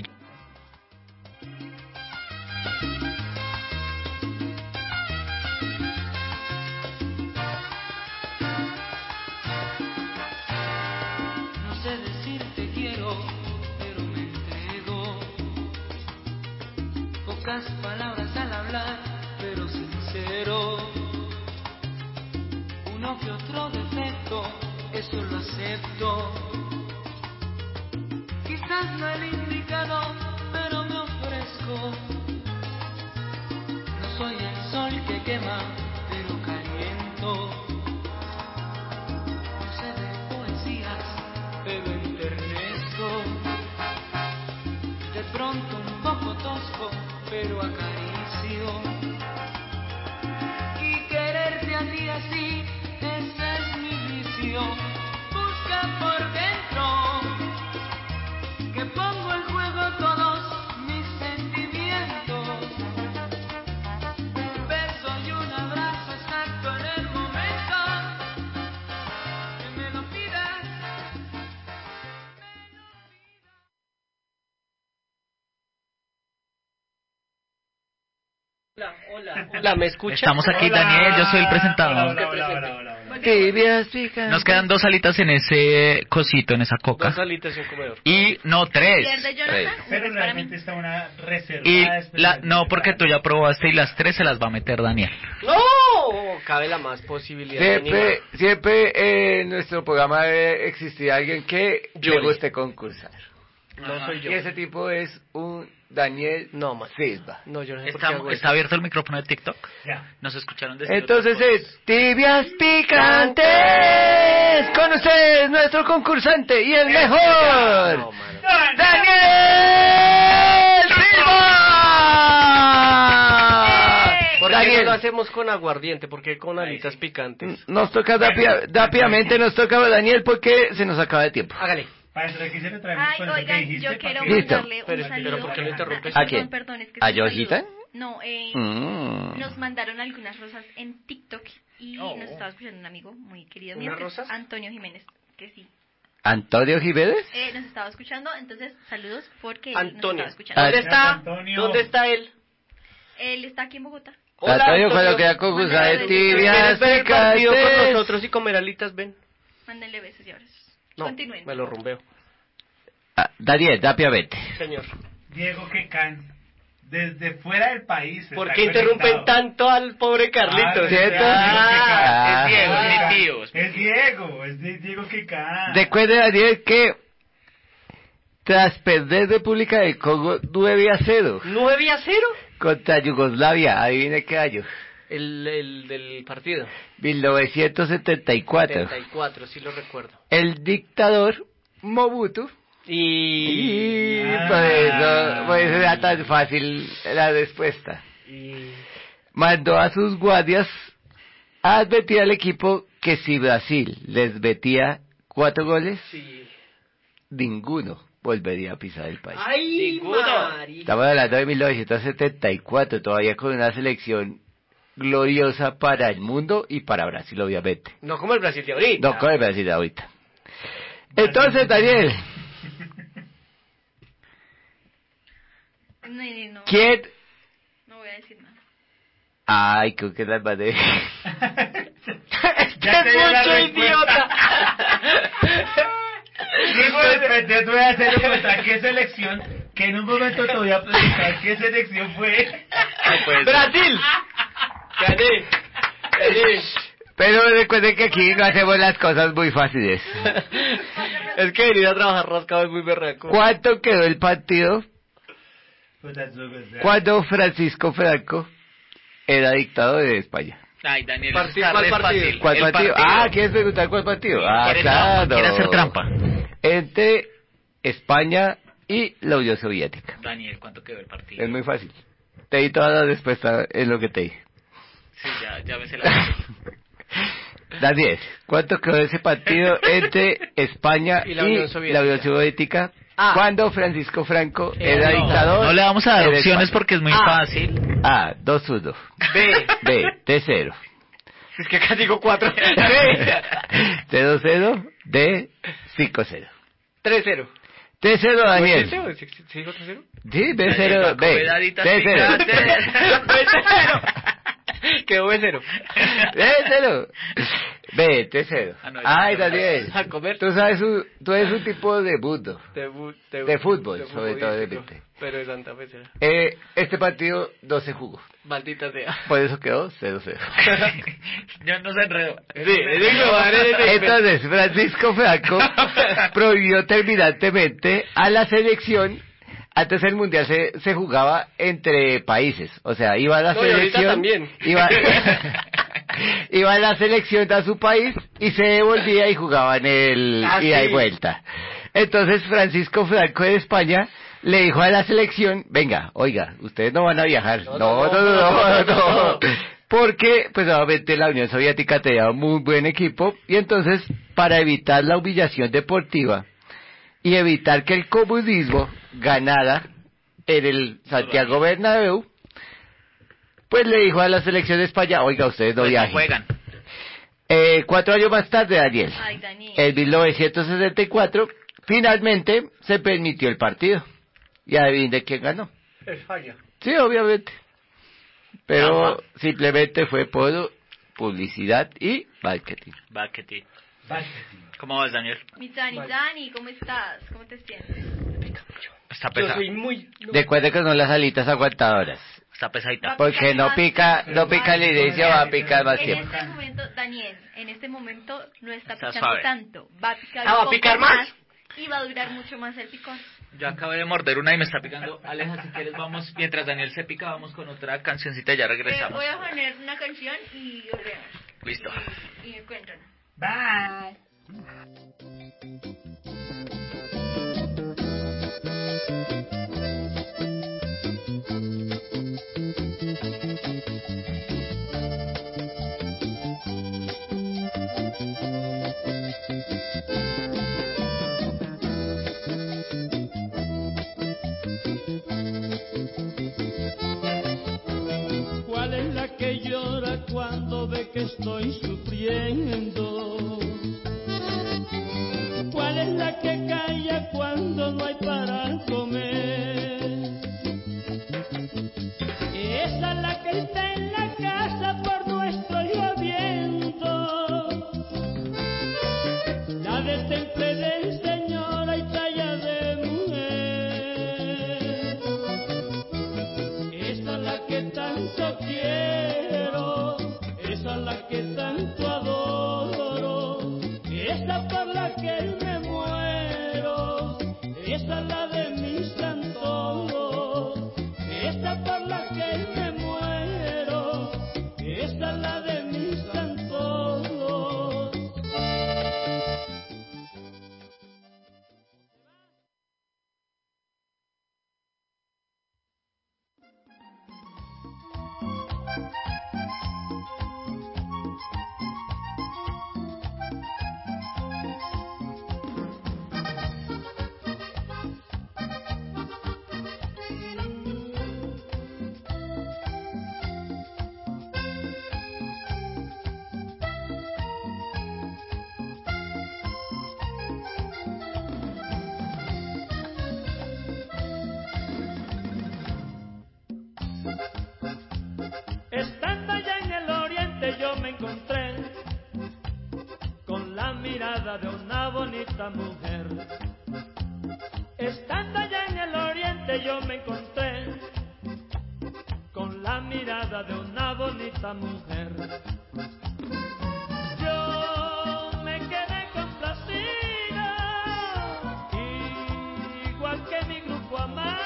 Speaker 2: No sé decirte quiero, pero me entrego. Pocas palabras al hablar, pero sincero. Uno que otro defecto, eso lo acepto. Quizás no el indicado, pero me ofrezco. No soy el sol que quema, pero caliento. No sé de poesías, pero enternezco. De pronto un poco tosco, pero acaricio. Y quererte a ti así, ese es mi vicio. Busca por dentro, que pongo en juego todos mis sentimientos. Un beso y un abrazo exacto en el momento que me lo pidas.
Speaker 9: Hola, ¿me escucha?
Speaker 6: Estamos aquí, Daniel, yo soy el presentador.
Speaker 7: Tibias pican.
Speaker 6: Nos quedan 2 alitas en ese cosito, en esa coca.
Speaker 9: 2 alitas y un comedor.
Speaker 6: Y no 3.
Speaker 10: Pierde Jonathan,
Speaker 8: Pero
Speaker 10: una es para mí.
Speaker 8: realmente está una reserva.
Speaker 6: Y no, porque tú ya probaste y las 3 se las va a meter Daniel.
Speaker 9: ¡No! Cabe la más posibilidad de animar.
Speaker 7: Siempre en nuestro programa debe existir alguien que le
Speaker 9: Yuri.
Speaker 7: guste concursar.
Speaker 9: No soy yo.
Speaker 7: Y ese tipo es un Daniel Silva.
Speaker 9: No, yo no sé por qué hago
Speaker 6: ¿Está
Speaker 9: eso.
Speaker 6: abierto el micrófono de TikTok?
Speaker 8: Ya.
Speaker 6: Nos escucharon decir
Speaker 7: Entonces
Speaker 6: otras cosas.
Speaker 7: tibias picantes. Con ustedes, nuestro concursante y el mejor,
Speaker 9: No, mano.
Speaker 7: Daniel Silva.
Speaker 9: ¿Por qué no
Speaker 7: Daniel,
Speaker 9: lo hacemos con aguardiente? ¿Por qué con alitas picantes?
Speaker 7: nos toca rápidamente, nos toca Daniel porque se nos acaba el tiempo.
Speaker 9: Hágale.
Speaker 8: Para dentro de aquí se le traemos
Speaker 10: Ay,
Speaker 8: con eso que
Speaker 10: oigan,
Speaker 8: dijiste.
Speaker 10: yo quiero
Speaker 8: para que-
Speaker 7: Listo.
Speaker 10: mandarle un
Speaker 9: Pero,
Speaker 10: saludo.
Speaker 9: ¿por qué lo interrumpes?
Speaker 7: ¿A quién?
Speaker 10: Perdón, es que
Speaker 7: ¿A
Speaker 10: es un
Speaker 7: Georgita?
Speaker 10: saludo. No, nos mandaron algunas rosas en TikTok y nos estaba escuchando un amigo muy querido mío,
Speaker 9: ¿Unas
Speaker 10: que es
Speaker 9: rosas?
Speaker 10: Antonio Jiménez, que sí.
Speaker 7: ¿Antonio Jiménez?
Speaker 10: Nos estaba escuchando, entonces saludos porque él nos
Speaker 9: Antonio.
Speaker 10: estaba escuchando.
Speaker 9: ¿Dónde
Speaker 8: Gracias,
Speaker 9: está?
Speaker 8: Antonio.
Speaker 9: ¿Dónde está él?
Speaker 10: Él está aquí en Bogotá.
Speaker 7: Antonio, cuando queda concursar de tibias
Speaker 9: ¿Quieres ver el partido con
Speaker 7: picantes?
Speaker 9: nosotros y comer alitas? Ven.
Speaker 10: Mándenle besos y abrazos.
Speaker 9: No,
Speaker 10: Continúen.
Speaker 9: me lo rumbeo.
Speaker 7: Daniel, rápidamente.
Speaker 9: Señor.
Speaker 8: Diego Quecan, desde fuera del país.
Speaker 9: ¿Por
Speaker 8: está
Speaker 9: qué interrumpen
Speaker 8: conectado.
Speaker 9: tanto al pobre Carlitos?
Speaker 7: ¿cierto?
Speaker 6: Es Diego, es mi tío.
Speaker 8: Es Diego Quecan.
Speaker 7: Recuerde, Daniel, que tras perder República del Congo 9-0
Speaker 9: ¿9-0?
Speaker 7: contra Yugoslavia, adivine qué año,
Speaker 9: El del partido.
Speaker 7: 1974,
Speaker 9: 74, sí lo recuerdo.
Speaker 7: el dictador Mobutu, y por eso era tan fácil la respuesta, mandó a sus guardias a advertir al equipo que si Brasil les metía 4 goles,
Speaker 9: Sí.
Speaker 7: ninguno volvería a pisar el país.
Speaker 9: ¡Ay, Mari!
Speaker 7: Estamos hablando de 1974, todavía con una selección gloriosa para el mundo y para Brasil, obviamente.
Speaker 9: No como el Brasil de ahorita.
Speaker 7: No con el Brasil de ahorita. Entonces, Daniel,
Speaker 10: No,
Speaker 7: ¿quién?
Speaker 10: no voy a decir nada.
Speaker 7: Ay, creo que las mandé.
Speaker 8: Ya te dio la
Speaker 9: ¡Mucho
Speaker 8: respuesta.
Speaker 9: idiota!
Speaker 8: Yo te voy a hacer contra qué selección, que en un momento te voy a preguntar qué selección fue.
Speaker 9: ¡Brasil! ¡Gané! ¡Gané!
Speaker 7: Pero recuerden que aquí no hacemos las cosas muy fáciles.
Speaker 9: Es que venir a trabajar rascado es muy berraco.
Speaker 7: ¿Cuánto quedó el partido cuando Francisco Franco era dictador de España?
Speaker 6: Ay, Daniel,
Speaker 9: Partido,
Speaker 6: está
Speaker 9: ¿cuál
Speaker 6: re
Speaker 9: partido?
Speaker 6: fácil.
Speaker 7: ¿Cuál
Speaker 6: El
Speaker 7: partido? ¿Quieres preguntar cuál partido?
Speaker 6: Quiere hacer trampa.
Speaker 7: Entre España y la Unión Soviética.
Speaker 6: Daniel, ¿cuánto quedó el partido?
Speaker 7: Es muy fácil. Te di toda la respuesta en lo que te dije.
Speaker 6: Sí, ya me sé la...
Speaker 7: Daniel, ¿cuánto quedó ese partido entre España
Speaker 9: Y la Unión Soviética.
Speaker 7: la Unión Soviética cuando Francisco Franco era
Speaker 9: no.
Speaker 7: dictador?
Speaker 6: No le vamos a dar
Speaker 7: en
Speaker 6: opciones
Speaker 7: España?
Speaker 6: porque es muy fácil.
Speaker 7: A, 2-1. B, T0.
Speaker 9: Es que acá digo 4.
Speaker 7: T2-0. D, 5-0.
Speaker 9: 3-0.
Speaker 7: 3-0, Daniel.
Speaker 9: ¿Sí digo 3-0?
Speaker 7: Sí, B0, B. T0.
Speaker 9: Quedó B0.
Speaker 7: T0. B, T0.
Speaker 6: Ah, no,
Speaker 7: Ay,
Speaker 6: no.
Speaker 7: Daniel.
Speaker 9: A comer.
Speaker 7: Tú eres un tipo de mundo. De fútbol, sobre todo, de
Speaker 9: futbolístico.
Speaker 7: mente.
Speaker 9: Pero de Santa Fe será.
Speaker 7: Este partido no se jugó.
Speaker 9: Maldita sea.
Speaker 7: Por eso quedó 0-0.
Speaker 6: Yo no se enredo.
Speaker 7: Entonces, Francisco Franco prohibió terminantemente a la selección. Antes el mundial se jugaba entre países. O sea, iba la
Speaker 9: No, y ahorita
Speaker 7: selección.
Speaker 9: también.
Speaker 7: Iba la selección a su país y se devolvía y jugaban el ida y vuelta. Entonces, Francisco Franco de España le dijo a la selección, venga, oiga, ustedes no van a viajar. No. Porque, pues obviamente la Unión Soviética tenía un muy buen equipo y entonces, para evitar la humillación deportiva y evitar que el comunismo ganara en el Santiago Bernabéu, pues le dijo a la selección de España, oiga, ustedes no
Speaker 6: Pues no
Speaker 7: viajen.
Speaker 6: juegan.
Speaker 7: 4 años más tarde, Daniel,
Speaker 10: Ay, Daniel.
Speaker 7: en 1964, finalmente se permitió el partido. Y adivine quién ganó.
Speaker 9: España.
Speaker 7: Sí, obviamente. Pero simplemente fue por publicidad y marketing.
Speaker 6: Baqueti. ¿Cómo vas, Daniel?
Speaker 10: Mi Dani, ¿cómo estás? ¿Cómo te sientes?
Speaker 6: Está
Speaker 9: Yo
Speaker 6: pesado.
Speaker 9: soy muy...
Speaker 7: Recuerde que son las alitas aguantadoras.
Speaker 6: Está pesadita.
Speaker 7: Porque no pica al inicio, va a picar más
Speaker 10: En
Speaker 7: tiempo.
Speaker 10: este momento, Daniel, en este momento no está
Speaker 6: Está
Speaker 10: picando
Speaker 6: suave.
Speaker 10: tanto. Va a picar
Speaker 9: ¿va
Speaker 10: un
Speaker 9: a
Speaker 10: poco
Speaker 9: picar más?
Speaker 10: y va a durar mucho más el picón.
Speaker 6: Yo acabo de morder una y me está picando. Aleja, si quieres vamos, mientras Daniel se pica, vamos con otra cancioncita y ya regresamos.
Speaker 10: Voy a poner una canción y volvemos.
Speaker 6: Listo.
Speaker 10: Y me cuentan.
Speaker 8: Bye.
Speaker 5: ¿Cuál es la que llora cuando ve que estoy sufriendo? ¿Cuál es la que calla cuando no hay para comer? Esa es la que está en la casa por nuestro lloviendo. La de temple de señora y talla de mujer. Esa es la que tanto quiero, esa es la que tanto adoro, esa por la que me muero, esa es la de mis antojos, esa por la que me muero, esa es la de mis antojos. Estando allá en el oriente yo me encontré con la mirada de una bonita mujer. Estando allá en el oriente yo me encontré con la mirada de una bonita mujer. Yo me quedé complacida, igual que mi grupo amado.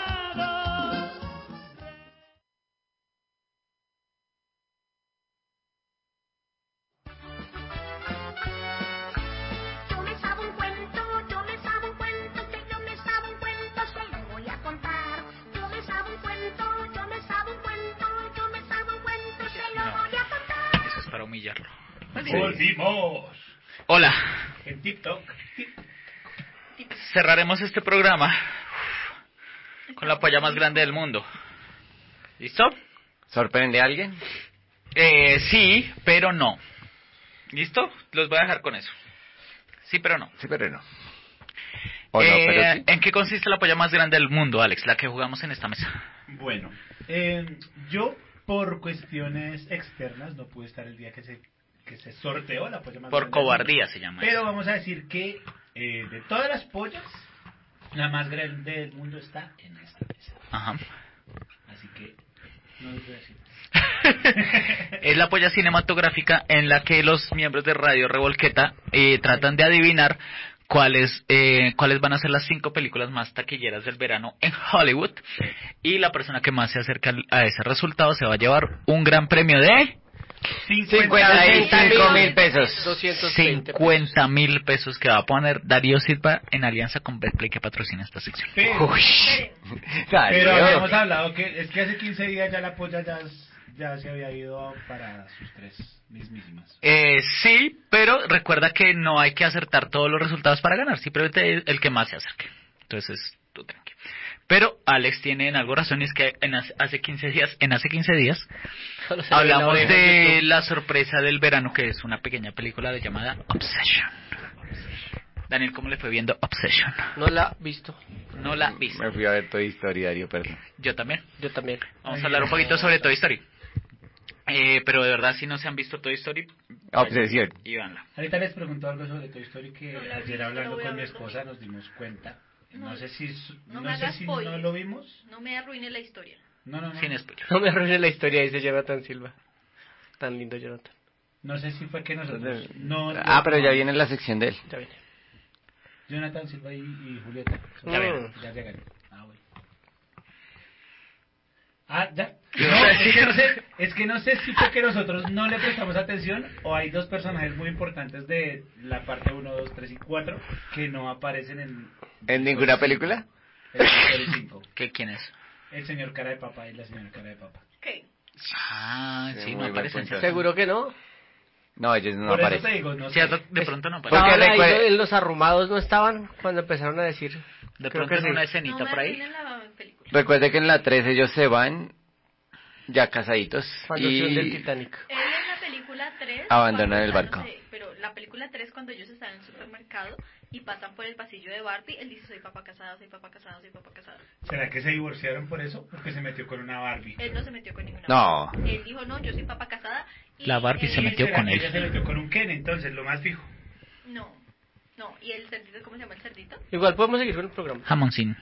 Speaker 4: Yo me sabo un cuento, yo me sabo un cuento, que yo me sabo un cuento, se lo voy a contar. Yo me sabo un cuento, yo me sabo un cuento, yo me sabo un cuento, se lo voy a contar.
Speaker 6: Eso es para humillarlo.
Speaker 8: Volvimos.
Speaker 6: Hola.
Speaker 8: En TikTok.
Speaker 6: Cerraremos este programa con la polla más grande del mundo. ¿Listo?
Speaker 7: ¿Sorprende a alguien?
Speaker 6: Sí, pero no. ¿Listo? Los voy a dejar con eso. Sí, pero no.
Speaker 7: Sí, pero no. ¿O no, pero sí?
Speaker 6: ¿En qué consiste la polla más grande del mundo, Alex? La que jugamos en esta mesa.
Speaker 8: Bueno, yo por cuestiones externas no pude estar el día que se sorteó la polla más
Speaker 6: Por
Speaker 8: grande del
Speaker 6: cobardía
Speaker 8: mundo.
Speaker 6: se llama
Speaker 8: Pero
Speaker 6: eso.
Speaker 8: vamos a decir que de todas las pollas, la más grande del mundo está en esta mesa.
Speaker 6: Ajá.
Speaker 8: Así que no les voy a decir.
Speaker 6: Es la polla cinematográfica en la que los miembros de Radio Revolqueta tratan de adivinar cuáles van a ser las 5 películas más taquilleras del verano en Hollywood, y la persona que más se acerca a ese resultado se va a llevar un gran premio de
Speaker 7: 55,000 pesos.
Speaker 9: 220
Speaker 6: 50,000 pesos que va a poner Darío Silva en alianza con Betplay, que patrocina esta sección.
Speaker 8: Pero
Speaker 7: Darío.
Speaker 8: habíamos hablado que es que hace 15 días ya la polla ya se había ido para sus 3 mismísimas.
Speaker 6: Sí, pero recuerda que no hay que acertar todos los resultados para ganar, simplemente el que más se acerque. Entonces, tú tranqui. Pero Alex tiene en algo razón, y es que hace 15 días hablamos de la sorpresa del verano, que es una pequeña película llamada Obsession. Daniel, ¿cómo le fue viendo Obsession?
Speaker 9: No la he visto.
Speaker 6: No la viste.
Speaker 7: Me fui a ver Toy Story, Darío, perdón.
Speaker 6: Yo también.
Speaker 9: Yo también.
Speaker 6: Vamos a hablar un poquito sobre Toy Story. Pero de verdad, si no se han visto Toy Story,
Speaker 7: Obsesión.
Speaker 6: y véanla.
Speaker 8: Ahorita les pregunto algo sobre Toy Story que
Speaker 10: No la he
Speaker 8: ayer
Speaker 10: visto,
Speaker 8: hablando
Speaker 10: lo voy a
Speaker 8: con mi
Speaker 10: ver
Speaker 8: esposa nos dimos cuenta. No sé si
Speaker 10: no
Speaker 8: no
Speaker 10: me
Speaker 8: sé
Speaker 10: hagas
Speaker 8: si
Speaker 10: spoiler.
Speaker 8: no lo vimos.
Speaker 10: No me arruine la historia.
Speaker 8: No.
Speaker 6: Sin spoiler.
Speaker 9: No me arruine la historia, dice Jonathan Silva. Tan lindo Jonathan.
Speaker 8: No sé si fue que nosotros no.
Speaker 7: Pero ya viene la sección de él.
Speaker 9: Ya viene.
Speaker 8: Jonathan Silva y Julieta. Ya llegaron. Bueno. Ya. No, es que no sé si fue que nosotros no le prestamos atención o hay dos personajes muy importantes de la parte 1, 2, 3 y 4 que no aparecen
Speaker 7: ¿En ninguna película?
Speaker 8: El 5.
Speaker 6: ¿Quién es?
Speaker 8: El señor cara de papa y la señora cara de papa.
Speaker 10: ¿Qué?
Speaker 6: Sí, no aparecen.
Speaker 9: ¿Seguro que no?
Speaker 7: No, ellos no
Speaker 8: Por
Speaker 7: aparecen.
Speaker 8: Eso te digo, no sé.
Speaker 6: Cierto, de pronto no aparecen.
Speaker 9: Estaban ahí, los arrumados no estaban cuando empezaron a decir.
Speaker 6: De
Speaker 9: creo
Speaker 6: pronto
Speaker 9: que
Speaker 6: en
Speaker 9: sí.
Speaker 6: una escenita por ahí.
Speaker 7: Recuerde que en la 3 ellos se van ya casaditos
Speaker 9: Cuando se hunde el Titanic.
Speaker 10: Él en la película 3
Speaker 7: abandonan el barco.
Speaker 10: No sé, pero la película 3 cuando ellos están en el supermercado y pasan por el pasillo de Barbie, él dice soy papá casado, soy papá casado, soy papá casado.
Speaker 8: ¿Será que se divorciaron por eso? Porque se metió con una Barbie.
Speaker 10: Él no se metió con ninguna
Speaker 7: Barbie.
Speaker 10: No. Él dijo no, yo soy papá casada. Y
Speaker 6: la Barbie se metió con él.
Speaker 8: Ella se metió con un Ken, entonces, lo más fijo.
Speaker 10: No, y el cerdito, ¿cómo se llama el cerdito?
Speaker 9: Igual podemos seguir con el programa.
Speaker 6: Jamoncín.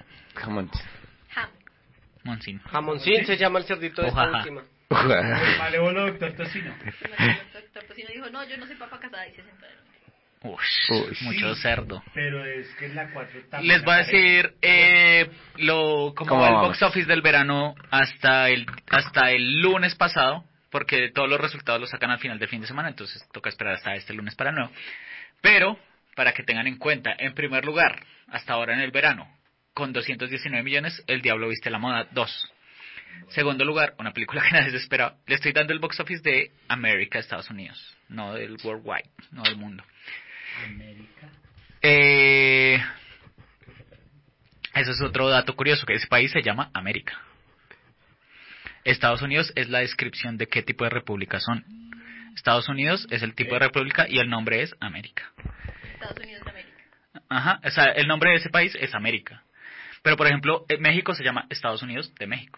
Speaker 9: Jamoncín se llama el cerdito de esta última.
Speaker 8: El malévolo doctor Tocino.
Speaker 10: El doctor Tocino dijo, no, yo no soy papá casada y se sentó.
Speaker 6: Mucho cerdo.
Speaker 8: Pero es que en la 4
Speaker 6: les voy a decir como el box office del verano hasta el lunes pasado, porque todos los resultados los sacan al final del fin de semana, entonces toca esperar hasta este lunes para el nuevo. Pero, para que tengan en cuenta, en primer lugar, hasta ahora en el verano, con 219 millones, El Diablo Viste la Moda 2. Segundo lugar, una película que nadie se esperaba. Le estoy dando el box office de América, Estados Unidos, no del worldwide, no del mundo.
Speaker 8: América.
Speaker 6: Eso es otro dato curioso, que ese país se llama América. Estados Unidos es la descripción de qué tipo de república son. Estados Unidos es el tipo de república y el nombre es América.
Speaker 10: Estados Unidos de América.
Speaker 6: Ajá, o sea, el nombre de ese país es América. Pero, por ejemplo, México se llama Estados Unidos de México.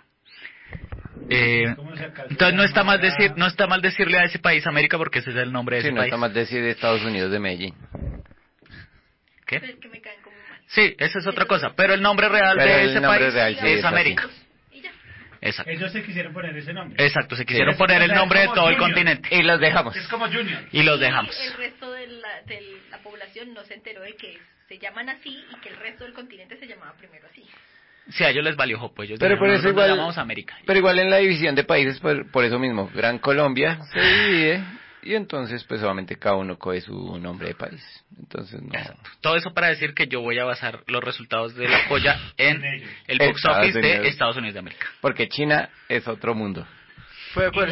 Speaker 6: Entonces no está mal decirle a ese país América porque ese es el nombre de ese
Speaker 7: no
Speaker 6: país.
Speaker 7: está mal decir Estados Unidos de Medellín.
Speaker 6: ¿Qué?
Speaker 10: Pero que me caen como mal.
Speaker 6: Sí, esa es otra cosa, pero el nombre real de ese país es América. Exacto.
Speaker 8: Ellos se quisieron poner ese nombre.
Speaker 6: Exacto, se quisieron poner el nombre de todo el continente.
Speaker 7: Y los dejamos.
Speaker 8: Es como Junior.
Speaker 6: Y los dejamos.
Speaker 10: El resto de la población no se enteró de que se llaman así y que el resto del continente se llamaba primero así.
Speaker 6: Sí, a ellos les valió jopo. Ellos
Speaker 7: pero por eso igual
Speaker 6: llamamos América.
Speaker 7: Pero igual en la división de países, por eso mismo, Gran Colombia se divide y entonces pues obviamente cada uno coge su nombre de país. Entonces no.
Speaker 6: Exacto. Todo eso para decir que yo voy a basar los resultados de la polla en el box office de Estados Unidos de América.
Speaker 7: Porque China es otro mundo.
Speaker 9: ¿Puede coger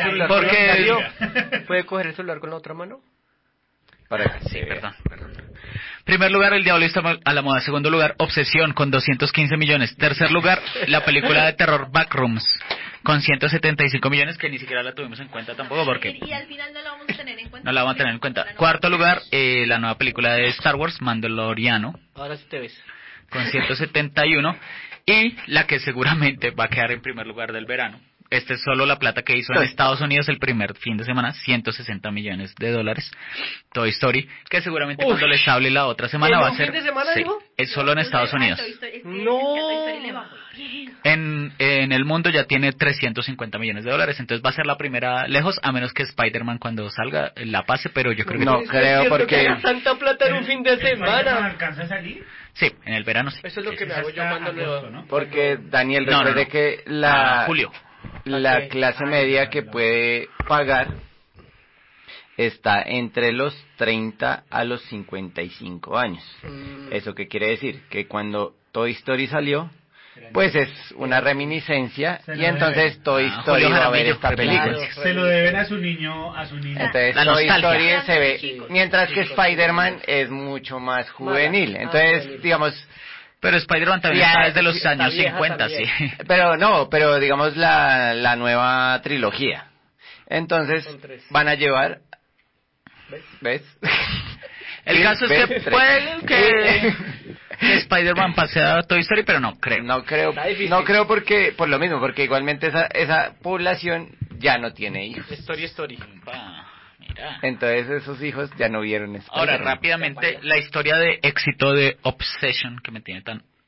Speaker 9: el celular con la otra mano?
Speaker 6: Sí, perdón. Primer lugar, El Diablo Viste a la Moda. Segundo lugar, Obsesión, con 215 millones. Tercer lugar, la película de terror Backrooms, con 175 millones, que ni siquiera la tuvimos en cuenta tampoco porque...
Speaker 10: Y al final no la vamos a tener en cuenta.
Speaker 6: No la vamos a tener en cuenta. Cuarto lugar, la nueva película de Star Wars, Mandaloriano.
Speaker 9: Ahora sí te ves.
Speaker 6: Con 171. Y la que seguramente va a quedar en primer lugar del verano. Esta es solo la plata que hizo en Estados Unidos el primer fin de semana, 160 millones de dólares. Toy Story, que seguramente cuando les hable la otra semana va a ser...
Speaker 9: ¿En un fin de semana, dijo?
Speaker 6: Es solo en Estados Unidos.
Speaker 10: No.
Speaker 6: En el mundo ya tiene 350 millones de dólares, entonces va a ser la primera lejos, a menos que Spider-Man cuando salga la pase, pero yo creo que
Speaker 7: no creo porque...
Speaker 9: tanta plata en un fin de semana.
Speaker 8: ¿Alcanza a salir?
Speaker 6: Sí, en el verano sí.
Speaker 9: Eso es lo que me hago yo mandando,
Speaker 8: ¿no?
Speaker 7: Porque Daniel, recuerde que
Speaker 6: julio.
Speaker 7: La clase media que puede pagar está entre los 30 a los 55 años. ¿Eso qué quiere decir? Que cuando Toy Story salió, pues es una reminiscencia y entonces Toy Story va a ver esta película.
Speaker 8: Se lo deben a su niño.
Speaker 7: Entonces Toy Story se ve, mientras que Spider-Man es mucho más juvenil. Entonces, digamos...
Speaker 6: Pero Spider-Man también está desde los años 50, sí.
Speaker 7: Pero digamos la nueva trilogía. Entonces van a llevar... ¿Ves?
Speaker 6: El caso es que puede que Spider-Man pase a Toy Story, pero no creo.
Speaker 7: No creo porque por lo mismo, porque igualmente esa población ya no tiene hijos.
Speaker 9: Story.
Speaker 6: Mira.
Speaker 7: Entonces esos hijos ya no vieron Spider-Man.
Speaker 6: Ahora, rápidamente, la historia de éxito de Obsession, que me tiene tan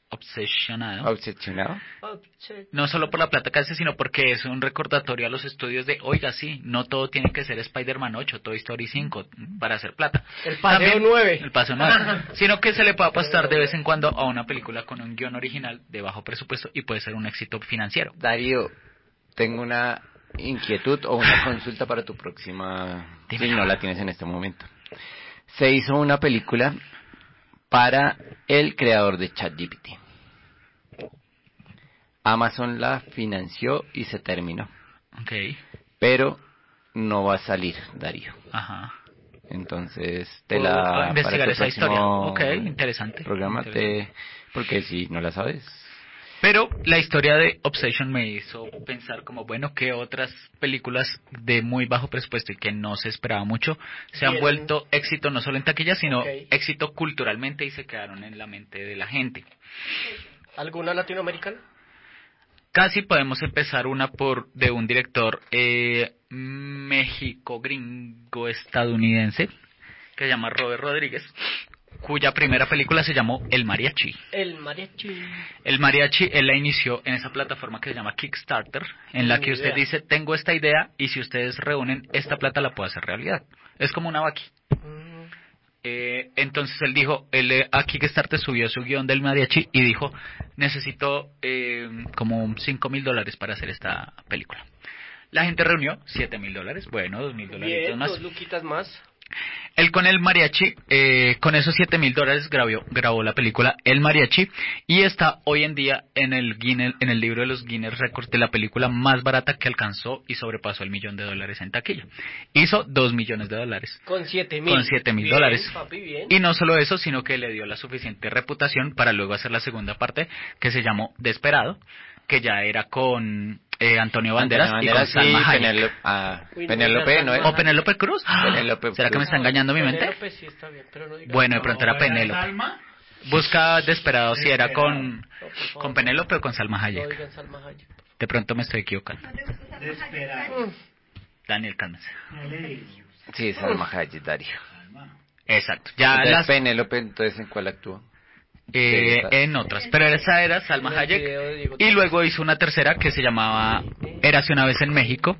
Speaker 6: obsesionado.
Speaker 7: ¿Obsesionado?
Speaker 6: No solo por la plata que hace, sino porque es un recordatorio a los estudios de, oiga, sí, no todo tiene que ser Spider-Man 8, Toy Story 5 para hacer plata.
Speaker 9: El Paseo 9.
Speaker 6: El Paseo 9. Sino que se le puede apostar de vez en cuando a una película con un guión original de bajo presupuesto y puede ser un éxito financiero.
Speaker 7: Darío, tengo una inquietud o una consulta para tu próxima...
Speaker 6: Dime.
Speaker 7: Si no la tienes en este momento. Se hizo una película para el creador de ChatGPT. Amazon la financió y se terminó.
Speaker 6: Okay.
Speaker 7: Pero no va a salir, Darío.
Speaker 6: Ajá.
Speaker 7: Entonces,
Speaker 6: Puedo investigar
Speaker 7: para tu
Speaker 6: esa historia.
Speaker 7: próximo
Speaker 6: Ok, interesante.
Speaker 7: programa
Speaker 6: Interesante.
Speaker 7: porque si no la sabes.
Speaker 6: Pero la historia de Obsession me hizo pensar como, bueno, que otras películas de muy bajo presupuesto y que no se esperaba mucho se han vuelto éxito no solo en taquilla, sino éxito culturalmente y se quedaron en la mente de la gente.
Speaker 9: ¿Alguna latinoamericana?
Speaker 6: Casi podemos empezar una de un director México gringo estadounidense que se llama Robert Rodríguez, cuya primera película se llamó El Mariachi.
Speaker 9: El Mariachi.
Speaker 6: El Mariachi, él la inició en esa plataforma que se llama Kickstarter, en la que usted dice, tengo esta idea y si ustedes reúnen esta plata la puedo hacer realidad. Es como una vaqui. Entonces él dijo, a Kickstarter subió su guión del Mariachi y dijo, necesito como $5,000 para hacer esta película. La gente reunió $7,000, bueno, $2,000 más.
Speaker 9: 2 luquitas más.
Speaker 6: Él con el mariachi, con esos $7,000 grabó la película El Mariachi y está hoy en día en el libro de los Guinness Records de la película más barata que alcanzó y sobrepasó el $1,000,000 en taquilla. Hizo $2 millones.
Speaker 9: Con $7,000.
Speaker 6: Con $7,000.
Speaker 9: Papi, bien.
Speaker 6: Y no solo eso, sino que le dio la suficiente reputación para luego hacer la segunda parte que se llamó Desperado, que ya era con Antonio Banderas y con Salma Hayek.
Speaker 7: Penélope, ¿no es?
Speaker 6: ¿O Penélope Cruz?
Speaker 7: Penélope
Speaker 6: ¿Será que me está engañando mi mente?
Speaker 9: Penélope sí está bien, pero no digas.
Speaker 6: Bueno, de pronto era Penélope.
Speaker 8: ¿Salma?
Speaker 6: Busca Desperado si era con Penélope o con Salma
Speaker 9: No
Speaker 6: Hayek.
Speaker 9: digan Salma Hayek.
Speaker 6: De pronto me estoy equivocando.
Speaker 8: Desperado.
Speaker 6: Daniel, cálmese.
Speaker 7: Sí, Salma Hayek, Darío.
Speaker 6: Exacto. Ya
Speaker 7: Entonces,
Speaker 6: las
Speaker 7: Penélope, entonces, ¿en cuál actuó?
Speaker 6: en otras, pero esa era Salma Hayek y luego hizo una tercera que se llamaba Érase una vez en México,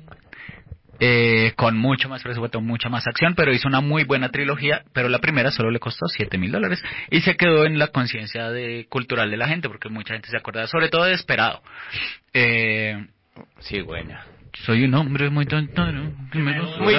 Speaker 6: con mucho más presupuesto, mucha más acción, pero hizo una muy buena trilogía, pero la primera solo le costó $7,000 y se quedó en la conciencia cultural de la gente, porque mucha gente se acuerda, sobre todo de Desperado.
Speaker 7: Sí, buena.
Speaker 6: Soy un hombre muy tontoro.
Speaker 7: Muy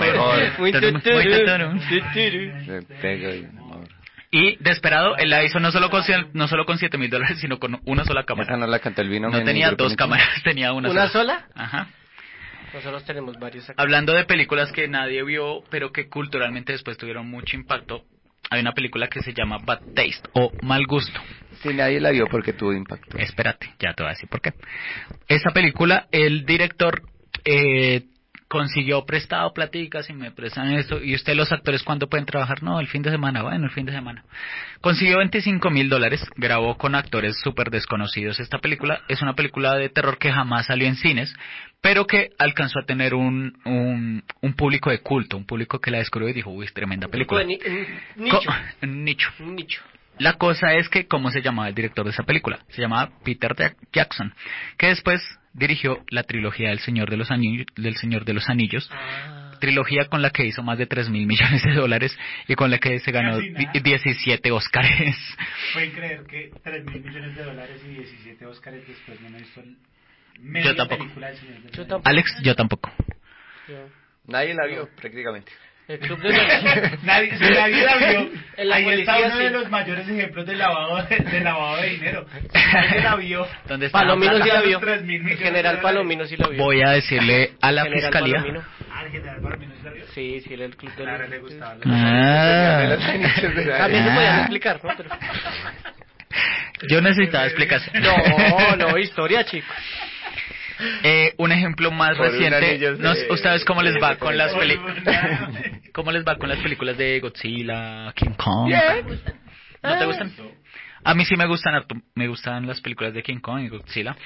Speaker 6: Y Desperado, él la hizo no solo con $7,000, sino con una sola cámara.
Speaker 7: Esa no la cantó el vino.
Speaker 6: No tenía dos cámaras, tenía una sola.
Speaker 9: ¿Una sola?
Speaker 6: Ajá.
Speaker 9: Nosotros tenemos varios acá.
Speaker 6: Hablando de películas que nadie vio, pero que culturalmente después tuvieron mucho impacto, hay una película que se llama Bad Taste o Mal Gusto.
Speaker 7: Si nadie la vio porque tuvo impacto.
Speaker 6: Espérate, ya te voy a decir por qué. Esa película, el director consiguió prestado platicas y me prestan esto. ¿Y usted los actores cuándo pueden trabajar? No, el fin de semana. Bueno, el fin de semana. Consiguió $25,000, grabó con actores súper desconocidos. Esta película es una película de terror que jamás salió en cines, pero que alcanzó a tener un público de culto, un público que la descubrió y dijo, uy, es tremenda película.
Speaker 9: Nicho.
Speaker 6: La cosa es que, ¿cómo se llamaba el director de esa película? Se llamaba Peter Jackson, que después dirigió la trilogía del Señor de los Anillos, trilogía con la que hizo más de $3,000 millones y con la que se ganó 17 Óscares.
Speaker 8: Pueden creer que $3,000 millones y 17 Óscares después no he visto
Speaker 6: yo tampoco.
Speaker 8: película del Señor de los
Speaker 9: Tampoco.
Speaker 6: Alex, yo tampoco.
Speaker 7: Nadie la vio, prácticamente.
Speaker 9: El club de la...
Speaker 8: nadie la vio. Ahí está uno de
Speaker 9: sí.
Speaker 8: los mayores ejemplos de lavado de dinero. Nadie la vio.
Speaker 6: ¿Dónde está?
Speaker 9: Palomino sí la vio.
Speaker 8: 3,000 millones
Speaker 9: El general Palomino sí la vio.
Speaker 6: Voy a decirle a la
Speaker 9: General
Speaker 6: fiscalía.
Speaker 9: Palomino.
Speaker 8: ¿El general Palomino sí la vio?
Speaker 9: Sí, era el club de
Speaker 8: Claro, le gustaba.
Speaker 9: También se podían explicar, ¿no? Pero...
Speaker 6: Yo necesitaba explicación.
Speaker 9: No, historia, chico.
Speaker 6: Un ejemplo más
Speaker 7: Por
Speaker 6: reciente,
Speaker 7: un anillo
Speaker 6: ¿ustedes cómo les va con las cómo les va con las películas de Godzilla, King Kong? ¿No te gustan? A mí sí me gustan harto, me gustan las películas de King Kong y Godzilla.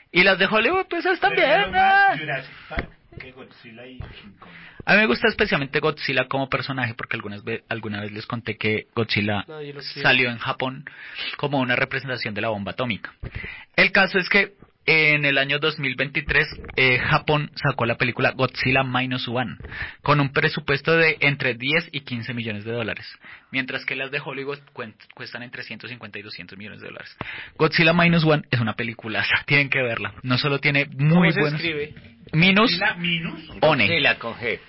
Speaker 6: Y las de Hollywood, pues están bien.
Speaker 8: Prefiero más Jurassic Park que Godzilla y King Kong.
Speaker 6: A mí me gusta especialmente Godzilla como personaje porque alguna vez les conté que Godzilla
Speaker 9: Nadie lo quiere.
Speaker 6: salió en Japón como una representación de la bomba atómica. El caso es que en el año 2023 Japón sacó la película Godzilla Minus One con un presupuesto de entre 10 y 15 millones de dólares, mientras que las de Hollywood cuestan entre 150 y 200 millones de dólares. Godzilla Minus One es una peliculaza, tienen que verla. No solo tiene muy
Speaker 9: ¿Cómo se
Speaker 6: buenos...
Speaker 9: escribe?
Speaker 6: Minus One.
Speaker 7: Godzilla con G.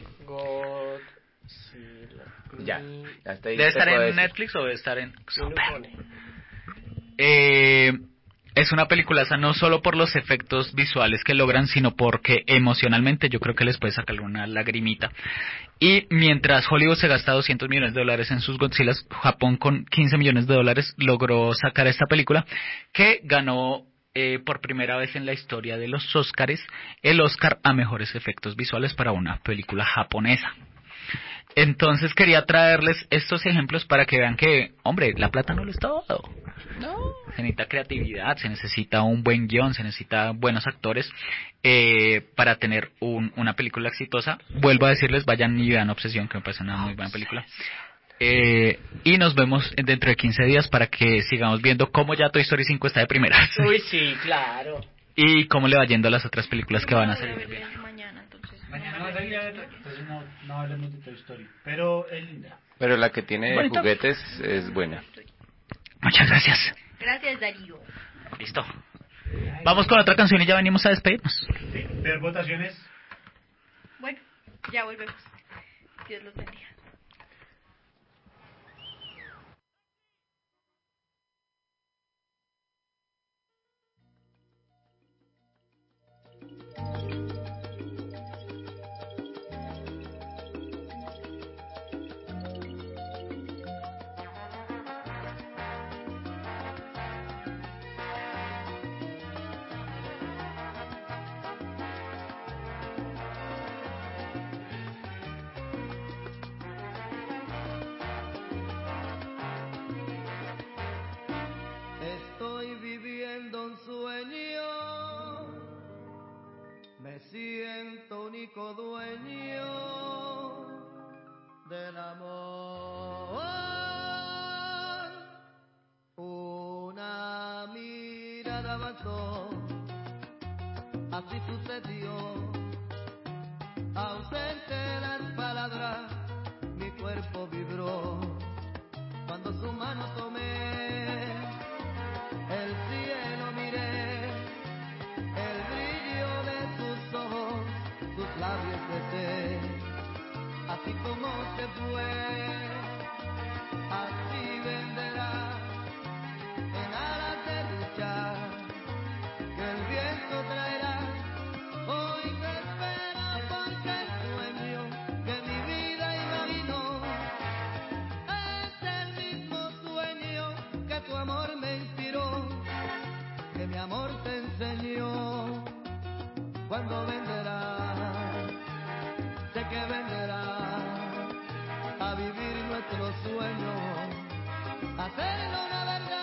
Speaker 9: Godzilla.
Speaker 7: Ya está ahí.
Speaker 6: ¿Debe estar en
Speaker 7: decir.
Speaker 6: Netflix o debe estar en...
Speaker 9: One.
Speaker 6: Es una peliculaza no solo por los efectos visuales que logran, sino porque emocionalmente yo creo que les puede sacar una lagrimita. Y mientras Hollywood se gasta 200 millones de dólares en sus Godzillas, Japón con 15 millones de dólares logró sacar esta película que ganó por primera vez en la historia de los Óscares el Oscar a mejores efectos visuales para una película japonesa. Entonces quería traerles estos ejemplos para que vean que, hombre, la plata no lo es todo. No. Se necesita creatividad, se necesita un buen guión, se necesita buenos actores para tener una película exitosa. Vuelvo a decirles, vayan y vean Obsesión, que me parece una muy buena película. Y nos vemos dentro de 15 días para que sigamos viendo cómo ya Toy Story 5 está de primeras.
Speaker 9: Uy, sí, claro.
Speaker 6: Y cómo le va yendo a las otras películas que van a salir.
Speaker 10: Mañana, entonces.
Speaker 8: Mañana va a salir a verla, entonces no hablemos de Toy Story. Pero es linda.
Speaker 7: Pero la que tiene
Speaker 6: Bonito.
Speaker 7: juguetes es buena.
Speaker 6: Muchas gracias.
Speaker 10: Gracias, Darío.
Speaker 6: Listo. Vamos con otra canción y ya venimos a despedirnos.
Speaker 8: Sí, ver votaciones.
Speaker 10: Bueno, ya volvemos. Dios los bendiga.
Speaker 2: Estoy viviendo un sueño, me siento único dueño del amor. Una mirada bastó, así sucedió, ausente las palabras, mi cuerpo vibró, cuando su mano tomé, el cielo miré, el brillo de sus ojos, sus labios besé, así como se fue, así venderá, en alas de luchar, que el viento traerá, hoy te espero porque sueño que mi vida imagino, es el mismo sueño que tu amor me inspiró, que mi amor te enseñó, cuando venderás, sé que vendrás a vivir nuestro sueño, a hacerlo una verdad.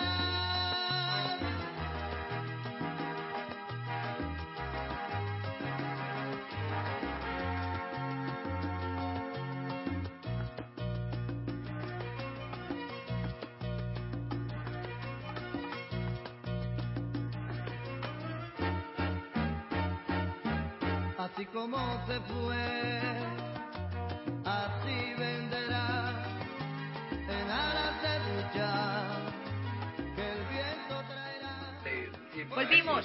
Speaker 2: Así como se fue, así venderá, en alas de luchar, que el viento traerá.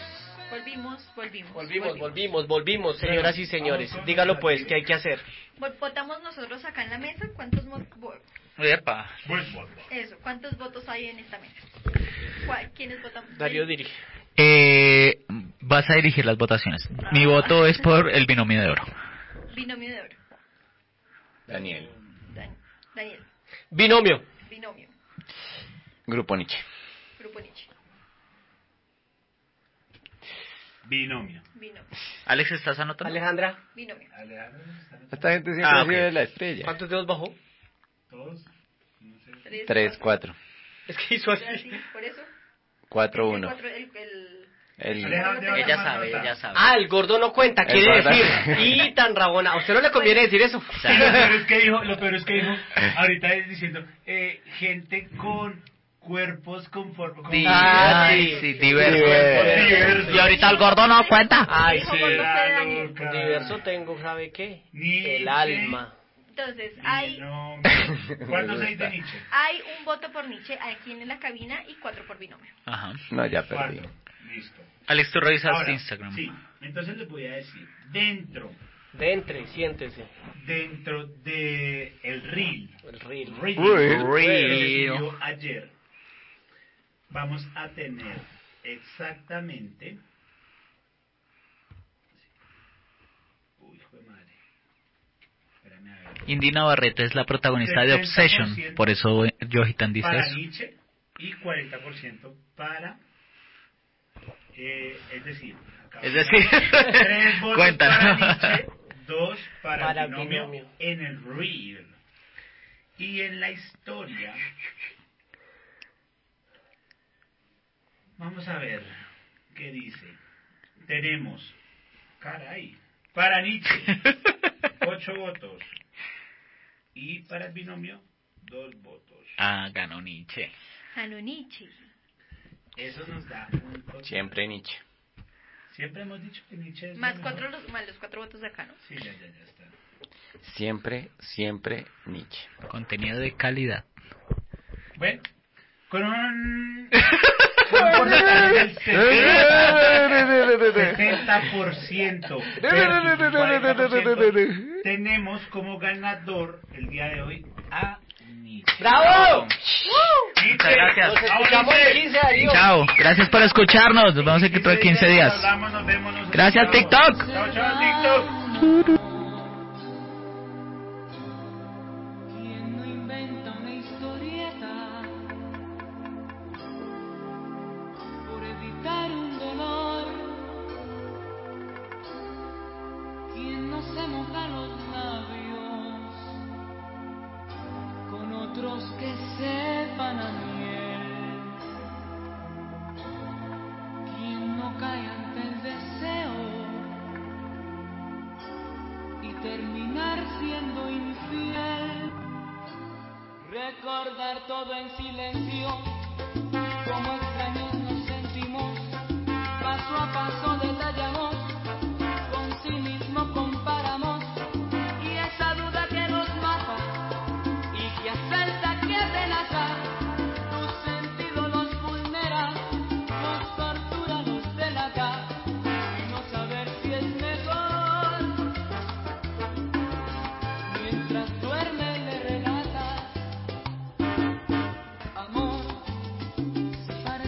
Speaker 10: Volvimos.
Speaker 9: Señoras y señores. Dígalo pues, ¿qué hay que hacer?
Speaker 10: Votamos nosotros acá en la mesa. ¿Cuántos
Speaker 6: Epa.
Speaker 10: ¿Cuántos votos hay en esta mesa? ¿Quiénes votamos?
Speaker 9: Darío dirige.
Speaker 6: Vas a dirigir las votaciones. Mi voto es por el binomio de oro.
Speaker 10: Binomio de oro.
Speaker 7: Daniel.
Speaker 10: Daniel.
Speaker 9: Binomio.
Speaker 10: Binomio.
Speaker 7: Grupo Nietzsche.
Speaker 10: Grupo Nietzsche.
Speaker 8: Binomio.
Speaker 10: Binomio.
Speaker 6: Alex, ¿estás anotando?
Speaker 9: Alejandra.
Speaker 10: Binomio.
Speaker 7: Esta gente siempre
Speaker 6: ok.
Speaker 7: sigue la estrella.
Speaker 9: ¿Cuántos dedos bajó?
Speaker 8: Todos.
Speaker 7: 3, 4.
Speaker 9: Es que hizo así.
Speaker 10: Por eso.
Speaker 7: 4, 1.
Speaker 10: El
Speaker 6: Ella sabe.
Speaker 9: Ah, el gordo no cuenta, quiere decir. Y tan rabona. A usted no le conviene decir eso.
Speaker 8: Sí, lo peor es que dijo, ahorita es diciendo, gente con cuerpos diversos.
Speaker 6: Y ahorita el gordo no cuenta.
Speaker 9: Ay, sí. Diverso tengo, ¿sabe qué? El alma.
Speaker 10: Entonces, hay...
Speaker 8: ¿Cuántos hay de Nietzsche?
Speaker 10: Hay un voto por Nietzsche aquí en la cabina y 4 por binomio.
Speaker 6: Ajá.
Speaker 7: No, ya perdí.
Speaker 8: Listo.
Speaker 6: Alex, tú revisas
Speaker 8: Ahora,
Speaker 6: Instagram.
Speaker 8: Sí, entonces les voy a decir,
Speaker 9: Siéntese.
Speaker 8: dentro de el reel
Speaker 6: Reel.
Speaker 8: ayer, vamos a tener exactamente... Uy, hijo de madre. Espérame a ver.
Speaker 6: Indy Navarrete es la protagonista de Obsession, por eso Yohitan dice
Speaker 8: para
Speaker 6: eso.
Speaker 8: Nietzsche y 40% para... es decir,
Speaker 6: 3
Speaker 8: votos
Speaker 6: cuéntalo.
Speaker 8: para Nietzsche, 2 para el
Speaker 9: binomio
Speaker 8: binomio en el reel. Y en la historia, vamos a ver qué dice. Tenemos, caray, para Nietzsche 8 votos y para el binomio 2 votos.
Speaker 6: Ah, ganó Nietzsche.
Speaker 8: Eso nos da un total.
Speaker 7: Siempre Nietzsche.
Speaker 8: Siempre hemos dicho que Nietzsche es
Speaker 10: Más
Speaker 8: lo
Speaker 10: 4
Speaker 8: mejor.
Speaker 10: más los 4 votos de acá, ¿no?
Speaker 8: Sí, ya está.
Speaker 7: Siempre Nietzsche.
Speaker 6: Contenido de calidad.
Speaker 8: Bueno, con un porcentaje del 60% versus 40%, tenemos como ganador el día de hoy a Nietzsche.
Speaker 9: ¡Bravo!
Speaker 6: Muchas gracias.
Speaker 9: Nos escuchamos en 15, adiós.
Speaker 6: Chao. Gracias por escucharnos. Nos vemos aquí dentro de 15 días.
Speaker 8: Nos vemos.
Speaker 6: Gracias, TikTok.
Speaker 8: Chao, TikTok.
Speaker 2: ¿Quién no inventa una historieta por evitar un dolor? ¿Quién no se moja los labios con otros que sepan a miel? ¿Quién no cae ante el deseo y terminar siendo infiel? Recordar todo en silencio, como extraños nos sentimos, paso a paso detallamos, con sí mismo comparamos, y esa duda que nos mata y que asalta, que amenaza, tu sentido los vulnera, nos tortura, nos delata, y no saber si es mejor. Mientras duerme le relatas, amor, si parece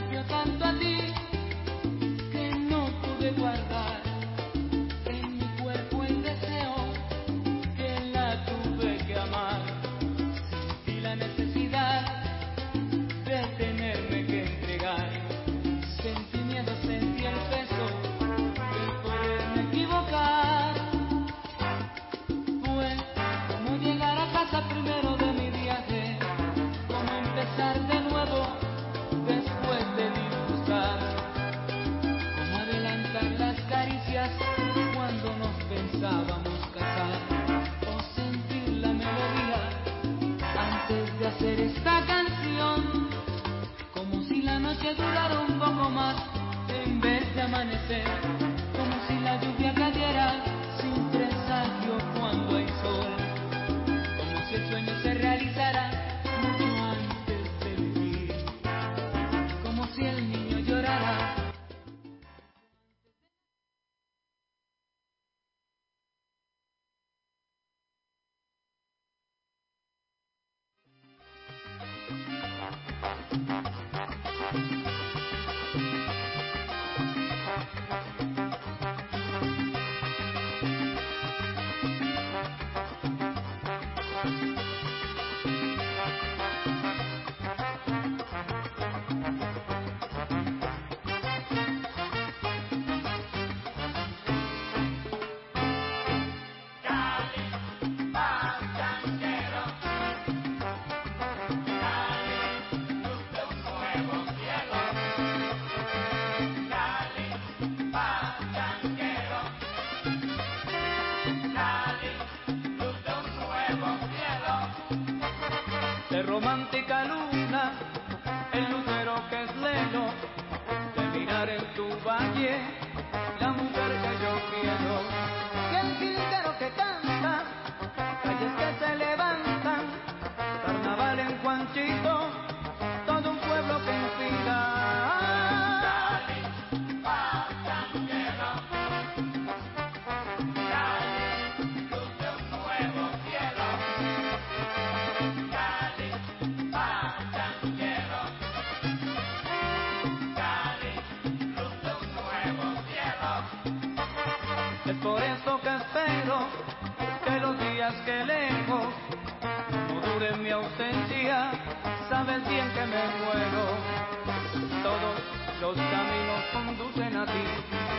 Speaker 2: Es por eso que espero que los días que lejos no dure mi ausencia. Sabes bien que me muero, todos los caminos conducen a ti.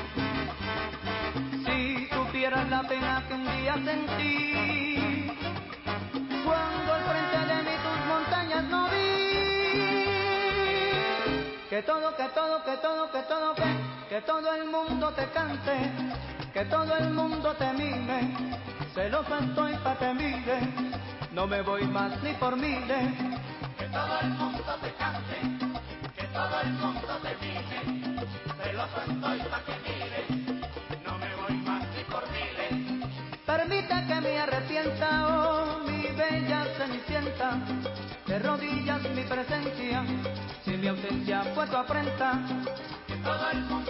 Speaker 2: Si supieras la pena que un día sentí, cuando al frente de mí tus montañas no vi. Que todo el mundo te cante, que todo el mundo te mime, celoso estoy pa' que mire, no me voy más ni por miles. Que todo el mundo te cante, que todo el mundo te mime, celoso estoy pa' que mire, no me voy más ni por miles. Permite que me arrepienta, oh mi bella cenicienta, de rodillas mi presencia, si mi ausencia fue tu afrenta. Que todo el mundo